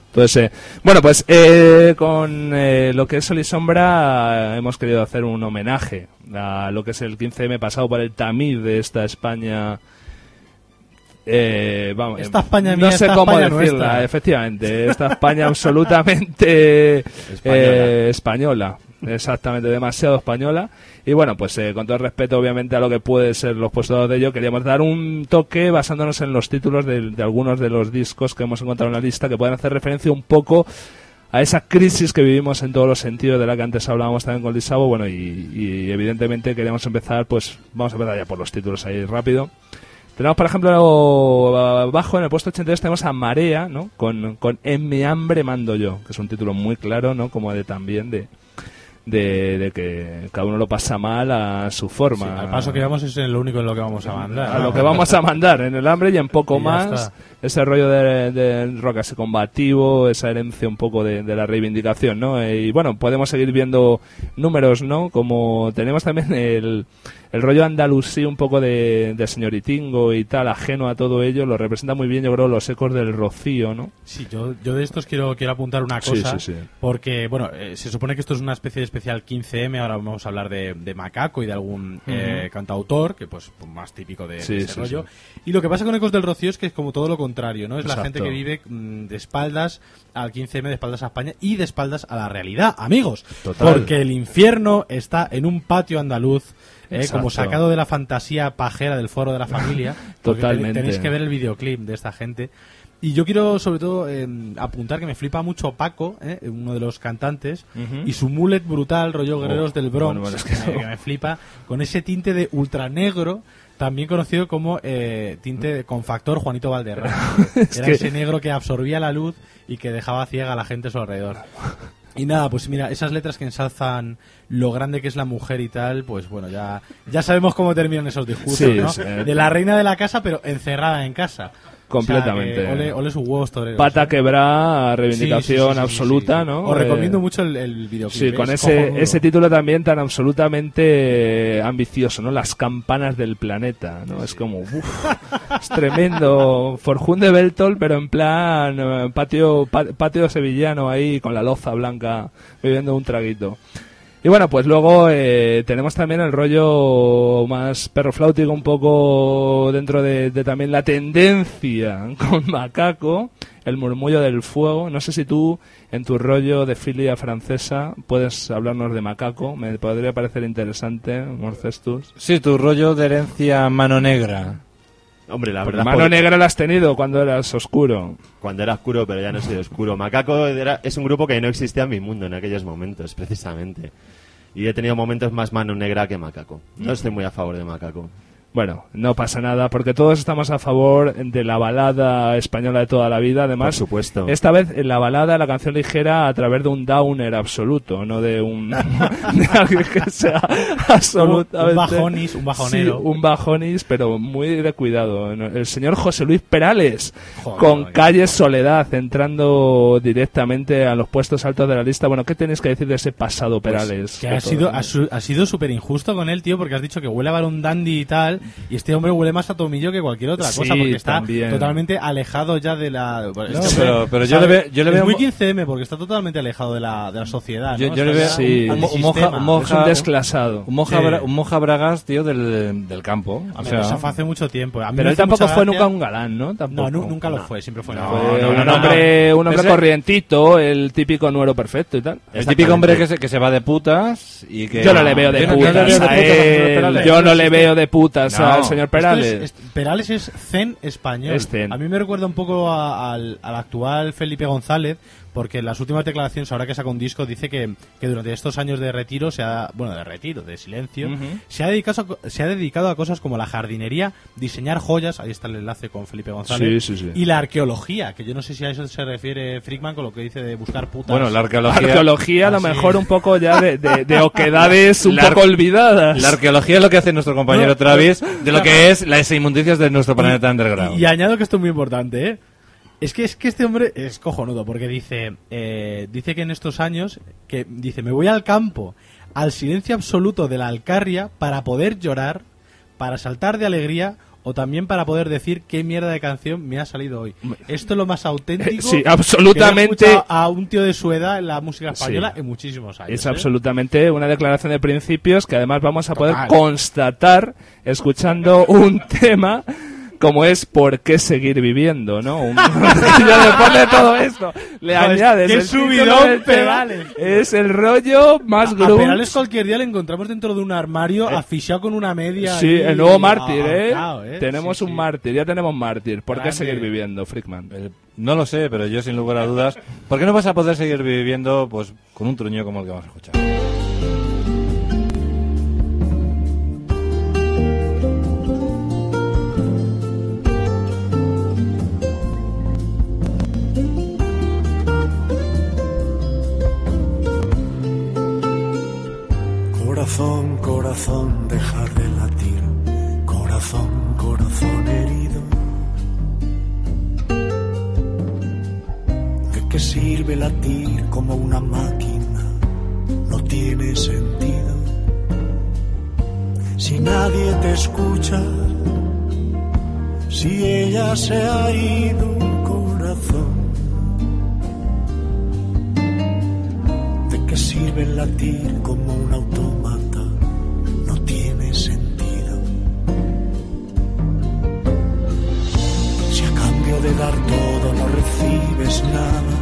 Entonces, eh, bueno, pues eh, con eh, lo que es Sol y Sombra eh, hemos querido hacer un homenaje a lo que es el quince eme pasado por el tamiz de esta España. Eh, vamos, esta España no mía, sé esta cómo España decirla, nuestra. Efectivamente, esta España absolutamente Española. eh, española, exactamente, demasiado española. Y bueno, pues eh, con todo el respeto obviamente a lo que puede ser los postulados de ello, queríamos dar un toque basándonos en los títulos de, de algunos de los discos que hemos encontrado en la lista, que pueden hacer referencia un poco a esa crisis que vivimos en todos los sentidos, de la que antes hablábamos también con Lisabo. Bueno, y, y evidentemente queríamos empezar, pues vamos a empezar ya por los títulos ahí rápido. Tenemos, por ejemplo, abajo en el puesto ochenta y dos tenemos a Marea, ¿no? Con, con En mi hambre mando yo, que es un título muy claro, ¿no? Como de también de, de, de que cada uno lo pasa mal a su forma. Sí, al paso que vamos es lo único en lo que vamos a mandar. A lo que vamos a mandar, en el hambre y en poco Y ya más. está. Ese rollo de, de rock así combativo, esa herencia un poco de, de la reivindicación, ¿no? Y bueno, podemos seguir viendo números, ¿no? Como tenemos también el... El rollo andalusí un poco de, de señoritingo y tal, ajeno a todo ello, lo representa muy bien, yo creo, los ecos del Rocío, ¿no? Sí, yo, yo de estos quiero quiero apuntar una Sí, cosa, sí, sí. porque, bueno, eh, se supone que esto es una especie de especial quince eme, ahora vamos a hablar de, de Macaco y de algún eh, Ujú. cantautor, que pues más típico de, Sí, de ese sí, rollo. sí. Y lo que pasa con Ecos del Rocío es que es como todo lo contrario, ¿no? Es la Exacto. gente que vive mm, de espaldas al quince eme, de espaldas a España y de espaldas a la realidad, amigos. Total. Porque el infierno está en un patio andaluz, eh, Exacto. como sacado de la fantasía pajera del foro de la familia. Porque Totalmente. ten- Tenéis que ver el videoclip de esta gente. Y yo quiero sobre todo eh, apuntar que me flipa mucho Paco, eh, uno de los cantantes, Ujú. y su mullet brutal, rollo Oh, Guerreros del Bronx, bueno, bueno, es que, que me, no. que me flipa, con ese tinte de ultra negro, también conocido como eh, tinte de- con factor Juanito Valderrama. Es Era que- ese negro que absorbía la luz y que dejaba ciega a la gente a su alrededor. Y nada, pues mira, esas letras que ensalzan lo grande que es la mujer y tal, pues bueno, ya ya sabemos cómo terminan esos discursos, Sí, ¿no? sí. De la reina de la casa, pero encerrada en casa. Completamente. O sea, que ole, ole sus huevos toreros. Pata ¿eh? quebrada, reivindicación Sí, sí, sí, sí, sí, absoluta, sí, sí. ¿no? Os recomiendo Eh, mucho el, el videoclip. Sí, con es ese, cojonudo. ese título también tan absolutamente eh, ambicioso, ¿no? Las campanas del planeta, ¿no? Es como, uff, es tremendo. Forjún de Beltol, pero en plan eh, patio, pa- patio sevillano ahí con la loza blanca bebiendo un traguito. Y bueno, pues luego eh, tenemos también el rollo más perrofláutico un poco dentro de, de también la tendencia con Macaco, el murmullo del fuego. No sé si tú, en tu rollo de filia francesa, puedes hablarnos de Macaco. Me podría parecer interesante, Morcestus. Sí, tu rollo de herencia mano negra. Hombre, la Porque verdad... mano por- negra la has tenido cuando eras oscuro. Cuando era oscuro, pero ya no soy oscuro. Macaco era, es un grupo que no existía en mi mundo en aquellos momentos, precisamente. Y he tenido momentos más mano negra que Macaco. No estoy muy a favor de Macaco. Bueno, no pasa nada, porque todos estamos a favor de la balada española de toda la vida. Además, Por supuesto. esta vez la balada, la canción ligera, a través de un downer absoluto, no de un de alguien que sea absolutamente Un bajonis, un bajonero. Sí, un bajonis, pero muy de cuidado. El señor José Luis Perales, Joder, con joder. Calle Soledad, entrando directamente a los puestos altos de la lista. Bueno, ¿qué tenéis que decir de ese pasado Perales? Que ha sido, ha, su- ha sido súper injusto con él, tío, porque has dicho que huele a Barón Dandy y tal, y este hombre huele más a tomillo que cualquier otra Sí, cosa, porque está también. totalmente alejado ya de la... bueno, No, este pero- hombre, pero yo ¿sabe? le veo- yo le es veo muy mo- quince eme, porque está totalmente alejado de la, de la sociedad, ¿no? Yo- yo Está le veo ya sí, un un mo- un moja- antisistema. un moja- Es un desclasado. Un moja, Sí. bra- un moja bragas, tío, del, del campo. O Pero sea, eso fue hace mucho tiempo. A mí Pero me él hace tampoco mucha fue gracia- nunca un galán, ¿no? Tampoco. No, nu- nunca lo fue, siempre fue... No, Fue no, un no, no. hombre, un hombre Ese- corrientito, el típico nuero perfecto y tal. el típico hombre que se, que se va de putas y que... Yo no le veo de Yo no- yo putas no le veo de a putas al señor él. Perales. Yo no le veo de putas No. al señor Esto es- Perales. es- Perales es zen español. Es zen. A mí me recuerda un poco a- al, al actual Felipe González, porque en las últimas declaraciones, ahora que saca un disco, dice que, que durante estos años de retiro, se ha, bueno, de retiro, de silencio, Ujú. se, ha dedicado, a- se ha dedicado a cosas como la jardinería, diseñar joyas, ahí está el enlace con Felipe González, Sí, sí, sí. y la arqueología, que yo no sé si a eso se refiere Frickman con lo que dice de buscar putas. Bueno, la arqueología... Arqueología, a lo Así. mejor un poco ya de, de, de oquedades un La ar- poco olvidadas. La arqueología es lo que hace nuestro compañero No, Travis de lo que es las inmundicias de nuestro planeta underground. Y, y añado que esto es muy importante, ¿eh? Es que, es que este hombre es cojonudo, porque dice, eh, dice que en estos años, que dice, me voy al campo, al silencio absoluto de la Alcarria, para poder llorar, para saltar de alegría o también para poder decir qué mierda de canción me ha salido hoy. Esto es lo más auténtico sí, absolutamente, que he escuchado a un tío de su edad en la música española sí. en muchísimos años. Es ¿eh? absolutamente una declaración de principios que además vamos a Total. poder constatar escuchando un tema como es ¿por qué seguir viviendo? ¿No? Un... después de todo esto le no, añades el subidón Perales. Es el rollo más grunge. A Perales cualquier día le encontramos dentro de un armario eh. afichado con una media. Sí, y... el nuevo mártir, ¿eh? Claro, ¿eh? Tenemos sí, un sí. mártir, ya tenemos mártir. ¿Por Grande. qué seguir viviendo, Freakman? Eh, no lo sé, pero yo sin lugar a dudas. ¿Por qué no vas a poder seguir viviendo pues con un truño como el que vamos a escuchar? Corazón, corazón, deja de latir. Corazón, corazón herido. ¿De qué sirve latir como una máquina? No tiene sentido. Si nadie te escucha, si ella se ha ido, corazón. ¿De qué sirve latir como un autómata? No tiene sentido. Si a cambio de dar todo no recibes nada,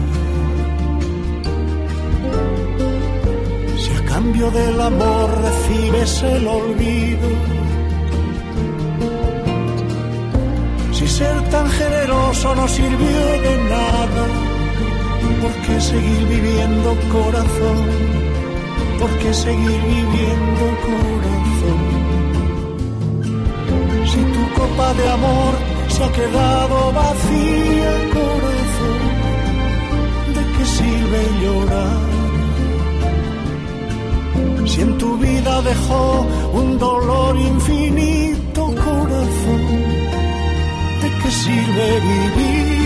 si a cambio del amor recibes el olvido, si ser tan generoso no sirvió de nada, ¿por qué seguir viviendo, corazón? ¿Por qué seguir viviendo, corazón? Si tu copa de amor se ha quedado vacía, corazón, ¿de qué sirve llorar? Si en tu vida dejó un dolor infinito, corazón, ¿de qué sirve vivir?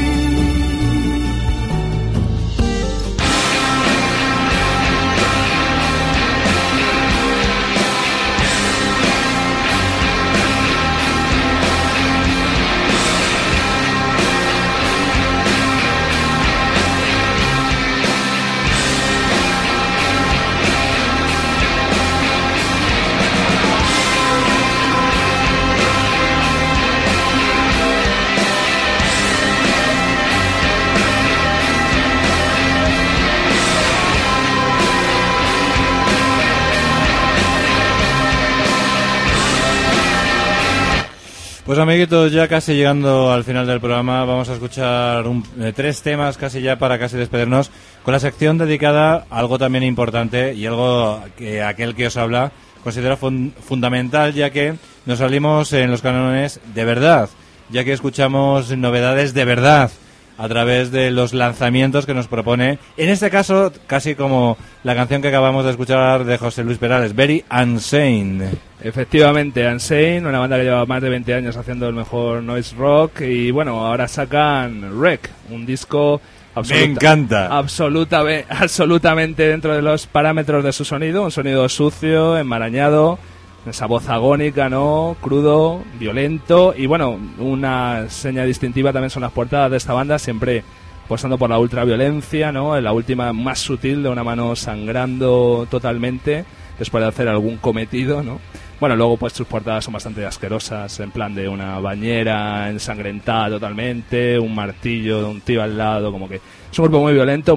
Pues amiguitos, ya casi llegando al final del programa, vamos a escuchar un, eh, tres temas casi ya para casi despedirnos, con la sección dedicada a algo también importante y algo que aquel que os habla considera fun- fundamental, ya que nos salimos en los cánones de verdad, ya que escuchamos novedades de verdad a través de los lanzamientos que nos propone, en este caso casi como la canción que acabamos de escuchar de José Luis Perales, Very Insane. Efectivamente, Insane, una banda que lleva más de veinte años haciendo el mejor noise rock, y bueno, ahora sacan Wreck, un disco absoluta, me encanta, absoluta, absolutamente dentro de los parámetros de su sonido, un sonido sucio, enmarañado, esa voz agónica, ¿no? Crudo, violento, y bueno, una seña distintiva también son las portadas de esta banda, siempre apostando por la ultraviolencia, ¿no? La última más sutil, de una mano sangrando totalmente después de hacer algún cometido, ¿no? Bueno, luego pues sus portadas son bastante asquerosas, en plan de una bañera ensangrentada totalmente, un martillo de un tío al lado, como que es un grupo muy violento,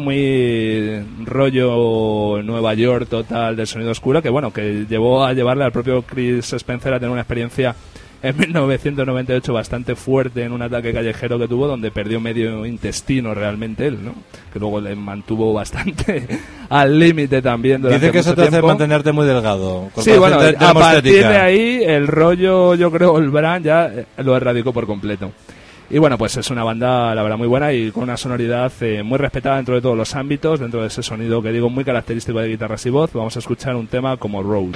muy rollo Nueva York total, del sonido oscuro, que bueno, que llevó a llevarle al propio Chris Spencer a tener una experiencia en mil novecientos noventa y ocho bastante fuerte en un ataque callejero que tuvo, donde perdió medio intestino realmente él, ¿no? Que luego le mantuvo bastante al límite también durante Dice que eso te tiempo. hace mantenerte muy delgado. Sí, bueno, a partir de ahí el rollo, yo creo, el Bran ya eh, lo erradicó por completo. Y bueno, pues es una banda, la verdad, muy buena y con una sonoridad eh, muy respetada dentro de todos los ámbitos, dentro de ese sonido que digo muy característico de guitarras y voz. Vamos a escuchar un tema como Road.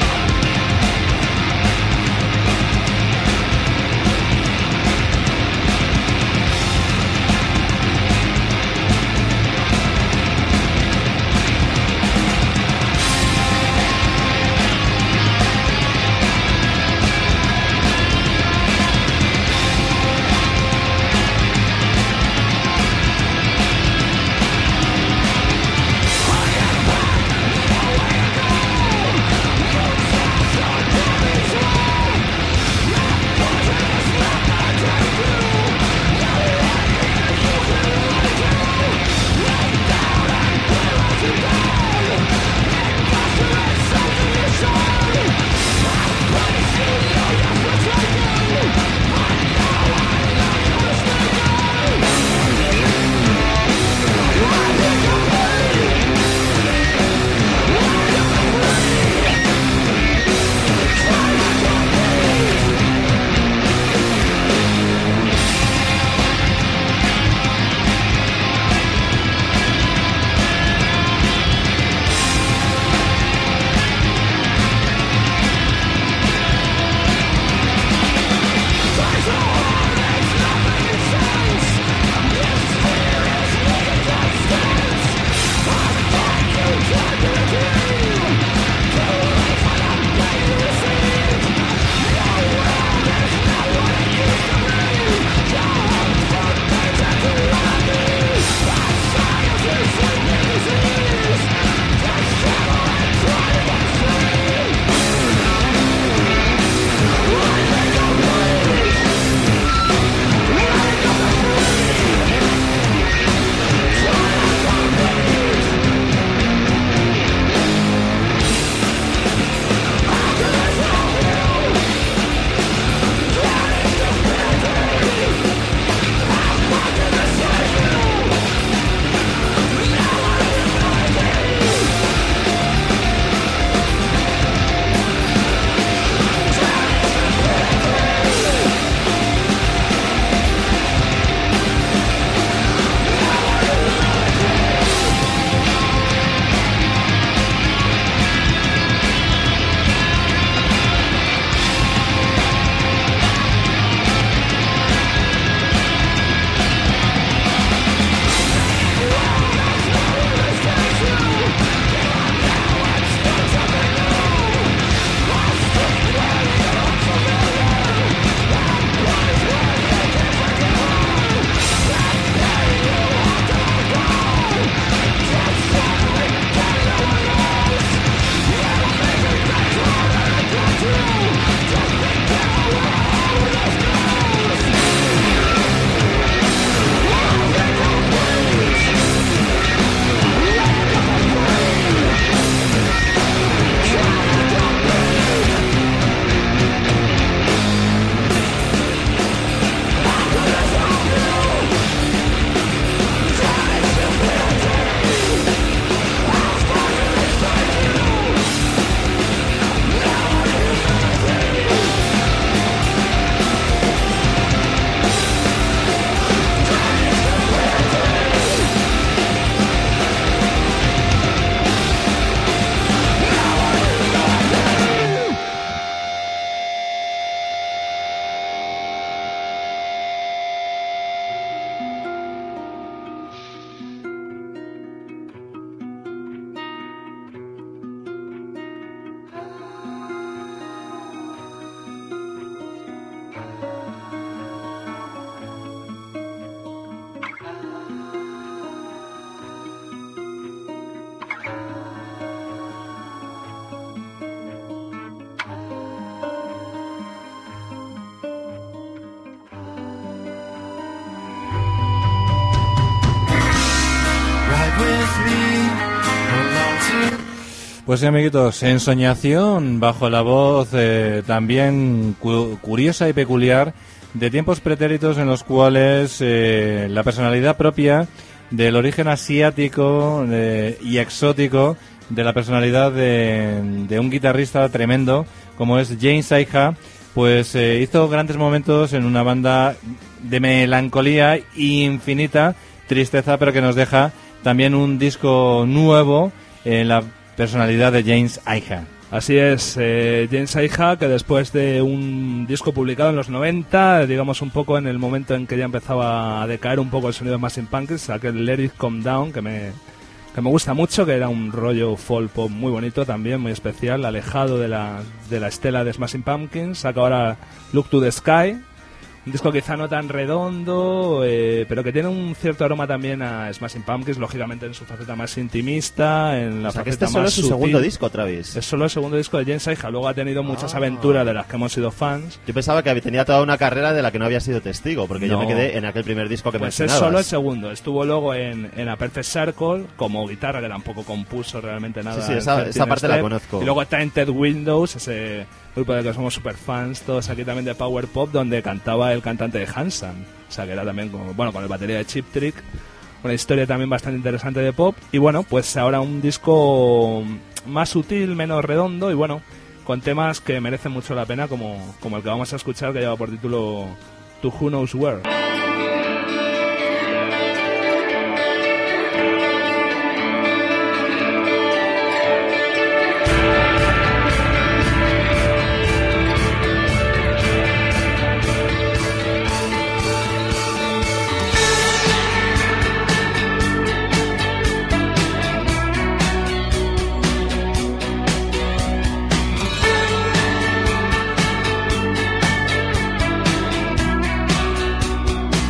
Pues sí, amiguitos, Ensoñación, bajo la voz eh, también cu- curiosa y peculiar de tiempos pretéritos en los cuales eh, la personalidad propia del origen asiático de, y exótico de la personalidad de, de un guitarrista tremendo como es James Iha, pues eh, hizo grandes momentos en una banda de melancolía infinita, tristeza, pero que nos deja también un disco nuevo en la personalidad de James Iha. Así es, eh, James Iha, que después de un disco publicado en los noventa, digamos un poco en el momento en que ya empezaba a decaer un poco el sonido de Smashing Pumpkins, aquel Let It Come Down, que me, que me gusta mucho, que era un rollo folk pop muy bonito también, muy especial, alejado de la, de la estela de Smashing Pumpkins. Saca ahora Look to the Sky, un disco quizá no tan redondo, eh, pero que tiene un cierto aroma también a Smashing Pumpkins, lógicamente en su faceta más intimista, en la o sea, faceta que este más solo es su sutil. segundo disco, Travis. Es solo el segundo disco de James Iha. Luego ha tenido muchas Ah. aventuras de las que hemos sido fans. Yo pensaba que tenía toda una carrera de la que no había sido testigo, porque yo No. me quedé en aquel primer disco que Pues es mencionabas. solo el segundo. Estuvo luego en, en A Perfect Circle como guitarra, que tampoco compuso realmente nada. Sí, sí, en esa- thirteen esa parte la Step. conozco. Y luego está en Ted Windows, ese grupo de que somos super fans, todos aquí también de Power Pop, donde cantaba el cantante de Hanson. O sea, que era también como, bueno, con el batería de Chip Trick. Una historia también bastante interesante de pop. Y bueno, pues ahora un disco más sutil, menos redondo y bueno, con temas que merecen mucho la pena, como, como el que vamos a escuchar, que lleva por título To Who Knows Where. To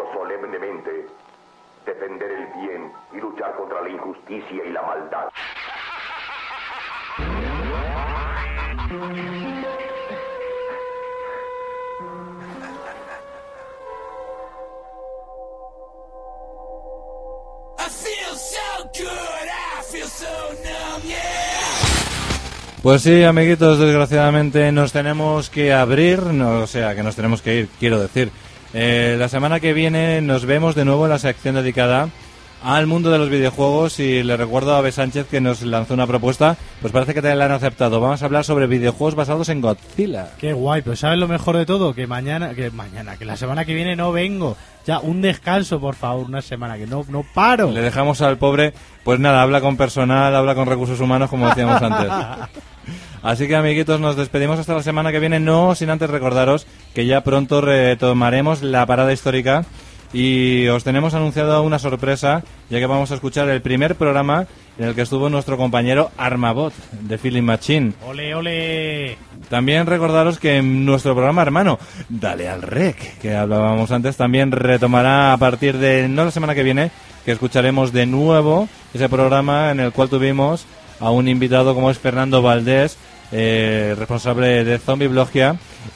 solemnemente defender el bien y luchar contra la injusticia y la maldad. Pues sí, amiguitos, desgraciadamente nos tenemos que abrir, no, o sea, que nos tenemos que ir, quiero decir. Eh, la semana que viene nos vemos de nuevo en la sección dedicada al mundo de los videojuegos y le recuerdo a Abe Sánchez que nos lanzó una propuesta, pues parece que te la han aceptado. Vamos a hablar sobre videojuegos basados en Godzilla. Qué guay, pero ¿sabes lo mejor de todo? Que mañana, que mañana, que la semana que viene no vengo. Ya, un descanso, por favor, una semana, que no, no paro. Le dejamos al pobre, pues nada, habla con personal, habla con recursos humanos, como decíamos antes. Así que, amiguitos, nos despedimos hasta la semana que viene, no sin antes recordaros que ya pronto retomaremos la parada histórica y os tenemos anunciado una sorpresa, ya que vamos a escuchar el primer programa en el que estuvo nuestro compañero Armabot, de Feeling Machine. ¡Ole, ole! También recordaros que en nuestro programa hermano, Dale al Rec, que hablábamos antes, también retomará a partir de, no la semana que viene, que escucharemos de nuevo ese programa en el cual tuvimos a un invitado como es Fernando Valdés, eh, responsable de Zombie Blogia.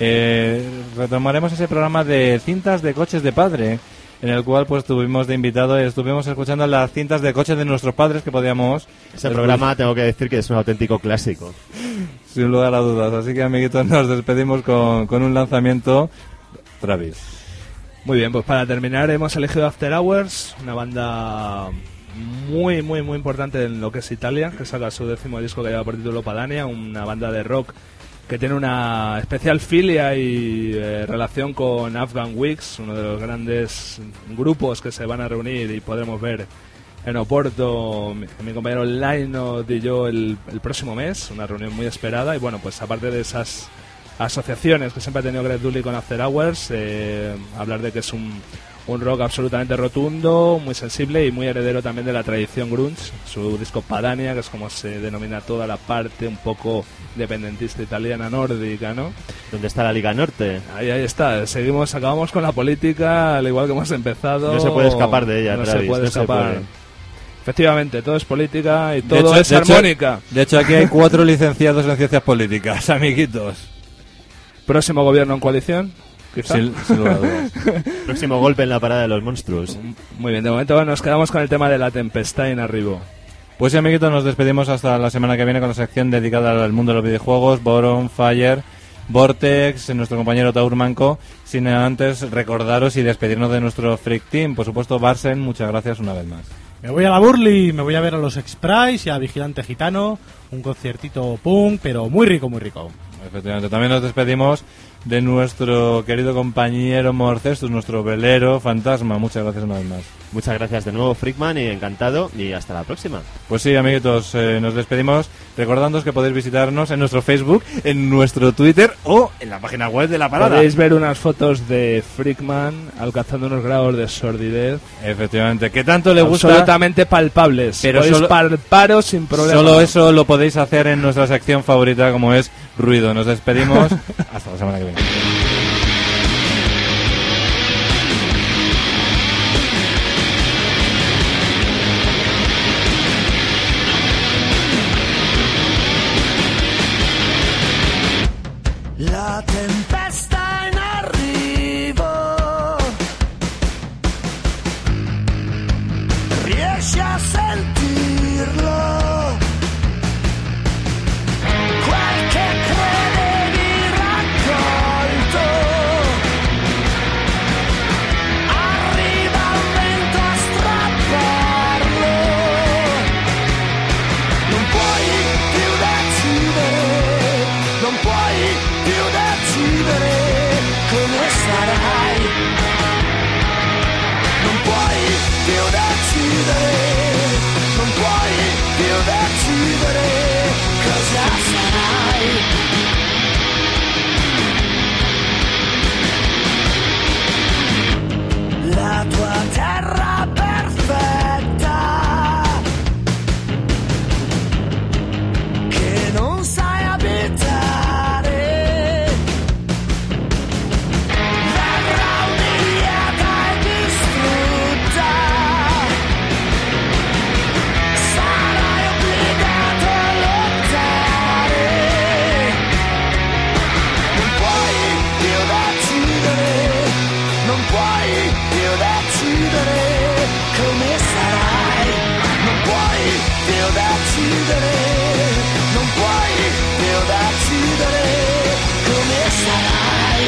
Eh, retomaremos ese programa de cintas de coches de padre, en el cual pues tuvimos de invitado, estuvimos escuchando las cintas de coches de nuestros padres que podíamos... Ese programa tengo que decir que es un auténtico clásico. Sin lugar a dudas, así que, amiguitos, nos despedimos con, con un lanzamiento. Travis. Muy bien, pues para terminar hemos elegido After Hours, una banda muy, muy, muy importante en lo que es Italia, que saca su décimo disco que lleva por título Padania, una banda de rock que tiene una especial filia y eh, relación con Afghan Wigs, uno de los grandes grupos que se van a reunir y podremos ver en Oporto, mi, mi compañero Laino y yo el, el próximo mes, una reunión muy esperada. Y bueno, pues aparte de esas asociaciones que siempre ha tenido Greg Dulli con After Hours, eh, hablar de que es un, un rock absolutamente rotundo, muy sensible y muy heredero también de la tradición grunge. Su disco Padania, que es como se denomina toda la parte un poco independentista italiana nórdica, ¿no? ¿Dónde está la Liga Norte? Ahí, ahí está. Seguimos, acabamos con la política, al igual que hemos empezado. No se puede escapar de ella, No Travis, se puede no escapar. se puede. Efectivamente, todo es política y todo De hecho, es de hecho- armónica. De hecho, aquí hay cuatro licenciados en ciencias políticas, amiguitos. Próximo gobierno en coalición, quizá. Sin, sin lugar a dudas. Próximo golpe en la parada de los monstruos. Muy bien, de momento nos quedamos con el tema de la tempestad en arribo. Pues sí, amiguitos, nos despedimos hasta la semana que viene con la sección dedicada al mundo de los videojuegos, Boron, Fire, Vortex, nuestro compañero Taur Manco. Sin antes recordaros y despedirnos de nuestro Freak Team. Por supuesto, Barsen, muchas gracias una vez más. Me voy a la Burly, me voy a ver a los X-Prize y a Vigilante Gitano, un conciertito punk, pero muy rico, muy rico. Efectivamente, también nos despedimos de nuestro querido compañero Morcestus, nuestro velero fantasma. Muchas gracias una vez más. Muchas gracias de nuevo, Freakman, y encantado, y hasta la próxima. Pues sí, amiguitos, eh, nos despedimos recordándoos que podéis visitarnos en nuestro Facebook, en nuestro Twitter o en la página web de La Parada. Podéis ver unas fotos de Freakman alcanzando unos grados de sordidez. Efectivamente, que tanto le gusta. Absolutamente palpables. Pero Podéis solo- palparos sin problema. Solo eso lo podéis hacer en nuestra sección favorita, como es Ruido. Nos despedimos. Hasta la semana que viene. La tempesta in arrivo, riesci a sentirlo? Quel che credevi raccolto più decidere come sarai, non puoi più decidere, non puoi più decidere come sarai.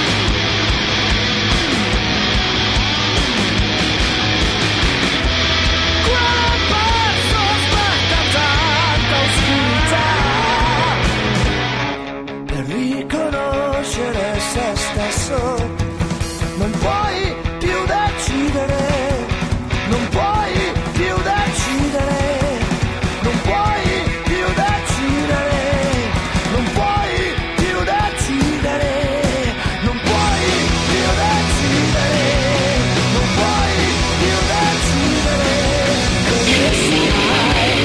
Quale pazzo aspetta tanta oscurità per riconoscere se stesso? Non puoi più decidere, non puoi più decidere, non puoi più decidere, non puoi più decidere, non puoi più decidere, non puoi più decidere come sarai.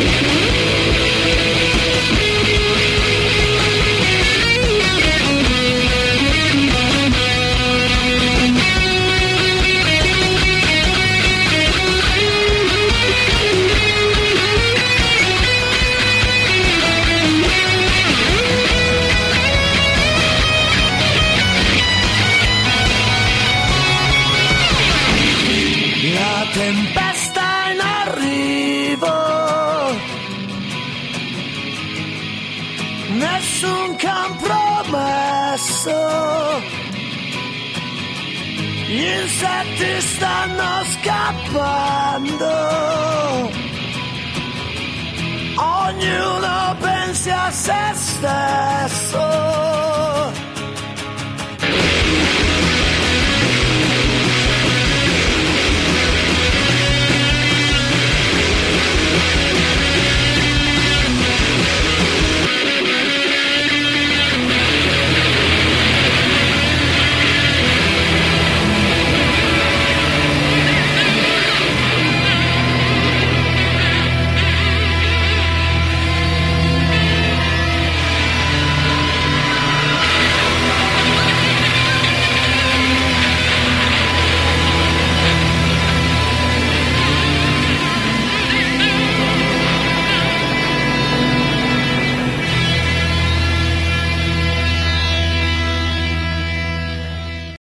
La tempesta in arrivo, nessun compromesso, gli insetti stanno scappando, ognuno pensa a se stesso.